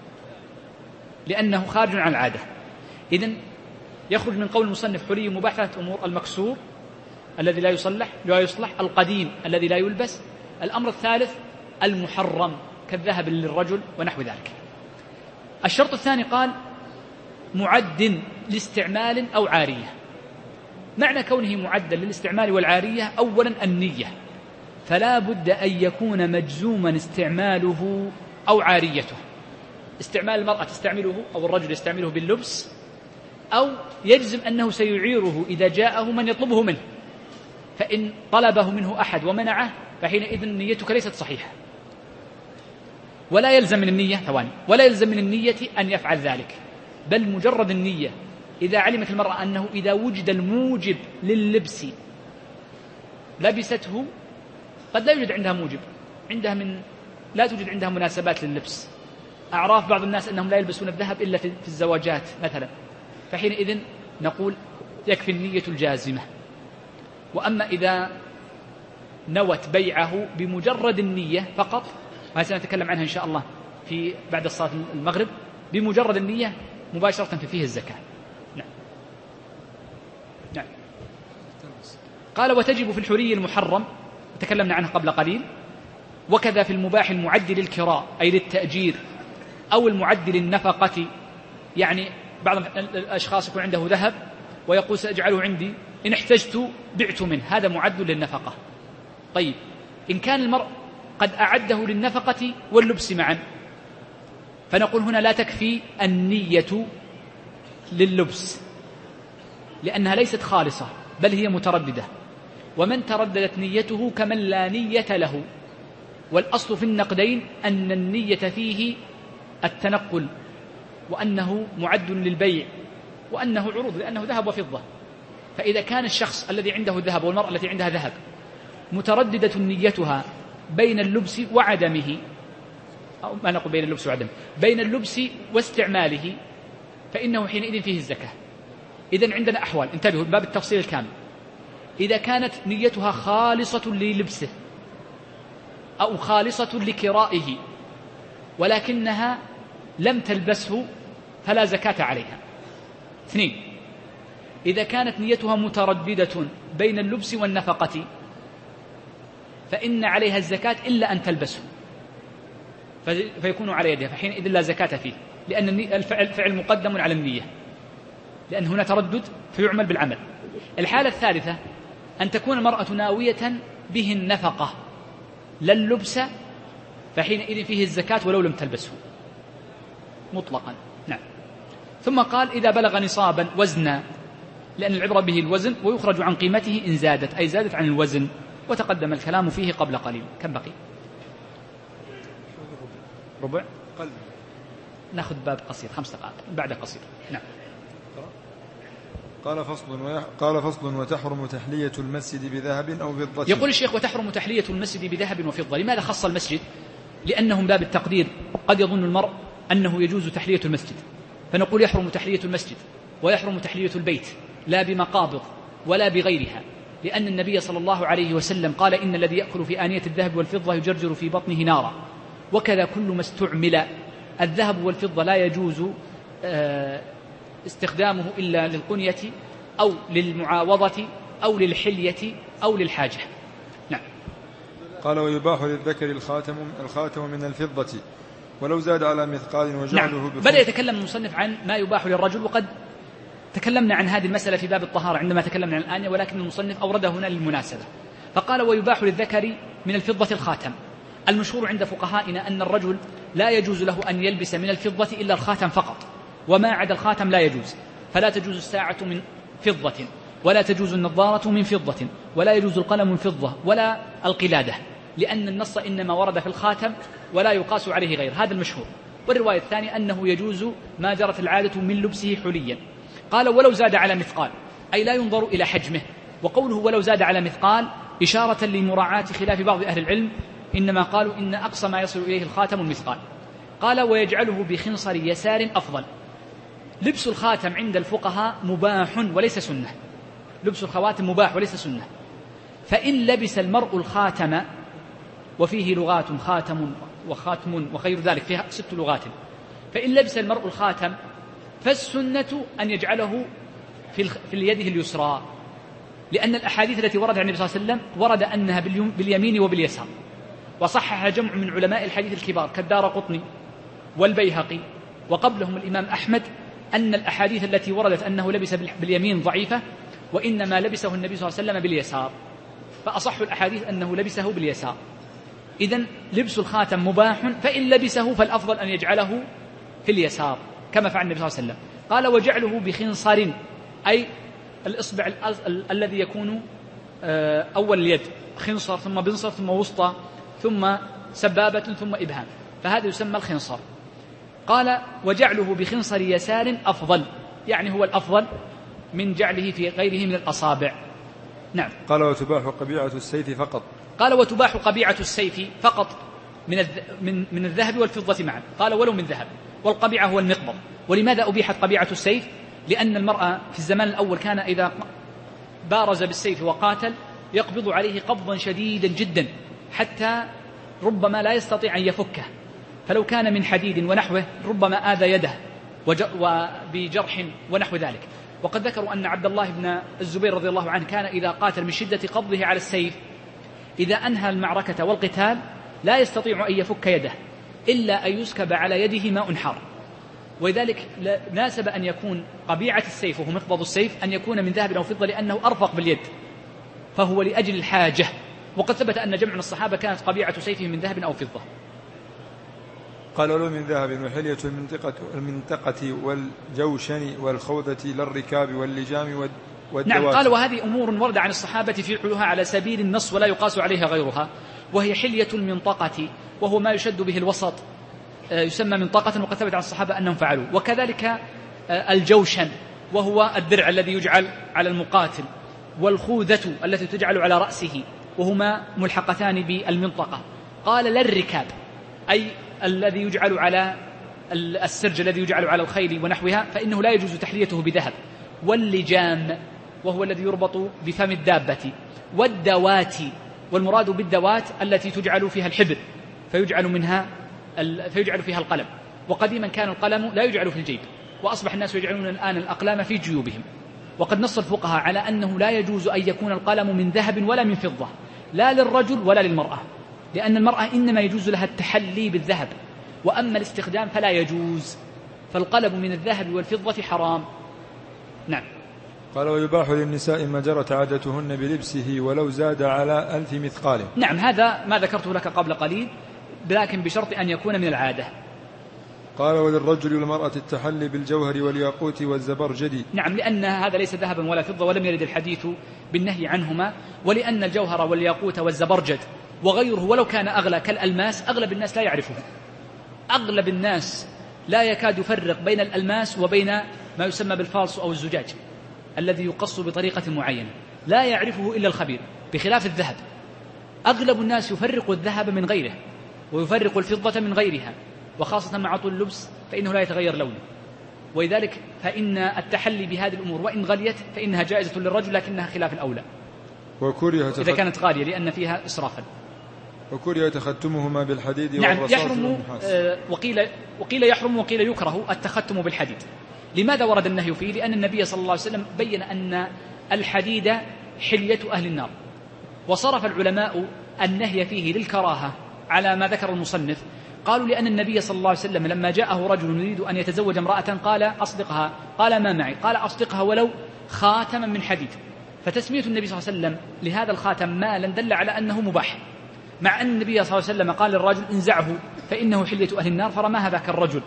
لأنه خارج عن العادة. إذن يخرج من قول المصنف حلي مباح ثلاثة أمور: المكسور الذي لا يصلح لا يصلح، القديم الذي لا يلبس، الأمر الثالث المحرم كالذهب للرجل ونحو ذلك. الشرط الثاني قال معد لاستعمال أو عارية. معنى كونه معدا للاستعمال والعارية أولا النية، فلا بد أن يكون مجزوما استعماله أو عاريته، استعمال المرأة تستعمله أو الرجل يستعمله باللبس، أو يجزم أنه سيعيره إذا جاءه من يطلبه منه، فإن طلبه منه أحد ومنعه فحينئذ نيتك ليست صحيحة. ولا يلزم من النية ثواني ولا يلزم من النية أن يفعل ذلك، بل مجرد النية إذا علمت المرأة أنه إذا وجد الموجب لللبس لبسته، قد لا يوجد عندها موجب، عندها من لا توجد عندها مناسبات لللبس، أعراف بعض الناس أنهم لا يلبسون الذهب إلا في الزواجات مثلا، فحينئذ نقول يكفي النية الجازمة. وأما إذا نوت بيعه بمجرد النية فقط، وهذا سنتكلم عنها إن شاء الله في بعد صلاة المغرب، بمجرد النية مباشرة في فيه الزكاة. نعم. نعم. قال وتجب في الحري المحرم، تكلمنا عنه قبل قليل، وكذا في المباح المعد للكراء أي للتأجير، أو المعد للنفقة، يعني بعض الأشخاص يكون عنده ذهب ويقول سأجعله عندي إن احتجت بعت منه، هذا معد للنفقة. طيب إن كان المرء قد أعده للنفقة واللبس معا، فنقول هنا لا تكفي النية لللبس لأنها ليست خالصة بل هي مترددة، ومن ترددت نيته كمن لا نية له. والأصل في النقدين أن النية فيه التنقل، وأنه معد للبيع، وأنه عروض لأنه ذهب وفضة. فإذا كان الشخص الذي عنده ذهب والمرأة التي عندها ذهب مترددة نيتها بين اللبس وعدمه، أو ما نقول بين اللبس وعدمه، بين اللبس واستعماله، فإنه حينئذ فيه الزكاة. إذن عندنا أحوال، انتبهوا باب التفصيل الكامل. إذا كانت نيتها خالصة للبسه أو خالصة لكرائه ولكنها لم تلبسه فلا زكاة عليها. اثنين، إذا كانت نيتها مترددة بين اللبس والنفقة فإن عليها الزكاة إلا أن تلبسه فيكون على يدها، فحينئذ لا زكاة فيه، لأن الفعل مقدم على النية، لأن هنا تردد فيعمل بالعمل. الحالة الثالثة أن تكون المرأة ناوية به النفقة لا اللبس، فحينئذ فيه الزكاة ولو لم تلبسه مطلقا. نعم. ثم قال إذا بلغ نصابا وزنا، لأن العبرة به الوزن، ويخرج عن قيمته إن زادت، أي زادت عن الوزن، وتقدم الكلام فيه قبل قليل. كم بقي؟ ربع قلب. نأخذ باب قصير خمس دقائق بعد قصير. نعم. قال فصل ويح... قال فصل وتحرم تحلية المسجد بذهب أو فضة. يقول الشيخ وتحرم تحلية المسجد بذهب وفضة. لماذا خص المسجد؟ لأنه من باب التقدير، قد يظن المرء أنه يجوز تحلية المسجد، فنقول يحرم تحلية المسجد ويحرم تحلية البيت، لا بمقابض ولا بغيرها، لأن النبي صلى الله عليه وسلم قال إن الذي يأكل في آنية الذهب والفضة يجرجر في بطنه نارا. وكذا كل ما استعمل الذهب والفضة لا يجوز استخدامه إلا للقنية أو للمعاوضة أو للحلية أو للحاجة. نعم. قال ويباح للذكر الخاتم الخاتم من الفضة ولو زاد على مثقال وجعله. نعم. بدأ يتكلم المصنف عن ما يباح للرجل، وقد تكلمنا عن هذه المسألة في باب الطهارة عندما تكلمنا عن الآنية، ولكن المصنف أورده هنا للمناسبة. فقال ويباح للذكر من الفضة الخاتم. المشهور عند فقهائنا أن الرجل لا يجوز له أن يلبس من الفضة إلا الخاتم فقط، وما عدا الخاتم لا يجوز. فلا تجوز الساعة من فضة، ولا تجوز النظارة من فضة، ولا يجوز القلم من فضة، ولا القلادة، لأن النص إنما ورد في الخاتم ولا يقاس عليه غير. هذا المشهور. والرواية الثانية أنه يجوز ما جرت العادة من لبسه حليا. قال ولو زاد على مثقال، أي لا ينظر إلى حجمه. وقوله ولو زاد على مثقال إشارة لمراعاة خلاف بعض أهل العلم، إنما قالوا إن أقصى ما يصل إليه الخاتم المثقال. قال ويجعله بخنصر يسار أفضل. لبس الخاتم عند الفقهاء مباح وليس سنة، لبس الخواتم مباح وليس سنة. فإن لبس المرء الخاتم، وفيه لغات خاتم وخاتم وخير ذلك، فيها ست لغات، فإن لبس المرء الخاتم فالسنة أن يجعله في, في اليده اليسرى، لأن الأحاديث التي وردت عن النبي صلى الله عليه وسلم ورد أنها باليمين وباليسار، وصحح جمع من علماء الحديث الكبار كالدارقطني والبيهقي وقبلهم الإمام أحمد أن الأحاديث التي وردت أنه لبس باليمين ضعيفة، وإنما لبسه النبي صلى الله عليه وسلم باليسار، فأصح الأحاديث أنه لبسه باليسار. إذن لبس الخاتم مباح، فإن لبسه فالأفضل أن يجعله في اليسار كما فعل النبي صلى الله عليه وسلم. قال وجعله بخنصر أي الإصبع الذي يكون أول اليد، خنصر ثم بنصر ثم وسطى ثم سبابة ثم إبهام، فهذا يسمى الخنصر. قال وجعله بخنصر يسار أفضل، يعني هو الأفضل من جعله في غيره من الأصابع. نعم. قال وتباح قبيعة السيف فقط. قال وتباح قبيعة السيف فقط من من من الذهب والفضة معا. قال ولو من ذهب، والقبيعة هو المقبض. ولماذا أبيحت قبيعة السيف؟ لأن المرأة في الزمان الأول كان إذا بارز بالسيف وقاتل يقبض عليه قبضا شديدا جدا حتى ربما لا يستطيع أن يفكه، فلو كان من حديد ونحوه ربما آذى يده وبجرح ونحو ذلك. وقد ذكروا أن عبد الله بن الزبير رضي الله عنه كان إذا قاتل من شدة قبضه على السيف إذا أنهى المعركة والقتال لا يستطيع أن يفك يده إلا أن يسكب على يده ماء حار. ولذلك ناسب أن يكون قبيعة السيف وهو مقبض السيف أن يكون من ذهب أو فضة لأنه أرفق باليد، فهو لأجل الحاجة. وقد ثبت أن جمع من الصحابة كانت قبيعة سيفهم من ذهب أو فضة. قال له من ذهب وحلية المنطقة, المنطقة والجوشن والخوذة للركاب واللجام والدوات. نعم. قال وهذه أمور ورد عن الصحابة فعلها على سبيل النص ولا يقاس عليها غيرها، وهي حلية المنطقة وهو ما يشد به الوسط يسمى منطقة، وقد ثبت عن الصحابة أنهم فعلوا. وكذلك الجوشن وهو الدرع الذي يجعل على المقاتل، والخوذة التي تجعل على رأسه وهما ملحقتان بالمنطقة. قال للركاب أي الذي يجعل على السرج الذي يجعل على الخيل ونحوها فإنه لا يجوز تحليته بذهب. واللجام وهو الذي يربط بفم الدابة. والدوات والمراد بالدوات التي تجعل فيها الحبر فيجعل منها فيجعل فيها القلم. وقديما كان القلم لا يجعل في الجيب، وأصبح الناس يجعلون الآن الأقلام في جيوبهم. وقد نص الفقهاء على أنه لا يجوز أن يكون القلم من ذهب ولا من فضة، لا للرجل ولا للمرأة، لأن المرأة إنما يجوز لها التحلي بالذهب، وأما الاستخدام فلا يجوز، فالقلم من الذهب والفضة حرام. نعم. قال ويباح للنساء ما جرت عادتهن بلبسه ولو زاد على ألف مثقال. نعم، هذا ما ذكرته لك قبل قليل، لكن بشرط أن يكون من العادة. قال وللرجل والمرأة التحلي بالجوهر والياقوت والزبرجد. نعم، لأن هذا ليس ذهبا ولا فضة ولم يرد الحديث بالنهي عنهما، ولأن الجوهر والياقوت والزبرجد وغيره ولو كان أغلى كالألماس أغلب الناس لا يعرفه. أغلب الناس لا يكاد يفرق بين الألماس وبين ما يسمى بالفالص أو الزجاج الذي يقص بطريقة معينة، لا يعرفه إلا الخبير، بخلاف الذهب أغلب الناس يفرق الذهب من غيره ويفرق الفضة من غيرها، وخاصة مع طول اللبس فإنه لا يتغير لونه. ولذلك فإن التحلي بهذه الأمور وإن غليت فإنها جائزة للرجل لكنها خلاف الأولى وكره إذا كانت غالية لأن فيها إسرافا. وكره تختمهما بالحديد نعم والرصاص يحرم والنحاس. آه وقيل, وقيل يحرم وقيل يكره التختم بالحديد. لماذا ورد النهي فيه؟ لأن النبي صلى الله عليه وسلم بين أن الحديد حلية أهل النار، وصرف العلماء النهي فيه للكراهة على ما ذكر المصنف. قالوا لأن النبي صلى الله عليه وسلم لما جاءه رجل يريد أن يتزوج امرأة قال أصدقها، قال ما معي، قال أصدقها ولو خاتما من حديد، فتسمية النبي صلى الله عليه وسلم لهذا الخاتم مالا دل على أنه مباح، مع أن النبي صلى الله عليه وسلم قال للرجل انزعه فإنه حلية أهل النار فرماها ذاك الرجل.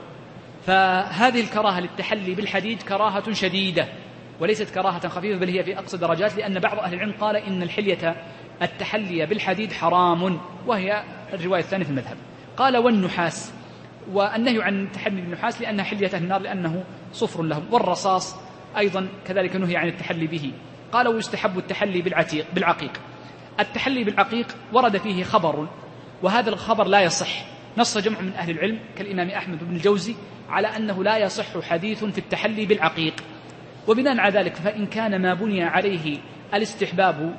فهذه الكراهة للتحلي بالحديد كراهة شديدة وليست كراهة خفيفة، بل هي في أقصى درجات، لأن بعض أهل العلم قال إن الحلية التحلي بالحديد حرام، وهي الرواية الثانية في المذهب. قال والنحاس، والنهي عن التحلي بالنحاس لأنها حلية أهل النار لأنه صفر لهم. والرصاص أيضا كذلك نهي عن التحلي به. قال ويستحب التحلي بالعتيق بالعقيق. التحلي بالعقيق ورد فيه خبر، وهذا الخبر لا يصح، نص جمع من أهل العلم كالإمام أحمد بن الجوزي على أنه لا يصح حديث في التحلي بالعقيق. وبناء على ذلك فإن كان ما بني عليه الاستحباب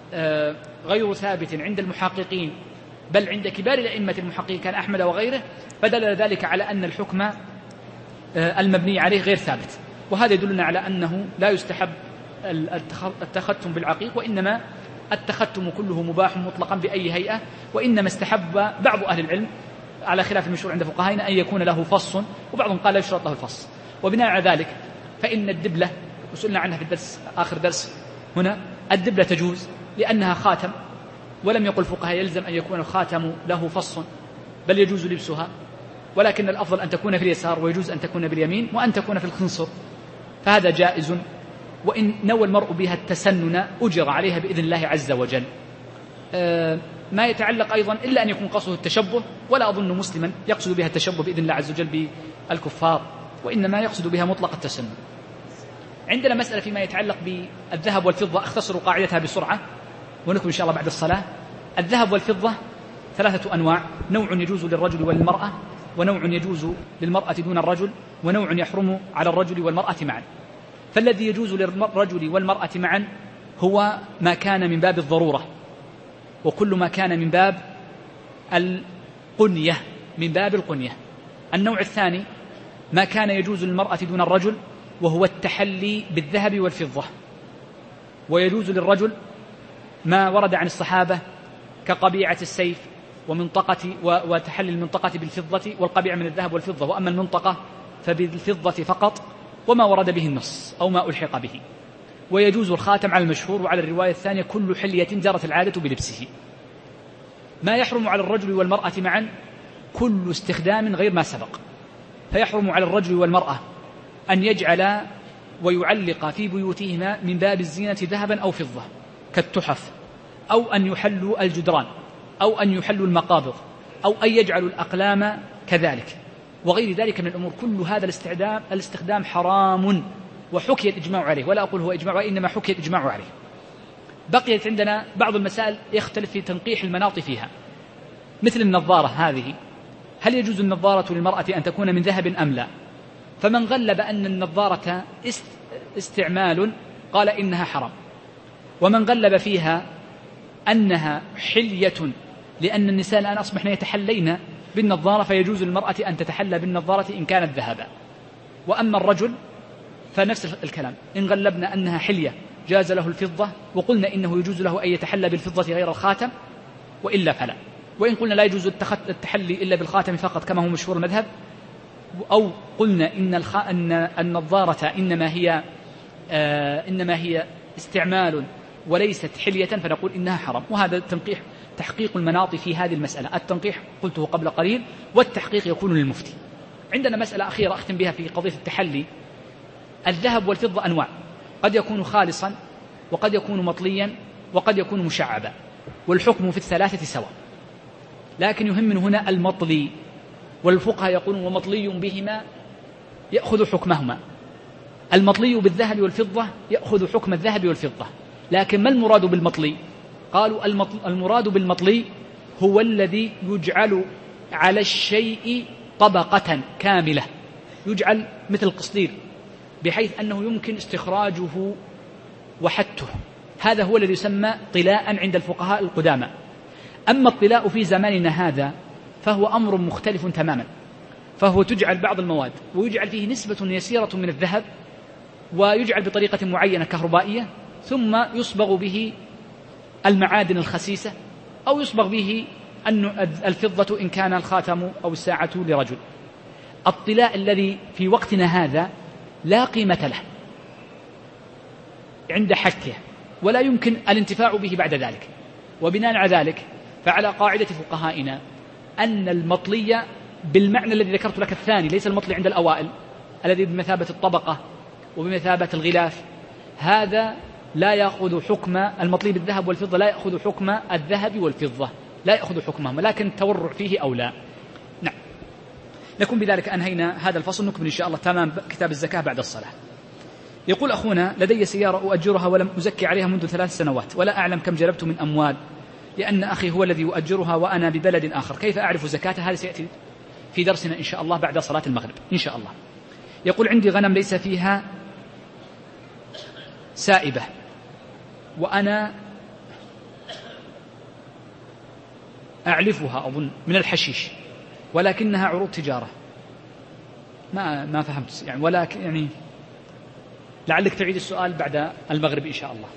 غير ثابت عند المحققين بل عند كبار الأئمة المحققين كان أحمد وغيره، فدل ذلك على أن الحكم المبني عليه غير ثابت، وهذا يدلنا على أنه لا يستحب التختم بالعقيق، وإنما التختم كله مباح مطلقا بأي هيئة، وإنما استحب بعض أهل العلم على خلاف المشهور عند فقهائنا أن يكون له فص، وبعضهم قال لا يشترط له الفص. وبناء على ذلك فإن الدبلة وسئلنا عنها في الدرس آخر درس هنا، الدبلة تجوز لأنها خاتم، ولم يقل فقهاء يلزم أن يكون الخاتم له فص بل يجوز لبسها، ولكن الأفضل أن تكون في اليسار، ويجوز أن تكون باليمين، وأن تكون في الخنصر، فهذا جائز. وإن نوى المرء بها التسنن أجر عليها بإذن الله عز وجل. آه ما يتعلق أيضا إلا أن يكون قصده التشبه، ولا أظن مسلما يقصد بها التشبه بإذن الله عز وجل بالكفار، وإنما يقصد بها مطلق التسنن. عندنا مسألة فيما يتعلق بالذهب والفضة، أختصر قاعدتها بسرعة ونكمل إن شاء الله بعد الصلاة. الذهب والفضة ثلاثة أنواع: نوع يجوز للرجل والمرأة، ونوع يجوز للمرأة دون الرجل، ونوع يحرم على الرجل والمرأة معا. فالذي يجوز للرجل والمرأة معا هو ما كان من باب الضرورة، وكل ما كان من باب القنية، من باب القنية. النوع الثاني ما كان يجوز للمرأة دون الرجل، وهو التحلي بالذهب والفضة. ويجوز للرجل ما ورد عن الصحابة كقبيعة السيف ومنطقة وتحلي المنطقة بالفضة والقبيعة من الذهب والفضة، وأما المنطقة فبالفضة فقط وما ورد به النص أو ما ألحق به. ويجوز الخاتم على المشهور، وعلى الرواية الثانية كل حلية جرت العادة بلبسه. ما يحرم على الرجل والمرأة معا كل استخدام غير ما سبق، فيحرم على الرجل والمرأة أن يجعل ويعلق في بيوتهما من باب الزينة ذهبا أو فضة كالتحف، أو أن يحلوا الجدران، أو أن يحلوا المقابض، أو أن يجعلوا الأقلام كذلك، وغير ذلك من الأمور. كل هذا الاستخدام الاستخدام حرام، وحكي الإجماع عليه، ولا أقول هو إجماع، وإنما حكي الإجماع عليه. بقيت عندنا بعض المسائل يختلف في تنقيح المناط فيها، مثل النظارة هذه، هل يجوز النظارة للمرأة أن تكون من ذهب أم لا؟ فمن غلب أن النظارة استعمال قال إنها حرام، ومن غلب فيها أنها حلية، لأن النساء الآن أصبحن يتحلين بالنظارة، فيجوز للمرأة أن تتحلى بالنظارة إن كانت ذهبا. وأما الرجل فنفس الكلام، إن غلبنا أنها حلية جاز له الفضة، وقلنا إنه يجوز له أن يتحلى بالفضة غير الخاتم، وإلا فلا. وإن قلنا لا يجوز التحلي إلا بالخاتم فقط كما هو مشهور المذهب، أو قلنا إن, الخ... أن النظارة إنما هي آه إنما هي استعمال وليست حلية، فنقول إنها حرام. وهذا التنقيح تحقيق المناط في هذه المسألة. التنقيح قلته قبل قليل، والتحقيق يكون للمفتي. عندنا مسألة أخيرة أختم بها في قضية التحلي. الذهب والفضة أنواع، قد يكون خالصا، وقد يكون مطليا، وقد يكون مشعبا، والحكم في الثلاثة سواء. لكن يهم من هنا المطلي، والفقهاء يقولون ومطلي بهما يأخذ حكمهما. المطلي بالذهب والفضة يأخذ حكم الذهب والفضة. لكن ما المراد بالمطلي؟ قالوا المراد بالمطلي هو الذي يجعل على الشيء طبقة كاملة، يجعل مثل القصدير، بحيث أنه يمكن استخراجه وحته. هذا هو الذي يسمى طلاء عند الفقهاء القدامى. أما الطلاء في زماننا هذا فهو أمر مختلف تماما، فهو تجعل بعض المواد ويجعل فيه نسبة يسيرة من الذهب، ويجعل بطريقة معينة كهربائية، ثم يصبغ به المعادن الخسيسة، أو يصبغ به الفضة إن كان الخاتم أو الساعة لرجل. الطلاء الذي في وقتنا هذا لا قيمة له عند حكه، ولا يمكن الانتفاع به بعد ذلك. وبناء على ذلك فعلى قاعدة فقهائنا أن المطلي بالمعنى الذي ذكرت لك الثاني، ليس المطلي عند الأوائل الذي بمثابة الطبقة وبمثابة الغلاف، هذا لا يأخذ حكم المطلي بالذهب والفضة، لا يأخذ حكم الذهب والفضة، لا يأخذ حكمهم، لكن التورع فيه أولى. نعم، نكون بذلك أنهينا هذا الفصل. نكمل إن شاء الله تمام كتاب الزكاة بعد الصلاة. يقول أخونا: لدي سيارة أؤجرها ولم أزكي عليها منذ ثلاث سنوات، ولا أعلم كم جلبت من أموال، لأن أخي هو الذي يؤجرها وأنا ببلد آخر، كيف أعرف زكاتها؟ هذا سيأتي في درسنا إن شاء الله بعد صلاة المغرب إن شاء الله. يقول: عندي غنم ليس فيها سائبة، وأنا أعلفها أظن من الحشيش، ولكنها عروض تجارة. ما ما فهمت يعني، ولكن يعني لعلك تعيد السؤال بعد المغرب إن شاء الله.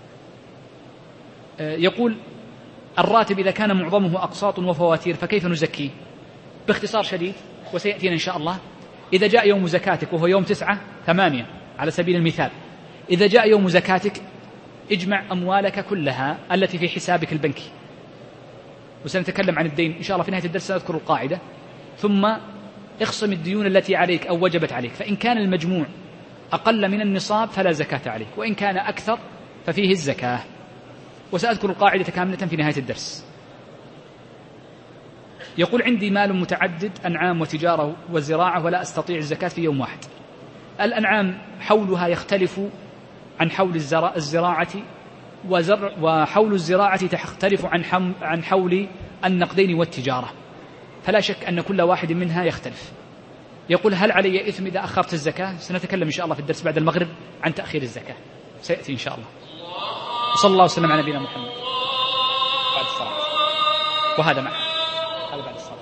يقول: الراتب إذا كان معظمه أقساط وفواتير فكيف نزكيه؟ باختصار شديد وسيأتينا إن شاء الله، إذا جاء يوم زكاتك وهو يوم تسعة ثمانية على سبيل المثال، إذا جاء يوم زكاتك اجمع أموالك كلها التي في حسابك البنكي، وسنتكلم عن الدين إن شاء الله في نهاية الدرس، سنذكر القاعدة، ثم اخصم الديون التي عليك أو وجبت عليك، فإن كان المجموع أقل من النصاب فلا زكاة عليك، وإن كان أكثر ففيه الزكاة. وسأذكر القاعدة كاملة في نهاية الدرس. يقول عندي مال متعدد أنعام وتجارة وزراعة ولا أستطيع الزكاة في يوم واحد. الأنعام حولها يختلف عن حول الزراعة، وحول الزراعة تختلف عن حول النقدين والتجارة، فلا شك أن كل واحد منها يختلف. يقول هل علي إثم إذا أخرت الزكاة؟ سنتكلم إن شاء الله في الدرس بعد المغرب عن تأخير الزكاة، سيأتي إن شاء الله. وصلى الله وسلم على نبينا محمد بعد الصلاة، وهذا معه هذا بعد الصلاة.